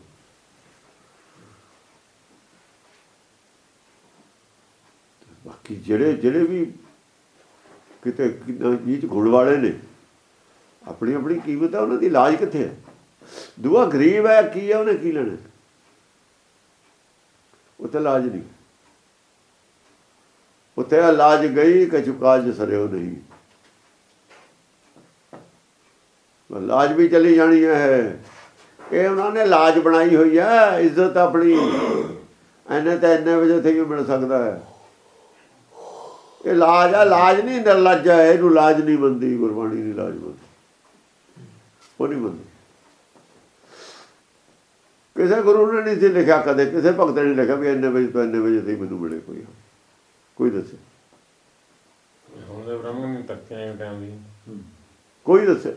Speaker 2: ਬਾਕੀ ਜਿਹੜੇ ਜਿਹੜੇ ਵੀ ਕਿਤੇ ਚੀਜ਼ ਗੁਣ ਵਾਲੇ ਨੇ, ਆਪਣੀ ਆਪਣੀ ਕੀਮਤ ਹੈ, ਉਹਨਾਂ ਦੀ ਇਲਾਜ ਕਿੱਥੇ ਹੈ? ਦੂਆ ਗਰੀਬ ਹੈ, ਕੀ ਹੈ, ਉਹਨੇ ਕੀ ਲੈਣਾ? ਉੱਥੇ ਇਲਾਜ ਨਹੀਂ, ਉੱਥੇ ਇਲਾਜ ਗਈ ਕਛੁ ਕਾਜ ਸਰਿਓ ਨਹੀਂ। ਇਲਾਜ ਵੀ ਚਲੀ ਜਾਣੀ ਹੈ। ਇਹ ਉਹਨਾਂ ਨੇ ਇਲਾਜ ਬਣਾਈ ਹੋਈ ਹੈ, ਇੱਜ਼ਤ ਆਪਣੀ। ਇੰਨੇ ਤਾਂ ਇੰਨੇ ਵਜੇ ਤੇ ਹੀ ਮਿਲ ਸਕਦਾ ਹੈ। ਇਹ ਇਲਾਜ ਆ, ਇਲਾਜ ਨਹੀਂ ਨਿਰਲੱਜ ਹੈ, ਇਹਨੂੰ ਇਲਾਜ ਨਹੀਂ ਮੰਨਦੀ ਗੁਰਬਾਣੀ। ਨਹੀਂ ਇਲਾਜ ਮੰਨਦੀ, ਉਹ ਨਹੀਂ ਮੰਨਦੀ। ਕਿਸੇ ਗੁਰੂ ਨੇ ਨਹੀਂ ਸੀ ਲਿਖਿਆ, ਕਦੇ ਕਿਸੇ ਭਗਤ ਨੇ ਨਹੀਂ ਲਿਖਿਆ ਵੀ ਇੰਨੇ ਵਜੇ ਤੋਂ ਇੰਨੇ ਵਜੇ ਤੇ ਮੈਨੂੰ ਮਿਲੇ। ਕੋਈ ਕੋਈ ਦੱਸੇ? ਕੋਈ ਦੱਸੇ?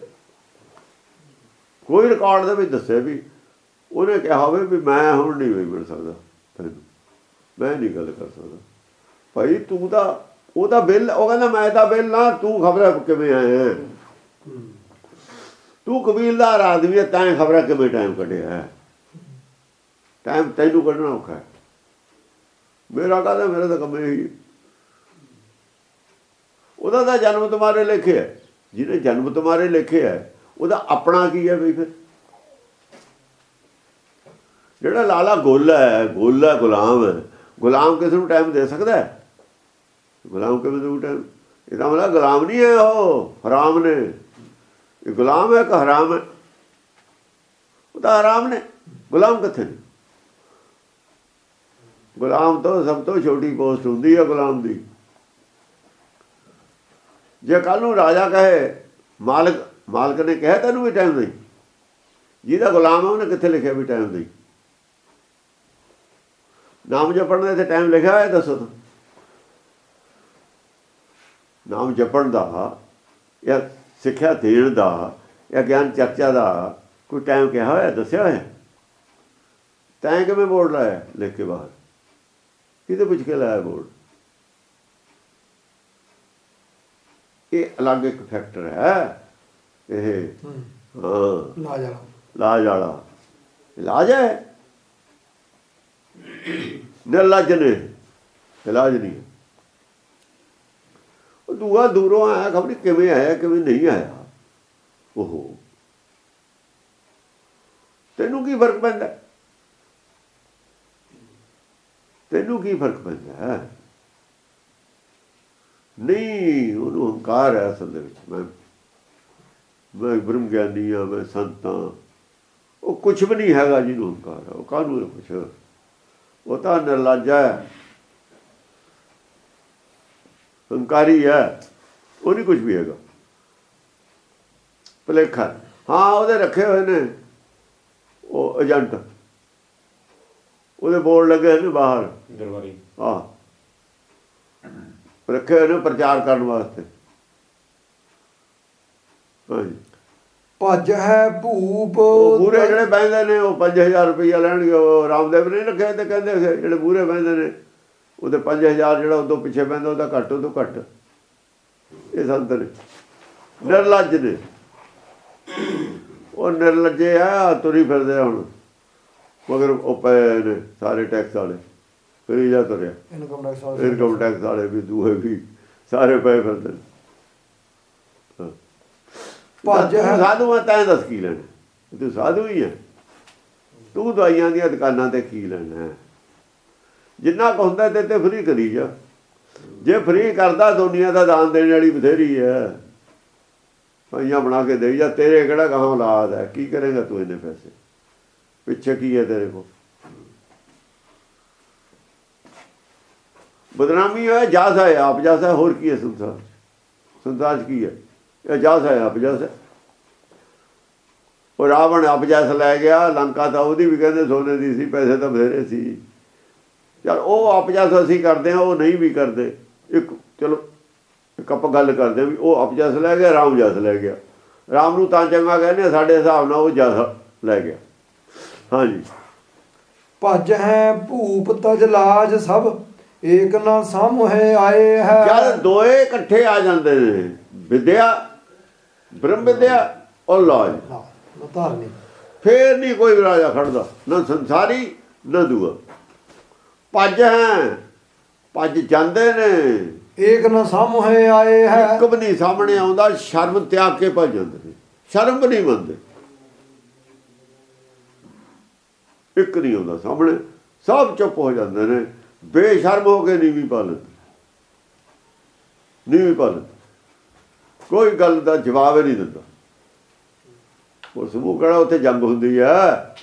Speaker 2: ਕੋਈ ਰਿਕਾਰਡ ਦੇ ਵਿੱਚ ਦੱਸਿਆ ਵੀ ਉਹਨੇ ਕਿਹਾ ਹੋਵੇ ਵੀ ਮੈਂ ਹੁਣ ਨਹੀਂ ਮਿਲ ਸਕਦਾ ਤੈਨੂੰ, ਮੈਂ ਨਹੀਂ ਗੱਲ ਕਰ ਸਕਦਾ। ਭਾਈ ਤੂੰ ਤਾਂ ਉਹਦਾ ਬਿੱਲ, ਉਹ ਕਹਿੰਦਾ ਮੈਂ ਤਾਂ ਬਿੱਲ ਨਾ, ਤੂੰ ਖਬਰ ਕਿਵੇਂ ਆਇਆ? ਤੂੰ ਕਬੀਲਦਾਰ ਆਦਮੀ ਹੈ, ਤੈਂ ਖਬਰਾਂ ਕਿਵੇਂ ਟਾਈਮ ਕੱਢਿਆ ਹੈ? ਟਾਈਮ ਤੈਨੂੰ ਕੱਢਣਾ ਔਖਾ ਹੈ। ਮੇਰਾ ਕਹਿੰਦਾ ਮੇਰਾ ਤਾਂ ਕੰਮ ਇਹੀ। ਉਹਦਾ ਤਾਂ ਜਨਮ ਤੁਹਾਰੇ ਲਿਖੇ ਹੈ, ਜਿਹਨੇ ਜਨਮ ਤੁਹਾਰੇ ਲਿਖੇ ਹੈ ਉਹਦਾ ਆਪਣਾ ਕੀ ਹੈ ਬਈ? ਫਿਰ ਜਿਹੜਾ ਲਾਲਾ ਗੋਲਾ ਹੈ, ਗੋਲਾ ਗੁਲਾਮ ਹੈ, ਗੁਲਾਮ ਕਿਸੇ ਨੂੰ ਟਾਈਮ ਦੇ ਸਕਦਾ ਹੈ? ਗੁਲਾਮ ਕਿਵੇਂ ਦੇਊ ਟਾਈਮ? ਇਹਦਾ ਮਤਲਬ ਗੁਲਾਮ ਨਹੀਂ ਹੈ, ਉਹ ਹਰਾਮ ਨੇ। ਇਹ ਗੁਲਾਮ ਹੈ ਕਿ ਹਰਾਮ ਹੈ? ਉਹ ਤਾਂ ਹਰਾਮ ਨੇ, ਗੁਲਾਮ ਕਿੱਥੇ ਨੇ? ਗੁਲਾਮ ਤੋਂ ਸਭ ਤੋਂ ਛੋਟੀ ਪੋਸਟ ਹੁੰਦੀ ਹੈ ਗੁਲਾਮ ਦੀ। ਜੇ ਕੱਲ੍ਹ ਨੂੰ ਰਾਜਾ ਕਹੇ, ਮਾਲਕ ਮਾਲਕ ਨੇ ਕਿਹਾ ਤੈਨੂੰ ਵੀ ਟਾਈਮ ਨਹੀਂ, ਜਿਹਦਾ ਗੁਲਾਮ ਹੈ ਉਹਨੇ ਕਿੱਥੇ ਲਿਖਿਆ ਵੀ ਟਾਈਮ ਨਹੀਂ? ਨਾਮ ਜਪਣ ਦਾ ਇੱਥੇ ਟਾਈਮ ਲਿਖਿਆ ਹੋਇਆ? ਦੱਸੋ ਤਾਂ। ਨਾਮ ਜਪਣ ਦਾ ਜਾਂ ਸਿੱਖਿਆ ਦੇਣ ਦਾ ਜਾਂ ਗਿਆਨ ਚਰਚਾ ਦਾ ਕੋਈ ਟਾਈਮ ਕਿਹਾ ਹੋਇਆ, ਦੱਸਿਆ ਹੋਇਆ? ਤੈਂ ਕਿਵੇਂ ਬੋਰਡ ਲਾਇਆ ਲਿਖ ਕੇ ਬਾਹਰ? ਕਿਹਦੇ ਪੁੱਛ ਕੇ ਲਾਇਆ ਬੋਰਡ? ਇਹ ਅਲੱਗ ਇੱਕ ਫੈਕਟਰ ਹੈ। ਇਹ ਹਾਂ
Speaker 1: ਇਲਾਜ ਵਾਲਾ,
Speaker 2: ਇਲਾਜ ਵਾਲਾ ਇਲਾਜ ਹੈ। ਨਿਰਲੱਜ ਨੇ, ਇਲਾਜ ਨਹੀਂ। ਉਹ ਦੂਆ ਦੂਰੋਂ ਆਇਆ, ਖਬਰ ਨਹੀਂ ਕਿਵੇਂ ਆਇਆ ਕਿਵੇਂ ਨਹੀਂ ਆਇਆ। ਉਹ ਤੈਨੂੰ ਕੀ ਫਰਕ ਪੈਂਦਾ? ਤੈਨੂੰ ਕੀ ਫਰਕ ਪੈਂਦਾ? ਨਹੀਂ, ਉਹਨੂੰ ਹੰਕਾਰ ਹੈ ਅਸਲ ਦੇ ਵਿੱਚ। ਮੈਂ ਮੈਂ ਬ੍ਰਹਮ ਗਿਆਨੀ ਹਾਂ, ਮੈਂ ਸੰਤ ਹਾਂ। ਉਹ ਕੁਛ ਵੀ ਨਹੀਂ ਹੈਗਾ ਜਿਹਨੂੰ ਹੰਕਾਰ ਹੈ। ਉਹ ਕਾਹਨੂੰ ਹੈ ਕੁਛ? ਉਹ ਤਾਂ ਨਿਰਲੱਜਾ ਹੈ, ਹੰਕਾਰੀ ਹੈ। ਉਹ ਨਹੀਂ ਕੁਛ ਵੀ ਹੈਗਾ, ਭੁਲੇਖਾ। ਹਾਂ, ਉਹਦੇ ਰੱਖੇ ਹੋਏ ਨੇ ਉਹ ਏਜੰਟ, ਉਹਦੇ ਬੋਰਡ ਲੱਗੇ ਨੇ ਬਾਹਰ
Speaker 3: ਦਰਬਾਰੀ,
Speaker 2: ਆਹ ਰੱਖੇ ਹੋਏ ਨੇ ਪ੍ਰਚਾਰ ਕਰਨ ਵਾਸਤੇ। ਹਾਂਜੀ,
Speaker 1: ਭੱਜ ਹੈ ਭੂਪ।
Speaker 2: ਪੂਰੇ ਜਿਹੜੇ ਬਹਿੰਦੇ ਨੇ ਉਹ ਪੰਜ ਹਜ਼ਾਰ ਰੁਪਈਆ ਲੈਣਗੇ। ਉਹ ਰਾਮਦੇਵ ਨੇ ਰੱਖੇ ਤੇ ਕਹਿੰਦੇ ਜਿਹੜੇ ਪੂਰੇ ਬਹਿੰਦੇ ਨੇ ਉਹਦੇ ਪੰਜ ਹਜ਼ਾਰ, ਜਿਹੜਾ ਉਦੋਂ ਪਿੱਛੇ ਬਹਿੰਦਾ ਉਹਦਾ ਘੱਟ ਉਦੋਂ ਘੱਟ। ਇਹ ਸੰਤ ਨੇ, ਨਿਰਲੱਜ ਨੇ। ਉਹ ਨਿਰਲੱਜੇ ਆ, ਤੁਰੀ ਫਿਰਦੇ ਹੁਣ ਮਗਰ ਉਹ ਪਏ ਨੇ ਸਾਰੇ ਟੈਕਸ ਵਾਲੇ। ਫਿਰ ਜਾ ਤੁਰਿਆ ਇਨਕਮ ਟੈਕਸ ਵਾਲੇ ਵੀ, ਦੂਏ ਵੀ ਸਾਰੇ ਪਏ ਫਿਰਦੇ ਨੇ। ਭੱਜ ਸਾਧੂ ਆ, ਤੈਂ ਦੱਸ ਕੀ ਲੈਣਾ? ਤੂੰ ਸਾਧੂ ਹੀ ਹੈ। ਤੂੰ ਦਵਾਈਆਂ ਦੀਆਂ ਦੁਕਾਨਾਂ ਤੇ ਕੀ ਲੈਣਾ? ਜਿੰਨਾ ਕੁ ਹੁੰਦਾ ਤੇ ਤੇ ਫਰੀ ਕਰੀ ਜਾ। ਜੇ ਫਰੀ ਕਰਦਾ, ਦੁਨੀਆ ਦਾ ਦਾਨ ਦੇਣ ਵਾਲੀ ਬਥੇਰੀ ਹੈ। ਪਾਈਆਂ ਬਣਾ ਕੇ ਦੇਈ ਜਾ। ਤੇਰੇ ਕਿਹੜਾ ਗਾਹਾਂ ਔਲਾਦ ਹੈ? ਕੀ ਕਰੇਗਾ ਤੂੰ ਇੰਨੇ ਪੈਸੇ? ਪਿੱਛੇ ਕੀ ਹੈ ਤੇਰੇ ਕੋਲ? ਬਦਨਾਮੀ ਹੈ, ਜਾਸ ਹੈ, ਆਪ ਜਾਸ ਹੈ। ਹੋਰ ਕੀ ਹੈ ਸੰਸਾਰ? ਸੰਸਾਰ 'ਚ ਕੀ ਹੈ? ਇਹ ਜਾਸ ਹੈ, ਆਪ ਜਾਸ ਹੈ। ਉਹ ਰਾਵਣ ਆਪ ਜਾਸ ਲੈ ਗਿਆ ਲੰਕਾ, ਤਾਂ ਉਹਦੀ ਵੀ ਕਹਿੰਦੇ ਸੋਨੇ ਦੀ ਸੀ, ਪੈਸੇ ਤਾਂ ਬਥੇਰੇ ਸੀ। ਚੱਲ ਉਹ ਆਪ ਜਾਸ ਅਸੀਂ ਕਰਦੇ ਹਾਂ, ਉਹ ਨਹੀਂ ਵੀ ਕਰਦੇ। ਇੱਕ ਚਲੋ ਇੱਕ ਆਪਾਂ ਗੱਲ ਕਰਦੇ ਹਾਂ ਵੀ ਉਹ ਆਪ ਜਾਸ ਲੈ ਗਿਆ, ਰਾਮ ਜਾਸ ਲੈ ਗਿਆ। ਰਾਮ ਨੂੰ ਤਾਂ ਚੰਗਾ ਕਹਿੰਦੇ, ਸਾਡੇ ਹਿਸਾਬ ਨਾਲ ਉਹ ਜਾਸ ਲੈ ਗਿਆ। ਹਾਂਜੀ,
Speaker 1: ਭੱਜ ਹੈ ਭੂਪ ਤਜ ਲਾਜ ਸਭ, ਏਕ ਨਾ ਸਾਹਮਣੇ ਆਏ ਹੈ।
Speaker 2: ਜਦ ਦੋਏ ਇਕੱਠੇ ਆ ਜਾਂਦੇ ਨੇ, ਵਿਦਿਆ ਬ੍ਰਹਮ ਵਿਦਿਆ ਔਰ ਲਾਜ,
Speaker 1: ਧਾਰਨੀ,
Speaker 2: ਫੇਰ ਨਹੀਂ ਕੋਈ ਰਾਜਾ ਖੜਦਾ, ਨਾ ਸੰਸਾਰੀ ਨਾ ਦੂਆ। ਭੱਜ ਹੈ, ਭੱਜ ਜਾਂਦੇ ਨੇ।
Speaker 1: ਏਕ ਨਾ ਸਾਹਮਣੇ ਆਏ ਹੈ,
Speaker 2: ਇੱਕ ਵੀ ਨਹੀਂ ਸਾਹਮਣੇ ਆਉਂਦਾ। ਸ਼ਰਮ ਤਿਆਗ ਕੇ ਭੱਜ ਜਾਂਦੇ ਨੇ, ਸ਼ਰਮ ਵੀ ਨਹੀਂ ਮੰਨਦੇ। ਇੱਕ ਨਹੀਂ ਆਉਂਦਾ ਸਾਹਮਣੇ, ਸਭ ਚੁੱਪ ਹੋ ਜਾਂਦੇ ਨੇ। ਬੇਸ਼ਰਮ ਹੋ ਕੇ ਨੀਵੀਂ ਪਾ ਲੈਂਦੇ, ਨੀਵੀਂ ਪਾ ਲੈਂਦੇ। ਕੋਈ ਗੱਲ ਦਾ ਜਵਾਬ ਹੀ ਨਹੀਂ ਦਿੰਦਾ। ਉਹ ਸਮੂਹ ਕਿਹੜਾ ਉੱਥੇ ਜੰਗ ਹੁੰਦੀ ਹੈ।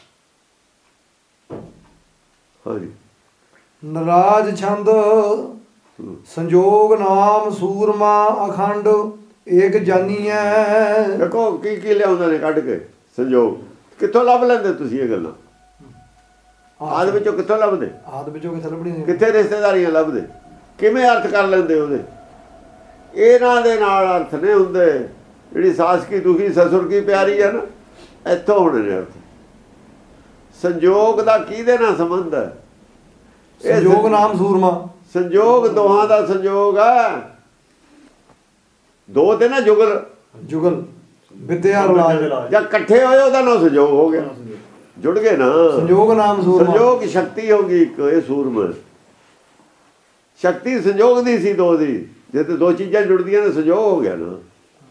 Speaker 2: ਹਾਂਜੀ,
Speaker 1: ਨਰਾਜ ਛੰਦ ਸੰਜੋਗ ਨਾਮ ਸੂਰਮਾ ਅਖੰਡ, ਏਕ ਜਾਨੀਐ।
Speaker 2: ਦੇਖੋ ਕੀ ਕੀ ਲਿਆਉਂਦੇ ਨੇ ਕੱਢ ਕੇ ਸੰਜੋਗ। ਕਿੱਥੋਂ ਲੱਭ ਲੈਂਦੇ ਤੁਸੀਂ ਇਹ ਗੱਲਾਂ? ਆਦ ਵਿੱਚੋਂ ਕਿੱਥੋਂ ਲੱਭਦੇ?
Speaker 1: ਆਦ ਵਿੱਚੋਂ ਕਿੱਥੇ ਲੱਭਣੀ? ਕਿੱਥੇ
Speaker 2: ਰਿਸ਼ਤੇਦਾਰੀਆਂ ਲੱਭਦੇ? ਕਿਵੇਂ ਅਰਥ ਕਰ ਲੈਂਦੇ ਉਹਦੇ? ਇਹਨਾਂ ਦੇ ਨਾਲ ਅਰਥ ਨਹੀਂ ਹੁੰਦੇ। ਜਿਹੜੀ ਸਾਸ ਕੀ ਦੁਖੀ ਸਸੁਰ ਕੀ ਪਿਆਰੀ ਹੈ ਨਾ, ਇੱਥੋਂ ਹੋਣੇ ਨੇ ਅਰਥ। ਸੰਜੋਗ ਦਾ ਕਿਹਦੇ ਨਾਲ ਸੰਬੰਧ ਹੈ?
Speaker 1: ਸੰਜੋਗ ਨਾਮ ਸੂਰਮਾ।
Speaker 2: ਸੰਜੋਗ ਦੋਹਾਂ ਦਾ ਸੰਜੋਗ ਹੈ। ਦੋ ਤੇ ਨਾ ਜੁਗਲ,
Speaker 1: ਜੁਗਲ ਵਿਦਿਆ ਲਾਜ।
Speaker 2: ਜਾਂ ਇਕੱਠੇ ਹੋਏ ਉਹਦਾ ਨਾ ਸੰਜੋਗ ਹੋ ਗਿਆ, ਜੁੜ ਗਏ ਨਾ।
Speaker 1: ਸੰਜੋਗ ਨਾਮ ਸੂਰਮਾ।
Speaker 2: ਸੰਜੋਗ ਸ਼ਕਤੀ ਹੋ ਗਈ ਇੱਕ, ਇਹ ਸੂਰਮਾ ਸ਼ਕਤੀ ਸੰਜੋਗ ਦੀ ਸੀ ਦੋ ਦੀ। ਜੇ ਤੇ ਦੋ ਚੀਜ਼ਾਂ ਜੁੜਦੀਆਂ ਨੇ ਸੰਜੋਗ ਹੋ ਗਿਆ ਨਾ।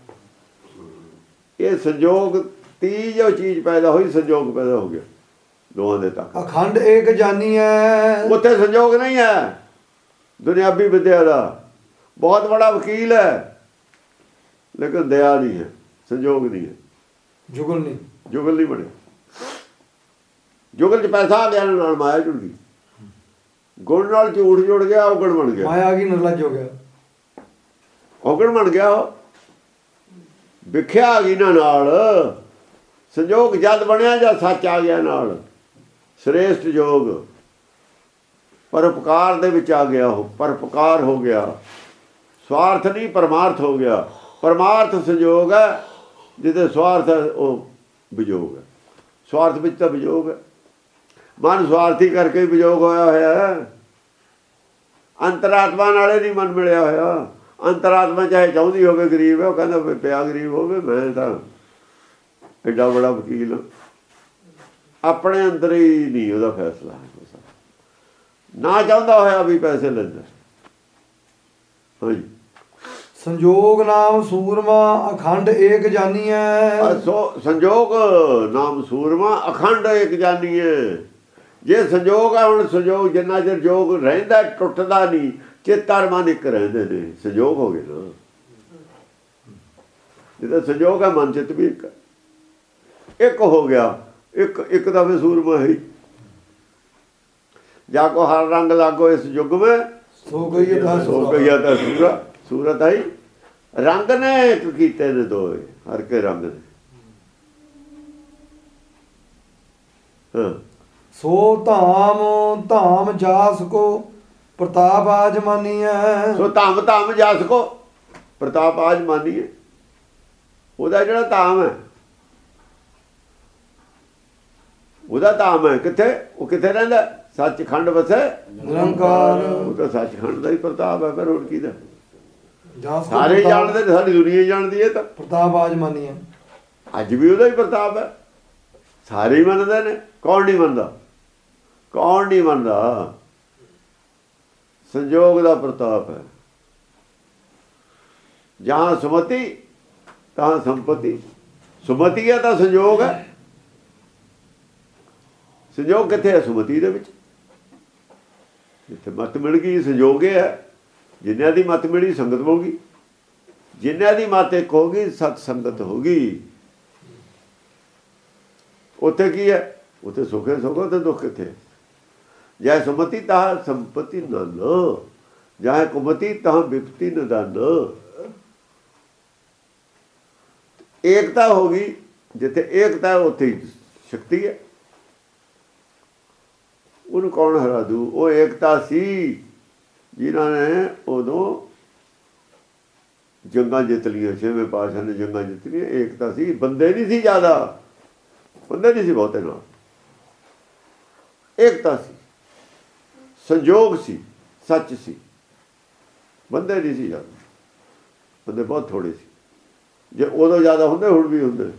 Speaker 2: ਇਹ ਸੰਜੋਗ ਤੀ ਜੋ ਚੀਜ਼ ਪੈਦਾ ਹੋਈ, ਸੰਜੋਗ ਪੈਦਾ ਹੋ ਗਿਆ ਦੋਹਾਂ ਦੇ ਤੱਕ।
Speaker 1: ਅਖੰਡ ਏਕ ਜਾਨੀਐ।
Speaker 2: ਉੱਥੇ ਸੰਜੋਗ ਨਹੀਂ ਹੈ। ਦੁਨਿਆਵੀ ਵਿਦਿਆ ਦਾ ਬਹੁਤ ਬੜਾ ਵਕੀਲ ਹੈ, ਲੇਕਿਨ ਦਇਆ ਨਹੀਂ ਹੈ, ਸੰਜੋਗ ਨਹੀਂ ਹੈ,
Speaker 1: ਜੁਗਲ ਨਹੀਂ,
Speaker 2: ਜੁਗਲ ਨਹੀਂ ਬਣਿਆ। ਜੁਗਲ 'ਚ ਪੈਸਾ ਆ ਗਿਆ, ਨਾਲ ਮਾਇਆ ਜੁੜ ਗਈ। ਗੁਣ ਨਾਲ ਝੂਠ ਜੁੜ ਗਿਆ, ਔਗਣ ਬਣ ਗਿਆ।
Speaker 1: ਮਾਇਆ ਆ ਗਈ, ਨਿਰਲੱਜ ਹੋ ਗਿਆ,
Speaker 2: ਔਗਣ ਬਣ ਗਿਆ। ਉਹ ਵਿਖਿਆ ਆ ਗਈ ਨਾ ਨਾਲ। ਸੰਜੋਗ ਜਦ ਬਣਿਆ ਜਾਂ ਸੱਚ ਆ ਗਿਆ ਨਾਲ, ਸ੍ਰੇਸ਼ਟ ਯੋਗ ਪਰਉਪਕਾਰ ਦੇ ਵਿੱਚ ਆ ਗਿਆ। ਉਹ ਪਰਉਪਕਾਰ ਹੋ ਗਿਆ, ਸਵਾਰਥ ਨਹੀਂ ਪਰਮਾਰਥ ਹੋ ਗਿਆ। ਪਰਮਾਰਥ ਸੰਜੋਗ ਹੈ, ਜਿਹਦੇ ਸਵਾਰਥ ਹੈ ਉਹ ਵਿਜੋਗ ਹੈ। ਸਵਾਰਥ ਵਿੱਚ ਤਾਂ ਵਿਜੋਗ ਹੈ। ਮਨ ਸਵਾਰਥੀ ਕਰਕੇ ਵਿਜੋਗ ਹੋਇਆ ਹੋਇਆ ਹੈ। ਅੰਤਰਾਤਮਾ ਨਾਲੇ ਨਹੀਂ ਮਨ ਮਿਲਿਆ ਹੋਇਆ। ਅੰਤਰਾਤਮਾ ਚਾਹੇ ਚਾਹੁੰਦੀ ਹੋਵੇ ਗਰੀਬ ਹੈ, ਉਹ ਕਹਿੰਦਾ ਪਿਆ ਗਰੀਬ ਹੋਵੇ, ਮੈਂ ਤਾਂ ਐਡਾ ਬੜਾ ਵਕੀਲ। ਆਪਣੇ ਅੰਦਰ ਹੀ ਨਹੀਂ ਉਹਦਾ ਫੈਸਲਾ। ਨਾ ਚਾਹੁੰਦਾ ਹੋਇਆ ਵੀ ਪੈਸੇ ਲੈਂਦਾ। ਹਾਂਜੀ
Speaker 1: ਸੰਜੋਗ ਨਾਮ ਸੂਰਮਾ ਅਖੰਡ ਏਕ ਜਾਨੀਐ।
Speaker 2: ਸੋ ਸੰਜੋਗ ਨਾਮ ਸੂਰਮਾ ਅਖੰਡ ਏਕ ਜਾਨੀਏ। ਜੇ ਸੰਜੋਗ ਹੈ, ਹੁਣ ਸੰਜੋਗ ਜਿੰਨਾ ਚਿਰ ਜੋਗ ਰਹਿੰਦਾ ਟੁੱਟਦਾ ਨਹੀਂ, ਚਿੱਤਰ ਮਨ ਇੱਕ ਰਹਿੰਦੇ ਨੇ, ਸੰਜੋਗ ਹੋ ਗਏ ਨਾ। ਜਿਹਦਾ ਸੰਜੋਗ ਹੈ ਮਨ ਚਿੱਤ ਵੀ ਇੱਕ ਇੱਕ ਹੋ ਗਿਆ। ਇੱਕ ਇੱਕ ਦਾ ਵੀ ਸੂਰਮਾ ਹੈ। ਜਾ ਕੋ ਹਰ ਰੰਗ ਲਾਗੋ ਇਸ ਯੁੱਗ में
Speaker 1: ਸੋ ਗਈ ਤਾਂ
Speaker 2: ਸੋ ਗਈਆ ਤਾਂ ਸੂਰਾ ਸੂਰਤ ਆਈ। ਰੰਗ ਨੇ ਇੱਕ ਕੀਤੇ ਨੇ ਦੋਏ, ਹਰ ਕੇ ਰੰਗ ਨੇ। ਹਾਂ
Speaker 1: ਸੋ ਧਾਮ ਧਾਮ ਜਾਸ ਕੋ ਪ੍ਰਤਾਪ ਆਜ ਮਾਨੀਐ।
Speaker 2: ਸੋ ਧਾਮ ਧਾਮ ਜਾਸ ਕੋ ਪ੍ਰਤਾਪ ਆਜ ਮਾਨੀਏ। ਉਹਦਾ ਜਿਹੜਾ ਧਾਮ ਹੈ, ਉਹਦਾ ਧਾਮ ਹੈ ਕਿੱਥੇ? ਉਹ ਕਿੱਥੇ ਰਹਿੰਦਾ? ਸੱਚਖੰਡ ਵਸੇ
Speaker 1: ਨਿਰੰਕਾਰ।
Speaker 2: ਉਹ ਤਾਂ ਸੱਚਖੰਡ ਦਾ ਹੀ ਪ੍ਰਤਾਪ ਹੈ। ਪਰ ਹੋਰ ਕੀ ਦਾ?
Speaker 1: ਜਾਸ ਕੋ
Speaker 2: ਸਾਰੇ
Speaker 1: ਪ੍ਰਤਾਪ-
Speaker 2: ਜਾਣਦੇ ਨੇ, ਸਾਰੀ ਦੁਨੀਆ ਜਾਣਦੀ ਹੈ। ਤਾਂ
Speaker 1: ਪ੍ਰਤਾਪ ਆਜ ਮਾਨੀਐ।
Speaker 2: ਅੱਜ ਵੀ ਉਹਦਾ ਹੀ ਪ੍ਰਤਾਪ ਹੈ। ਸਾਰੇ ਹੀ ਮੰਨਦੇ ਨੇ। ਕੌਣ ਨਹੀਂ ਮੰਨਦਾ? ਕੌਣ ਨਹੀਂ ਮੰਨਦਾ? ਸੰਜੋਗ ਦਾ ਪ੍ਰਤਾਪ ਹੈ। ਜਹਾਂ ਸੁਮਤੀ ਤਾਂ ਸੰਪਤੀ। ਸੁਮਤੀ ਹੈ ਤਾਂ ਸੰਜੋਗ ਹੈ। ਸੰਜੋਗ ਕਿੱਥੇ ਹੈ? ਸੁਮਤੀ ਦੇ ਵਿੱਚ। ਜਿੱਥੇ ਮੱਤ ਮਿਲ ਗਈ ਸੰਜੋਗ ਇਹ ਹੈ। ਜਿੰਨਿਆਂ ਦੀ ਮੱਤ ਮਿਲੀ ਸੰਗਤ ਹੋ ਗਈ। ਜਿੰਨਿਆਂ ਦੀ ਮੱਤ ਇੱਕ ਹੋ ਗਈ ਸਤ ਸੰਗਤ ਹੋ ਗਈ। ਉੱਥੇ ਕੀ ਹੈ? ਉੱਥੇ ਸੁਖੇ ਸੁਖੋ ਤੇ ਦੁੱਖ ਕਿੱਥੇ? ਜੈ ਸੁਮਤੀ ਤਾਂ ਸੰਪਤੀ ਨਨ, ਜੈ ਕੁਮਤੀ ਤਾਂ ਵਿਪਤੀ ਨਿਦਾਨ। ਏਕਤਾ ਹੋ ਗਈ। ਜਿੱਥੇ ਏਕਤਾ ਉੱਥੇ ਹੀ ਸ਼ਕਤੀ ਹੈ। ਉਹਨੂੰ ਕੌਣ ਹਰਾ ਦੂ? ਉਹ ਏਕਤਾ ਸੀ ਜਿਨ੍ਹਾਂ ਨੇ ਉਦੋਂ ਜੰਗਾਂ ਜਿੱਤ ਲਈਆਂ। ਛੇਵੇਂ ਪਾਤਸ਼ਾਹ ਨੇ ਜੰਗਾਂ ਜਿੱਤ ਲਈਆਂ। ਏਕਤਾ ਸੀ। ਬੰਦੇ ਨਹੀਂ ਸੀ ਜ਼ਿਆਦਾ, ਬੰਦੇ ਨਹੀਂ ਸੀ ਬਹੁਤੇ ਨਾਲ। ਏਕਤਾ ਸੀ, ਸੰਜੋਗ ਸੀ, ਸੱਚ ਸੀ। ਬੰਦੇ ਨਹੀਂ ਸੀ ਜ਼ਿਆਦਾ, ਬੰਦੇ ਬਹੁਤ ਥੋੜੇ ਸੀ। ਜੇ ਉਦੋਂ ਜ਼ਿਆਦਾ ਹੁੰਦੇ ਹੁਣ ਵੀ ਹੁੰਦੇ।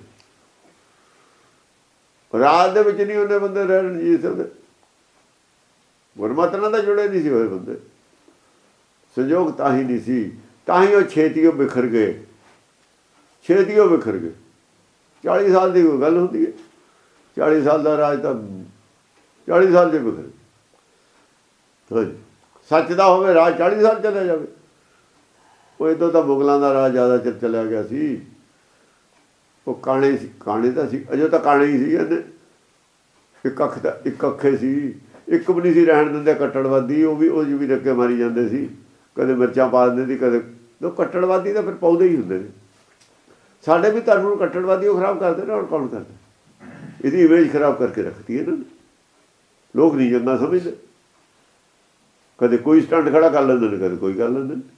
Speaker 2: ਰਾਜ ਦੇ ਵਿੱਚ ਨਹੀਂ ਉਹਨੇ ਬੰਦੇ ਰਹਿਣ ਜੀ ਸਕਦੇ। ਗੁਰਮਤਿ ਨਾਲ ਤਾਂ ਜੁੜੇ ਨਹੀਂ ਸੀ ਹੋਏ ਬੰਦੇ। ਸੰਜੋਗ ਤਾਂ ਹੀ ਨਹੀਂ ਸੀ। ਤਾਂ ਹੀ ਉਹ ਛੇਤੀਓ ਬਿਖਰ ਗਏ। ਛੇਤੀਓ ਬਿਖਰ ਗਏ। ਚਾਲੀ ਸਾਲ ਦੀ ਕੋਈ ਗੱਲ ਹੁੰਦੀ ਹੈ? ਚਾਲੀ ਸਾਲ ਦਾ ਰਾਜ ਤਾਂ ਚਾਲੀ ਸਾਲ 'ਚ ਬਿਖਰ। ਹਾਂਜੀ ਸੱਚ ਦਾ ਹੋਵੇ ਰਾਜ ਚਾਲੀ ਸਾਲ ਚਲਿਆ ਜਾਵੇ। ਉਹ ਇੱਦੋਂ ਤਾਂ ਮੁਗਲਾਂ ਦਾ ਰਾਜ ਜ਼ਿਆਦਾ ਚਿਰ ਚਲਿਆ ਗਿਆ ਸੀ। ਉਹ ਕਾਣੇ ਸੀ, ਕਾਣੇ ਤਾਂ ਸੀ, ਅਜੇ ਤਾਂ ਕਾਣੇ ਹੀ ਸੀ। ਇਹਨੇ ਇੱਕ ਅੱਖ ਦਾ ਇੱਕ ਅੱਖੇ ਸੀ। ਇੱਕ ਵੀ ਨਹੀਂ ਸੀ ਰਹਿਣ ਦਿੰਦੇ ਕੱਟੜਵਾਦੀ। ਉਹ ਵੀ ਉਹ ਵੀ ਰੱਕੇ ਮਾਰੀ ਜਾਂਦੇ ਸੀ। ਕਦੇ ਮਿਰਚਾਂ ਪਾ ਦਿੰਦੇ ਸੀ, ਕਦੇ ਉਹ ਕੱਟੜਵਾਦੀ ਤਾਂ ਫਿਰ ਪੌਦੇ ਹੀ ਹੁੰਦੇ ਨੇ। ਸਾਡੇ ਵੀ ਧਰਮ ਨੂੰ ਕੱਟੜਵਾਦੀ ਉਹ ਖਰਾਬ ਕਰਦੇ ਨੇ। ਹੁਣ ਕੌਣ ਕਰਦਾ? ਇਹਦੀ ਇਮੇਜ ਖਰਾਬ ਕਰਕੇ ਰੱਖਤੀ ਇਹਨਾਂ ਨੇ। ਲੋਕ ਨਹੀਂ ਜੰਗਾਂ ਸਮਝਦੇ। ਕਦੇ ਕੋਈ ਸਟੰਟ ਖੜਾ ਕਰ ਲੈਂਦੇ ਨੇ, ਕਦੇ ਕੋਈ ਕਰ ਲੈਂਦੇ ਨੇ।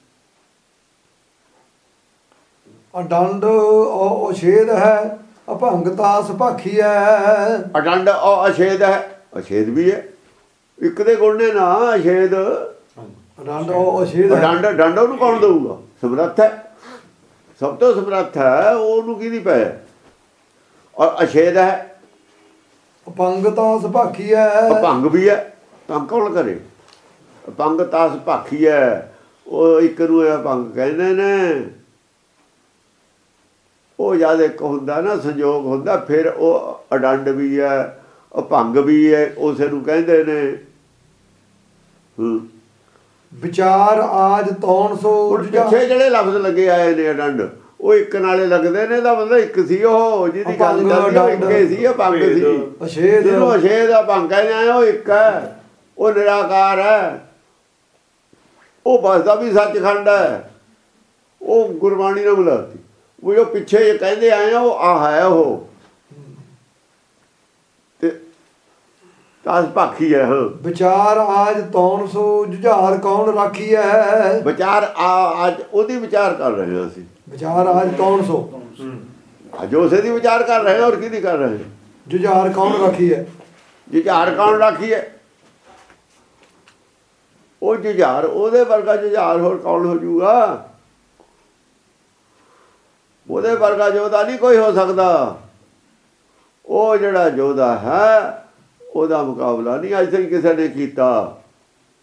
Speaker 1: ਅਡੰਡ ਅਛੇਦ ਹੈ ਅਭੰਗਤਾ ਸੁਭਾਖੀ ਹੈ।
Speaker 2: ਅਡੰਡ ਅਛੇਦ ਹੈ। ਅਛੇਦ ਵੀ ਹੈ। ਇੱਕ ਦੇ ਗੁਣ ਨੇ ਨਾ ਅਛੇਦ।
Speaker 1: ਅਡੰਡ ਅਛੇਦ ਹੈ।
Speaker 2: ਡੰਡ ਡੰਡ ਉਹਨੂੰ ਕੌਣ ਦਊਗਾ? ਸਮਰੱਥ ਹੈ, ਸਭ ਤੋਂ ਸਮਰੱਥ ਹੈ। ਉਹਨੂੰ ਕਿਹਦੀ ਪੈ? ਔਰ ਅਛੇਦ ਹੈ।
Speaker 1: ਅਪੰਗਤਾ ਸੁਭਾਖੀ ਹੈ।
Speaker 2: ਅਭੰਗ ਵੀ ਹੈ। ਭੰਗ ਕੌਣ ਕਰੇ? ਅਪੰਗਤਾ ਸੁਭਾਖੀ ਹੈ। ਉਹ ਇੱਕ ਨੂੰ ਅਭੰਗ ਕਹਿੰਦੇ ਨੇ। ਉਹ ਜਦ ਇੱਕ ਹੁੰਦਾ ਨਾ ਸੰਜੋਗ ਹੁੰਦਾ, ਫਿਰ ਉਹ ਅਡੰਡ ਵੀ ਹੈ, ਅਭੰਗ ਵੀ ਹੈ। ਉਸੇ ਨੂੰ ਕਹਿੰਦੇ ਨੇ।
Speaker 1: ਵਿਚਾਰ ਆਜ ਤੌਣ ਸੋ।
Speaker 2: ਪਿੱਛੇ ਜਿਹੜੇ ਲਫ਼ਜ਼ ਲੱਗੇ ਆਏ ਨੇ ਅਡੰਡ, ਉਹ ਇੱਕ ਨਾਲੇ ਲੱਗਦੇ ਨੇ। ਦਾ ਮਤਲਬ ਇੱਕ ਸੀ ਉਹ ਜਿਹਦੀ ਗੱਲ ਕਰਦੀ ਉਹ ਇੱਕੇ ਸੀ। ਅਭੰਗ ਸੀ।
Speaker 1: ਅਛੇਦ
Speaker 2: ਜਿਹਨੂੰ ਅਛੇਦ ਅਭੰਗ ਕਹਿੰਦੇ ਆ ਉਹ ਇੱਕ ਹੈ। ਉਹ ਨਿਰਾਕਾਰ ਹੈ। ਉਹ ਬਸਦਾ ਵੀ ਸੱਚਖੰਡ ਹੈ। ਉਹ ਗੁਰਬਾਣੀ ਨਾਲ ਮਿਲਾਤੀ। ਉਹ ਜੋ ਪਿੱਛੇ ਕਹਿੰਦੇ ਆਏ ਆ ਉਹ ਆ ਹੈ। ਉਹ ਤੇ ਤਾਸ ਭਾਖੀ ਹੈ। ਹਾਂ
Speaker 1: ਵਿਚਾਰ ਆਜ ਤੌਣ ਸੋ ਜੁਝਾਰ ਕੌਣ ਰਾਖੀ ਹੈ।
Speaker 2: ਵਿਚਾਰ ਆ ਅੱਜ ਉਹਦੀ ਵਿਚਾਰ ਕਰ ਰਹੇ ਹਾਂ ਅਸੀਂ।
Speaker 1: ਵਿਚਾਰ ਆਜ ਤੌਣ ਸੋ
Speaker 2: ਅੱਜ ਉਸੇ ਦੀ ਵਿਚਾਰ ਕਰ ਰਹੇ ਹਾਂ। ਔਰ ਕਿਹਦੀ ਕਰ ਰਹੇ ਹਾਂ?
Speaker 1: ਜੁਝਾਰ ਕੌਣ ਰਾਖੀ ਹੈ।
Speaker 2: ਜੁਝਾਰ ਕੌਣ ਰਾਖੀ ਹੈ? ਉਹ ਜੁਝਾਰ ਉਹਦੇ ਵਰਗਾ ਜੁਝਾਰ ਹੋਰ ਕੌਣ ਹੋ ਜੂਗਾ? ਉਹਦੇ ਵਰਗਾ ਯੋਧਾ ਨਹੀਂ ਕੋਈ ਹੋ ਸਕਦਾ। ਉਹ ਜਿਹੜਾ ਯੋਧਾ ਹੈ ਉਹਦਾ ਮੁਕਾਬਲਾ ਨਹੀਂ ਅੱਜ ਤੱਕ ਕਿਸੇ ਨੇ ਕੀਤਾ।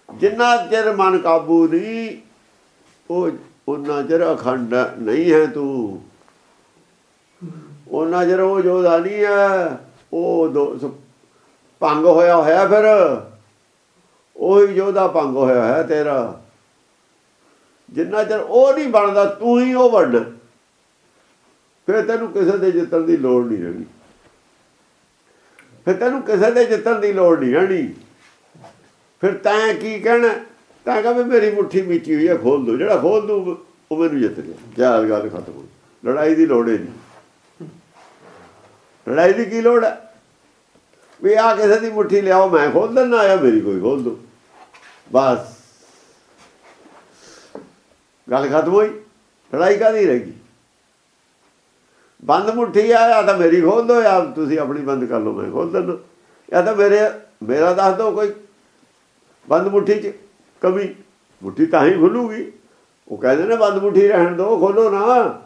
Speaker 2: ਜਿੰਨਾ ਚਿਰ ਮਨ ਕਾਬੂ ਨਹੀਂ ਉਹ ਉਹਨਾਂ ਚਿਰ ਅਖੰਡ ਨਹੀਂ ਹੈ ਤੂੰ। ਉਹਨਾਂ ਚਿਰ ਉਹ ਜੋਧਾ ਨਹੀਂ ਹੈ, ਉਹ ਦੋ ਭੰਗ ਹੋਇਆ ਹੋਇਆ, ਫਿਰ ਉਹੀ ਯੋਧਾ ਭੰਗ ਹੋਇਆ ਹੈ ਤੇਰਾ। ਜਿੰਨਾ ਚਿਰ ਉਹ ਨਹੀਂ ਬਣਦਾ ਤੂੰ ਹੀ ਉਹ ਬਣਨਾ, ਫਿਰ ਤੈਨੂੰ ਕਿਸੇ ਦੇ ਜਿੱਤਣ ਦੀ ਲੋੜ ਨਹੀਂ ਰਹਿਣੀ। ਫਿਰ ਤੈਨੂੰ ਕਿਸੇ ਦੇ ਜਿੱਤਣ ਦੀ ਲੋੜ ਨਹੀਂ ਰਹਿਣੀ। ਫਿਰ ਤੈਂ ਕੀ ਕਹਿਣਾ? ਤੈਂ ਕਹਾਂ ਵੀ ਮੇਰੀ ਮੁੱਠੀ ਮੀਚੀ ਹੋਈ ਹੈ, ਖੋਲ ਦੋ। ਜਿਹੜਾ ਖੋਲ ਦੂ ਉਹ ਮੈਨੂੰ ਜਿੱਤ ਗਿਆ। ਕਿਆ ਗੱਲ ਖਤਮ ਹੋ। ਲੜਾਈ ਦੀ ਲੋੜ ਹੀ ਨਹੀਂ। ਲੜਾਈ ਦੀ ਕੀ ਲੋੜ ਹੈ? ਵੀ ਆ ਕਿਸੇ ਦੀ ਮੁੱਠੀ ਲਿਆਓ, ਮੈਂ ਖੋਲ ਦਿੰਦਾ, ਆਇਆ ਮੇਰੀ ਕੋਈ ਖੋਲ ਦੋ, ਬਸ ਗੱਲ ਖਤਮ ਹੋਈ। ਲੜਾਈ ਕਾਹਦੀ ਰਹਿ ਗਈ? ਬੰਦ ਮੁੱਠੀ ਆ, ਜਾਂ ਤਾਂ ਮੇਰੀ ਖੋਲ ਦੋ, ਜਾਂ ਤੁਸੀਂ ਆਪਣੀ ਬੰਦ ਕਰ ਲਓ, ਮੈਂ ਖੋਲ ਦਿੰਦਾ। ਜਾਂ ਤਾਂ ਮੇਰੇ ਮੇਰਾ ਦੱਸ ਦਿਓ ਕੋਈ ਬੰਦ ਮੁੱਠੀ 'ਚ ਕਮੀ। ਮੁੱਠੀ ਤਾਂ ਹੀ ਖੁੱਲੂਗੀ। ਉਹ ਕਹਿੰਦੇ ਨੇ ਬੰਦ ਮੁੱਠੀ ਰਹਿਣ ਦਿਓ, ਖੋਲੋ ਨਾ।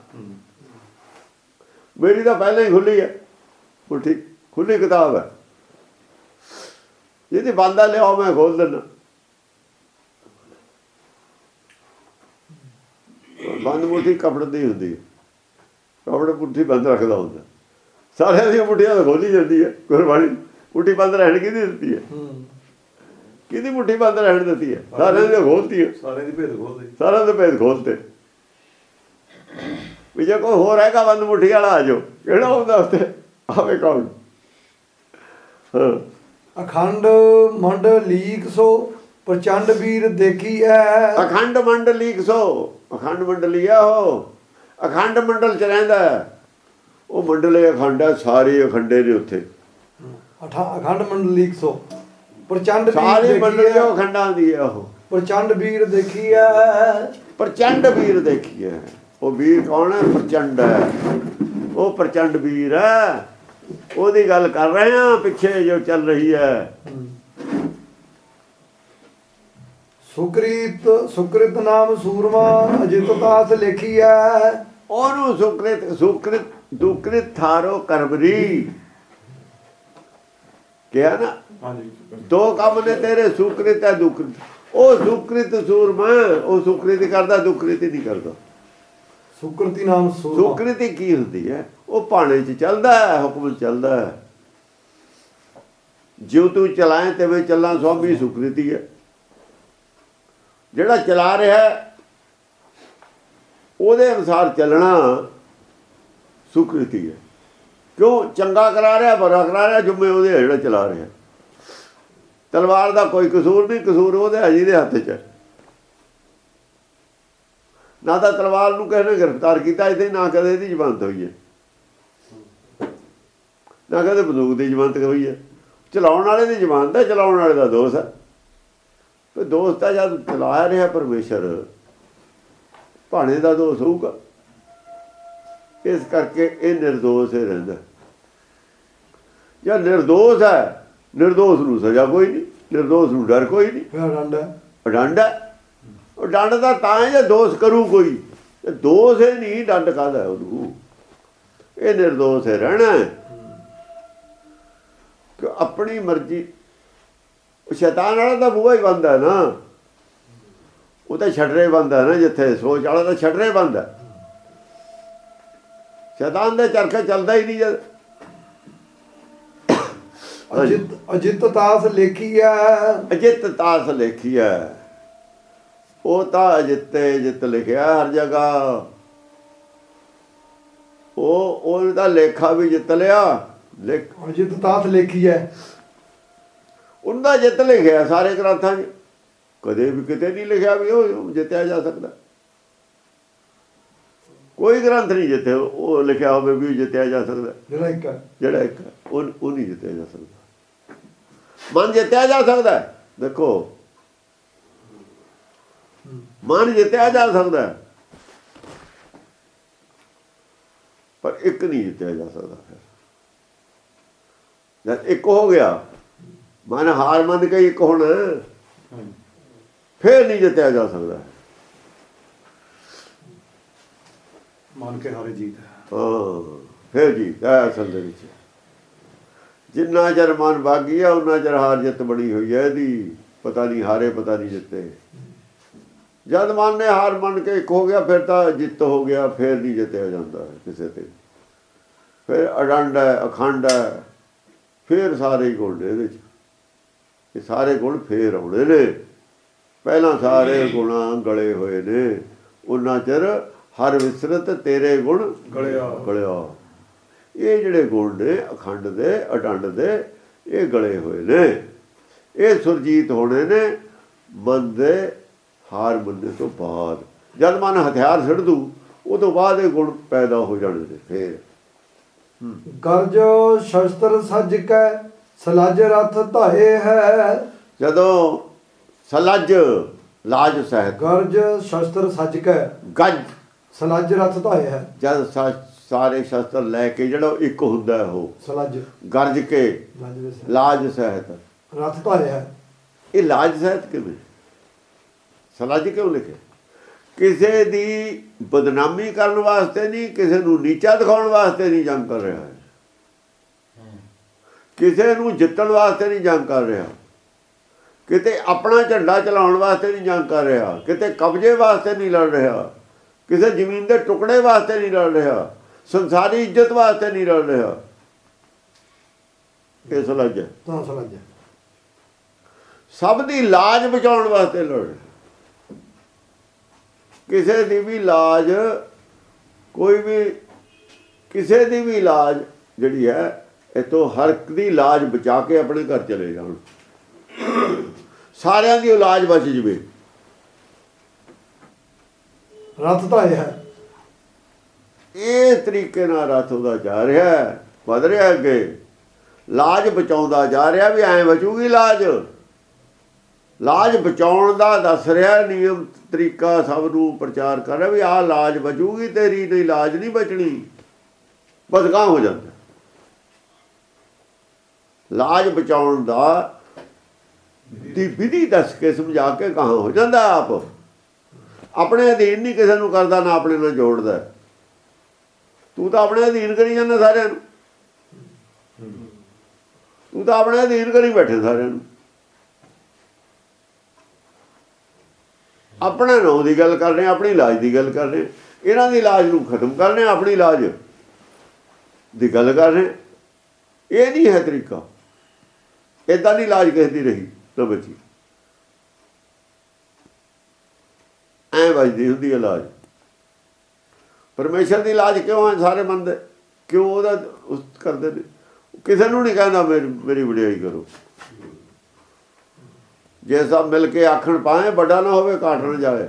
Speaker 2: ਮੇਰੀ ਤਾਂ ਪਹਿਲਾਂ ਹੀ ਖੁੱਲੀ ਹੈ ਮੁੱਠੀ, ਖੁੱਲੀ ਕਿਤਾਬ ਹੈ। ਜਿਹਦੀ ਬੰਦਾ ਲਿਆਓ ਮੈਂ ਖੋਲ ਦਿੰਦਾ। ਬੰਦ ਮੁੱਠੀ ਕਪੜੇ ਦੀ ਹੁੰਦੀ ਹੈ, ਕਪੜੇ ਮੁੱਠੀ ਬੰਦ ਰੱਖਦਾ ਹੁੰਦਾ। ਸਾਰਿਆਂ ਦੀਆਂ ਮੁੱਠੀਆਂ ਤਾਂ ਖੋਲੀ ਜਾਂਦੀ ਹੈ। ਗੁਰਬਾਣੀ ਮੁੱਠੀ ਬੰਦ ਰਹਿਣ ਕਿਹਦੀ ਦਿੱਤੀ ਹੈ? ਕਿਹਦੀ ਮੁੱਠੀ ਬੰਦ ਰਹਿਣ ਦਿੱਤੀ ਹੈ? ਸਾਰਿਆਂ ਦੀ ਖੋਲਤੀ ਹੈ।
Speaker 4: ਸਾਰਿਆਂ ਦੀ ਭੇਦ ਖੋਲਦੇ,
Speaker 2: ਸਾਰਿਆਂ ਦੇ ਭੇਦ ਖੋਲਤੇ। ਵੀ ਜੇ ਕੋਈ ਹੋਰ ਹੈਗਾ ਬੰਦ ਮੁੱਠੀ ਵਾਲਾ ਆ ਜਾਓ। ਕਿਹੜਾ ਹੁੰਦਾ ਉੱਥੇ? ਆਵੇ ਕੌਣ? ਹਾਂ।
Speaker 1: ਅਖੰਡ ਮੰਡ ਲੀਕ ਸੋ ਪ੍ਰਚੰਡ ਵੀਰ ਦੇਖੀ ਐ।
Speaker 2: ਅਖੰਡ ਮੰਡ ਲੀਕ ਸੋ, ਅਖੰਡ ਮੰਡਲੀ ਆ ਉਹ। ਅਖੰਡ ਮੰਡਲ ਚ ਰਹਿੰਦਾ ਉਹ। ਮੰਡਲੇ ਅਖੰਡ ਹੈ, ਸਾਰੇ ਅਖੰਡੇ ਨੇ ਉੱਥੇ।
Speaker 1: ਅਖੰਡ ਮੰਡ ਲੀਕ ਸੋ ਪ੍ਰਚੰਡ
Speaker 2: ਸਾਰੀ ਮੰਡਲੀ ਉਹ ਅਖੰਡਾਂ ਦੀ ਹੈ। ਉਹ
Speaker 1: ਪ੍ਰਚੰਡ ਵੀਰ ਦੇਖੀ ਐ।
Speaker 2: ਪ੍ਰਚੰਡ ਵੀਰ ਦੇਖੀ ਹੈ। ਉਹ ਵੀਰ ਕੌਣ ਹੈ? ਪ੍ਰਚੰਡ ਹੈ। ਉਹ ਪ੍ਰਚੰਡ ਵੀਰ ਹੈ। ਉਹਦੀ ਗੱਲ ਕਰ ਰਹੇ ਹਾਂ ਪਿੱਛੇ ਜੋ ਚੱਲ ਰਹੀ ਹੈ।
Speaker 1: ਸੁਕ੍ਰਿਤ ਸੁਕ੍ਰਿਤ ਨਾਮ ਸੂਰਮਾ ਅਜਿਤ ਤਾਸ ਲਿਖੀ ਹੈ।
Speaker 2: ਉਹਨੂੰ ਸੁਕ੍ਰਿਤ ਸੁਕ੍ਰਿਤ ਦੁਕ੍ਰਿਤ ਥਾਰੋ ਕਰਬਰੀ ਕਿਹਾ ਨਾ। ਦੋ ਕੰਮ ਨੇ ਤੇਰੇ, ਸੁਕ੍ਰਿਤ ਹੈ ਦੁਕ੍ਰਿਤ। ਉਹ ਸੁਕ੍ਰਿਤ ਸੂਰਮਾ, ਉਹ ਸੁਕ੍ਰਿਤ ਕਰਦਾ, ਦੁਕ੍ਰਿਤ ਨਹੀਂ ਕਰਦਾ।
Speaker 1: ਸੁਕ੍ਰਿਤੀ ਨਾਮ ਸੂਰਮਾ।
Speaker 2: ਸੁਕ੍ਰਿਤੀ ਕੀ ਹੁੰਦੀ ਹੈ? ਉਹ ਭਾਣੇ 'ਚ ਚੱਲਦਾ ਹੈ, ਹੁਕਮ ਚੱਲਦਾ ਹੈ। ਜਿਉ ਤੂੰ ਚਲਾਏ ਤਿਵੇਂ ਚੱਲਾਂ, ਸਵਾਮੀ ਸੁਕ੍ਰਿਤੀ ਹੈ। ਜਿਹੜਾ ਚਲਾ ਰਿਹਾ ਉਹਦੇ ਅਨੁਸਾਰ ਚੱਲਣਾ ਸੁਕ੍ਰਿਤੀ ਹੈ। ਕਿਉਂ? ਚੰਗਾ ਕਰਾ ਰਿਹਾ, ਬੁਰਾ ਕਰਾ ਰਿਹਾ, ਜੁੰਮੇ ਉਹਦੇ ਹੈ ਜਿਹੜਾ ਚਲਾ ਰਿਹਾ। ਤਲਵਾਰ ਦਾ ਕੋਈ ਕਸੂਰ ਨਹੀਂ, ਕਸੂਰ ਉਹਦੇ ਹੈ ਜਿਹਦੇ ਹੱਥ 'ਚ ਹੈ। ਨਾ ਤਾਂ ਤਲਵਾਰ ਨੂੰ ਕਿਸੇ ਨੇ ਗ੍ਰਿਫਤਾਰ ਕੀਤਾ ਇੱਥੇ, ਨਾ ਕਦੇ ਇਹਦੀ ਜ਼ਮਾਨਤ ਹੋਈ ਹੈ, ਨਾ ਕਦੇ ਬੰਦੂਕ ਦੀ ਜ਼ਮਾਨਤ ਹੋਈ ਹੈ। ਚਲਾਉਣ ਵਾਲੇ ਦੀ ਜ਼ਮਾਨਤ ਹੈ, ਚਲਾਉਣ ਵਾਲੇ ਦਾ ਦੋਸ਼ ਹੈ। ਫਿਰ ਦੋਸ਼ ਤਾਂ ਜਦ ਚਲਾ ਰਿਹਾ ਪਰਮੇਸ਼ਰ, ਭਾਣੇ ਦਾ ਦੋਸ਼ ਹੋਊਗਾ। ਇਸ ਕਰਕੇ ਇਹ ਨਿਰਦੋਸ਼ ਹੀ ਰਹਿੰਦਾ। ਜਾਂ ਨਿਰਦੋਸ਼ ਹੈ, ਨਿਰਦੋਸ਼ ਨੂੰ ਸਜ਼ਾ ਕੋਈ ਨਹੀਂ, ਨਿਰਦੋਸ਼ ਨੂੰ ਡਰ ਕੋਈ ਨਹੀਂ।
Speaker 1: ਡੰਡ ਹੈ,
Speaker 2: ਡੰਡ ਹੈ। ਉਹ ਡੰਡ ਦਾ ਤਾਂ ਹੈ ਜੇ ਦੋਸ਼ ਕਰੂ ਕੋਈ। ਦੋਸ਼ ਹੀ ਨਹੀਂ, ਡੰਡ ਕਾਹਦਾ ਉਹਨੂੰ? ਇਹ ਨਿਰਦੋਸ਼ ਹੈ ਰਹਿਣਾ। ਕਿ ਆਪਣੀ ਮਰਜ਼ੀ। ਸ਼ੈਤਾਨ ਵਾਲਾ ਤਾਂ ਬੂਹਾ ਹੀ ਬੰਦ ਹੈ ਨਾ, ਉਹ ਤਾਂ ਛੱਡਰੇ ਬੰਦ ਹੈ ਨਾ। ਜਿੱਥੇ ਸੋਚ ਵਾਲਾ ਤਾਂ ਛੱਡਰੇ ਬੰਦ ਹੈ। ਸ਼ੈਤਾਨ ਦੇ ਚਰਖੇ ਚੱਲਦਾ ਹੀ ਨਹੀਂ। ਜਦ
Speaker 1: ਅਜਿਤ ਅਜਿਤ ਤਾਸ ਲੇਖੀ ਹੈ।
Speaker 2: ਅਜਿਤ ਤਾਸ ਲਿਖੀ ਹੈ। ਉਹ ਤਾਂ ਅਜਿੱਤੇ ਜਿੱਤ ਲਿਖਿਆ ਹਰ ਜਗ੍ਹਾ। ਉਹ ਉਹਦਾ ਲੇਖਾ ਵੀ ਜਿੱਤ ਲਿਆ। ਲਿਖ
Speaker 1: ਅਜਿਤ ਤਾਸ ਲੇਖੀ ਹੈ।
Speaker 2: ਉਹਦਾ ਜਿੱਤ ਲਿਖਿਆ ਸਾਰੇ ਗ੍ਰੰਥਾਂ 'ਚ। ਕਦੇ ਵੀ ਕਿਤੇ ਨਹੀਂ ਲਿਖਿਆ ਵੀ ਉਹ ਜਿੱਤਿਆ ਜਾ ਸਕਦਾ। ਕੋਈ ਗ੍ਰੰਥ ਨਹੀਂ ਜਿੱਥੇ ਉਹ ਲਿਖਿਆ ਹੋਵੇ ਵੀ ਜਿੱਤਿਆ ਜਾ ਸਕਦਾ।
Speaker 1: ਜਿਹੜਾ ਇੱਕ
Speaker 2: ਜਿਹੜਾ ਇੱਕ ਉਹ ਉਹ ਨਹੀਂ ਜਿੱਤਿਆ ਜਾ ਸਕਦਾ। ਮਨ ਜਿੱਤਿਆ ਜਾ ਸਕਦਾ। ਦੇਖੋ ਮਨ ਜਿੱਤਿਆ ਜਾ ਸਕਦਾ, ਪਰ ਇੱਕ ਨਹੀਂ ਜਿੱਤਿਆ ਜਾ ਸਕਦਾ। ਜਦ ਇੱਕ ਹੋ ਗਿਆ, ਮਨ ਹਾਰ ਮੰਨ ਕੇ ਇੱਕ ਹੋਣਾ, ਫੇਰ ਨਹੀਂ ਜਿੱਤਿਆ ਜਾ ਸਕਦਾ।
Speaker 4: ਮੰਨ ਕੇ ਹਾਰੇ ਜੀਤ ਹੈ।
Speaker 2: ਹਾਂ, ਫੇਰ ਜੀਤ ਹੈ ਅਸਲ ਦੇ ਵਿੱਚ। ਜਿੰਨਾ ਚਿਰ ਮਨ ਬਾਗੀ ਆ ਉਹਨਾਂ ਚਿਰ ਹਾਰ ਜਿੱਤ ਬਣੀ ਹੋਈ ਹੈ ਇਹਦੀ। ਪਤਾ ਨਹੀਂ ਹਾਰੇ ਪਤਾ ਨਹੀਂ ਜਿੱਤੇ। ਜਦ ਮਨ ਨੇ ਹਾਰ ਮੰਨ ਕੇ ਇੱਕ ਹੋ ਗਿਆ ਫਿਰ ਤਾਂ ਜਿੱਤ ਹੋ ਗਿਆ, ਫਿਰ ਨਹੀਂ ਜਿੱਤਿਆ ਜਾਂਦਾ ਕਿਸੇ ਤੇ। ਫਿਰ ਅਡੰਡ ਹੈ, ਅਖੰਡ ਹੈ, ਫਿਰ ਸਾਰੇ ਹੀ ਗੁਣ ਨੇ ਇਹਦੇ 'ਚ। ਇਹ ਸਾਰੇ ਗੁਣ ਫੇਰ ਆਉਣੇ ਨੇ। ਪਹਿਲਾਂ ਸਾਰੇ ਗੁਣਾਂ ਗਲੇ ਹੋਏ ਨੇ, ਉਹਨਾਂ ਚਿਰ ਹਰ ਵਿਸਰਤ ਤੇਰੇ ਗੁਣ
Speaker 4: ਗਲਿਆ
Speaker 2: ਗਲਿਆ। ਇਹ ਜਿਹੜੇ ਗੁਣ ਨੇ ਅਖੰਡ ਦੇ ਅਡੰਡ ਦੇ, ਇਹ ਗਲੇ ਹੋਏ ਨੇ। ਇਹ ਸੁਰਜੀਤ ਹੋਣੇ ਨੇ ਮਨ ਦੇ ਹਾਰ ਮੰਨਣ ਤੋਂ ਬਾਅਦ। ਜਦ ਮਨ ਹਥਿਆਰ ਛੱਡ ਦੂ ਉਹ ਤੋਂ ਬਾਅਦ ਇਹ ਗੁਣ ਪੈਦਾ ਹੋ ਜਾਣੇ ਨੇ। ਫੇਰ
Speaker 1: ਗਰਜ ਸ਼ਸਤਰ ਸੱਜ ਕੈ ਸਲਜ ਰਥ ਧਾਏ ਹੈ।
Speaker 2: ਜਦੋਂ ਸਲਜ ਲਾਜ ਸਹਿਤ,
Speaker 1: ਗਰਜ ਸ਼ਸਤਰ ਸੱਜ ਕੈ
Speaker 2: ਗੱਜ
Speaker 1: ਸਲਜ ਰਥ ਧਾਏ ਹੈ।
Speaker 2: ਜਦ ਸਾ- ਸਾਰੇ ਸ਼ਸਤਰ ਲੈ ਕੇ ਜਿਹੜਾ ਇੱਕ ਹੁੰਦਾ ਉਹ
Speaker 1: ਸਲਜ
Speaker 2: ਗਰਜ ਕੇ
Speaker 1: ਲਾਜ ਦੇ ਸਹਿ-
Speaker 2: ਲਾਜ ਸਹਿਤ।
Speaker 1: ਰਥ ਧਾਏ ਹੈ।
Speaker 2: ਇਹ ਲਾਜ ਸਹਿਤ ਕਿਵੇਂ? ਸਲਜ ਕਿਉਂ ਲਿਖਿਆ? ਕਿਸੇ ਦੀ ਬਦਨਾਮੀ ਕਰਨ ਵਾਸਤੇ ਨਹੀਂ, ਕਿਸੇ ਨੂੰ ਨੀਚਾ ਦਿਖਾਉਣ ਵਾਸਤੇ ਨਹੀਂ ਜੰਗ ਕਰ ਰਿਹਾ ਹੈ, ਕਿਸੇ ਨੂੰ ਜਿੱਤਣ ਵਾਸਤੇ ਨਹੀਂ ਜੰਗ ਕਰ ਰਿਹਾ, ਕਿਤੇ ਆਪਣਾ ਝੰਡਾ ਚਲਾਉਣ ਵਾਸਤੇ ਨਹੀਂ ਜੰਗ ਕਰ ਰਿਹਾ, ਕਿਤੇ ਕਬਜ਼ੇ ਵਾਸਤੇ ਨਹੀਂ ਲੜ ਰਿਹਾ, ਕਿਸੇ ਜ਼ਮੀਨ ਦੇ ਟੁਕੜੇ ਵਾਸਤੇ ਨਹੀਂ ਲੜ ਰਿਹਾ, ਸੰਸਾਰੀ ਇੱਜ਼ਤ ਵਾਸਤੇ ਨਹੀਂ ਲੜ ਰਿਹਾ। ਇਹ ਸਲਜ ਹੈ।
Speaker 1: ਤਾਂ ਸਲਜ
Speaker 2: ਸਭ ਦੀ ਲਾਜ ਬਚਾਉਣ ਵਾਸਤੇ ਲੜ ਰਿਹਾ। ਕਿਸੇ ਦੀ ਵੀ ਲਾਜ, ਕੋਈ ਵੀ ਕਿਸੇ ਦੀ ਵੀ ਲਾਜ ਜਿਹੜੀ ਹੈ ਇੱਥੋਂ ਹਰ ਇੱਕ ਦੀ ਲਾਜ ਬਚਾ ਕੇ ਆਪਣੇ ਘਰ ਚਲੇ ਜਾਣ, ਸਾਰਿਆਂ ਦੀ ਔਲਾਦ ਬਚ ਜਵੇ।
Speaker 1: ਰਥ ਧਾਏ ਹੈ।
Speaker 2: ਇਸ ਤਰੀਕੇ ਨਾਲ ਰਥ ਉਹਦਾ ਜਾ ਰਿਹਾ, ਵਧ ਰਿਹਾ ਅੱਗੇ, ਲਾਜ ਬਚਾਉਂਦਾ ਜਾ ਰਿਹਾ ਵੀ ਐਂ ਬਚੂਗੀ ਲਾਜ। ਲਾਜ ਬਚਾਉਣ ਦਾ ਦੱਸ ਰਿਹਾ ਨਿਯਮ ਤਰੀਕਾ, ਸਭ ਨੂੰ ਪ੍ਰਚਾਰ ਕਰ ਰਿਹਾ ਵੀ ਆਹ ਲਾਜ ਬਚੂਗੀ ਤੇਰੀ, ਨਹੀਂ ਲਾਜ ਨਹੀਂ ਬਚਣੀ। ਬਸ ਗਾਂਹ ਹੋ ਜਾਂਦਾ। ਲਾਜ ਬਚਾਉਣ ਦਾ ਦੀ ਵਿਧੀ ਦੱਸ ਕੇ ਸਮਝਾ ਕੇ ਗਾਂਹ ਹੋ ਜਾਂਦਾ। ਆਪ ਆਪਣੇ ਅਧੀਨ ਨਹੀਂ ਕਿਸੇ ਨੂੰ ਕਰਦਾ, ਨਾ ਆਪਣੇ ਨਾਲ ਜੋੜਦਾ। ਤੂੰ ਤਾਂ ਆਪਣੇ ਅਧੀਨ ਕਰੀ ਜਾਂਦਾ ਸਾਰਿਆਂ ਨੂੰ, ਤੂੰ ਤਾਂ ਆਪਣੇ ਅਧੀਨ ਕਰੀ ਬੈਠੇ ਸਾਰਿਆਂ ਨੂੰ। ਆਪਣੇ ਨਾਂ ਦੀ ਗੱਲ ਕਰ ਰਹੇ, ਆਪਣੀ ਇਲਾਜ ਦੀ ਗੱਲ ਕਰ ਰਹੇ, ਇਹਨਾਂ ਦੀ ਇਲਾਜ ਨੂੰ ਖਤਮ ਕਰ ਰਹੇ, ਆਪਣੀ ਇਲਾਜ ਦੀ ਗੱਲ ਕਰ ਰਹੇ। ਇਹ ਨਹੀਂ ਹੈ ਤਰੀਕਾ। ਏਦਾਂ ਦੀ ਇਲਾਜ ਕਿਸੇ ਦੀ ਰਹੀ ਤਾਂ ਬਚੀ, ਐਂ ਵੱਜਦੀ ਹੁੰਦੀ ਇਲਾਜ। ਪਰਮੇਸ਼ਰ ਦੀ ਇਲਾਜ ਕਿਉਂ ਹੈ ਸਾਰੇ ਮੰਨਦੇ? ਕਿਉਂ ਉਹਦਾ ਉਸ ਕਰਦੇ ਨੇ? ਕਿਸੇ ਨੂੰ ਨਹੀਂ ਕਹਿੰਦਾ ਮੇਰੀ ਮੇਰੀ ਵਡਿਆਈ ਕਰੋ। ਜੇ ਸਭ ਮਿਲ ਕੇ ਆਖਣ ਪਾਏ, ਵੱਡਾ ਨਾ ਹੋਵੇ ਘਾਟ ਨਾ ਜਾਵੇ।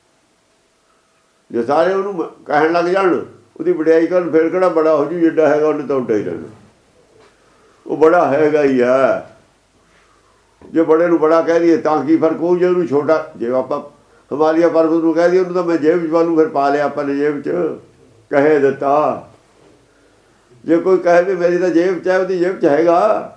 Speaker 2: ਜੇ ਸਾਰੇ ਉਹਨੂੰ ਕਹਿਣ ਲੱਗ ਜਾਣ ਉਹਦੀ ਵਡਿਆਈ ਕਰਨ, ਫਿਰ ਕਿਹੜਾ ਬੜਾ ਹੋ ਜੂ? ਜਿੱਡਾ ਹੈਗਾ ਉਹਨੇ ਤਾਂ ਉੱਡਾ ਹੀ ਰਹਿਣਾ। ਉਹ ਬੜਾ ਹੈਗਾ ਹੀ ਆ। ਜੇ ਬੜੇ ਨੂੰ ਬੜਾ ਕਹਿ ਦਈਏ ਤਾਂ ਕੀ ਫਰਕ ਹੋਊ? ਜੇ ਉਹਨੂੰ ਛੋਟਾ, ਜੇ ਆਪਾਂ ਹਿਮਾਲਿਆ ਪਰਬਤ ਨੂੰ ਕਹਿ ਦਈਏ ਉਹਨੂੰ ਤਾਂ ਮੈਂ ਜੇਬ 'ਚ ਪਾ ਲੂੰ, ਫਿਰ ਪਾ ਲਿਆ ਆਪਾਂ ਨੇ ਜੇਬ 'ਚ, ਕਹੇ ਦਿੱਤਾ। ਜੇ ਕੋਈ ਕਹੇ ਵੀ ਮੇਰੀ ਤਾਂ ਜੇਬ 'ਚ ਹੈ, ਉਹਦੀ ਜੇਬ 'ਚ ਹੈਗਾ,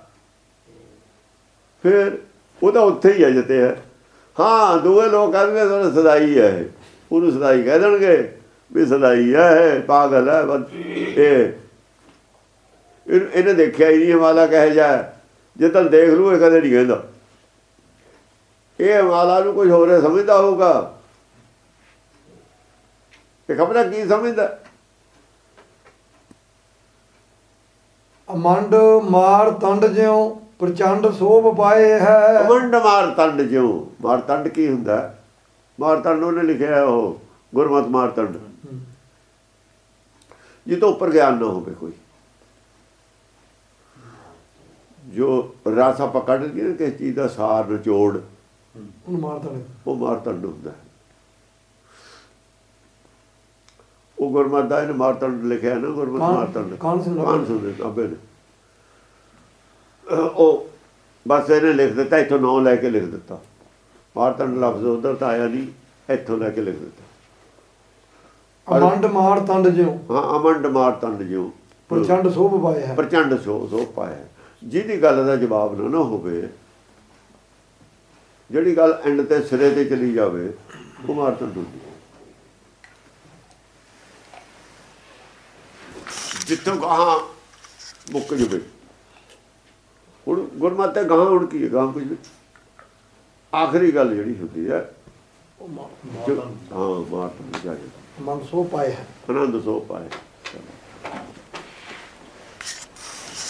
Speaker 2: ਫਿਰ ਉਹ ਤਾਂ ਉੱਥੇ ਹੀ ਹੈ ਜਿੱਤੇ ਹੈ। ਹਾਂ, ਦੂਏ ਲੋਕ ਕਹਿੰਦੇ ਤੁਹਾਨੂੰ ਸਦਾਈ ਹੈ, ਉਹਨੂੰ ਸਦਾਈ ਕਹਿ ਦੇਣਗੇ ਵੀ ਸਦਾਈ ਹੈ, ਪਾਗਲ ਹੈ। ਬਸ ਇਹ ਇਹਨੇ ਦੇਖਿਆ ਹੀ ਨਹੀਂ ਹਿਮਾਲਾ ਕਹੇ ਜਾ। ਜੇ ਤਾਂ ਦੇਖ ਲੂ ਇਹ ਕਦੇ ਨਹੀਂ ਕਹਿੰਦਾ। ਇਹ ਹਿਮਾਲਾ ਨੂੰ ਕੁਝ ਹੋਰ ਸਮਝਦਾ ਹੋਊਗਾ, ਇਹ ਖਬਰ ਕੀ ਸਮਝਦਾ।
Speaker 1: ਅਮੰਡ ਮਾਰ ਤੰਡ ਜਿਉ ਪ੍ਰਚੰਡ ਸੋਭ ਪਾਏ ਹੈ।
Speaker 2: ਅਮੰਡ ਮਾਰ ਤੰਡ ਜਿਉ। ਮਾਰ ਤੰਡ ਕੀ ਹੁੰਦਾ? ਮਾਰ ਤੰਡ ਉਹਨੇ ਲਿਖਿਆ ਉਹ ਗੁਰਮਤਿ ਮਾਰ ਤੰਡ, ਜਿਹ ਤੋਂ ਉੱਪਰ ਗਿਆਨ ਨਾ ਹੋਵੇ ਕੋਈ। ਜੋ ਰਸ ਆਪਾਂ ਕੱਢ ਕੇ ਕਿਸੇ ਚੀਜ਼ ਦਾ ਸਾਰ ਨਿਚੋੜ,
Speaker 1: ਉਹਨੂੰ ਮਾਰ ਤੰਡ,
Speaker 2: ਉਹ ਮਾਰ ਤੰਡ ਹੁੰਦਾ। ਉਹ ਗੁਰਮਤਿ ਦਾ ਇਹਨੇ ਮਾਰ ਤੰਡ ਲਿਖਿਆ ਨਾ, ਗੁਰਮਤਿ ਮਾਰ ਤੰਡ।
Speaker 1: ਕਾਨ ਸਿੰਘ
Speaker 2: ਕਾਨ ਸਿੰਘ ਅਬੇ ਨੇ ਉਹ ਬਸ ਇਹਨੇ ਲਿਖ ਦਿੱਤਾ, ਇੱਥੋਂ ਨਾਂ ਲੈ ਕੇ ਲਿਖ ਦਿੱਤਾ। ਮਾਰ ਤੰਡ ਲਫ਼ਜ਼ ਉਧਰ ਤਾਂ ਆਇਆ ਨਹੀਂ, ਇੱਥੋਂ ਲੈ ਕੇ ਲਿਖ ਦਿੱਤਾ।
Speaker 1: ਅਮੰਡ ਮਾਰ ਤੰਡ ਜਿਉ।
Speaker 2: ਹਾਂ, ਅਮੰਡ ਮਾਰ ਤੰਡ ਜਿਉ
Speaker 1: ਪ੍ਰਚੰਡ ਸੋਭ ਪਾਏ ਹੈ।
Speaker 2: ਪ੍ਰਚੰਡ ਸੋ ਸੋ ਪਾਇਆ। ਜਿਹਦੀ ਗੱਲ ਦਾ ਜਵਾਬ ਨਾ ਨਾ ਹੋਵੇ, ਜਿਹੜੀ ਗੱਲ ਐਂਡ ਤੇ ਸਿਰੇ ਤੇ ਚਲੀ ਜਾਵੇ, ਉਹ ਮਾਰ ਤੰਡ ਹੁੰਦੀ। ਜਿੱਥੋਂ ਗਾਹਾਂ ਮੁੱਕ ਜਵੇ। ਹੁਣ ਗੁਰਮਤਿ ਤੇ ਗਾਹਾਂ ਹੁਣ ਕੀ ਹੈ? ਗਾਹਾਂ ਕੁਝ ਨਹੀਂ। ਆਖਰੀ ਗੱਲ ਜਿਹੜੀ ਹੁੰਦੀ ਹੈ
Speaker 1: ਉਹ ਮਾ-
Speaker 2: ਜੋ- ਹਾਂ ਮਾਰਤ ਜਾਏ
Speaker 1: ਮਨ ਸੋ ਪਾਏ ਹੈ
Speaker 2: ਆਨੰਦ ਸੋ ਪਾਏ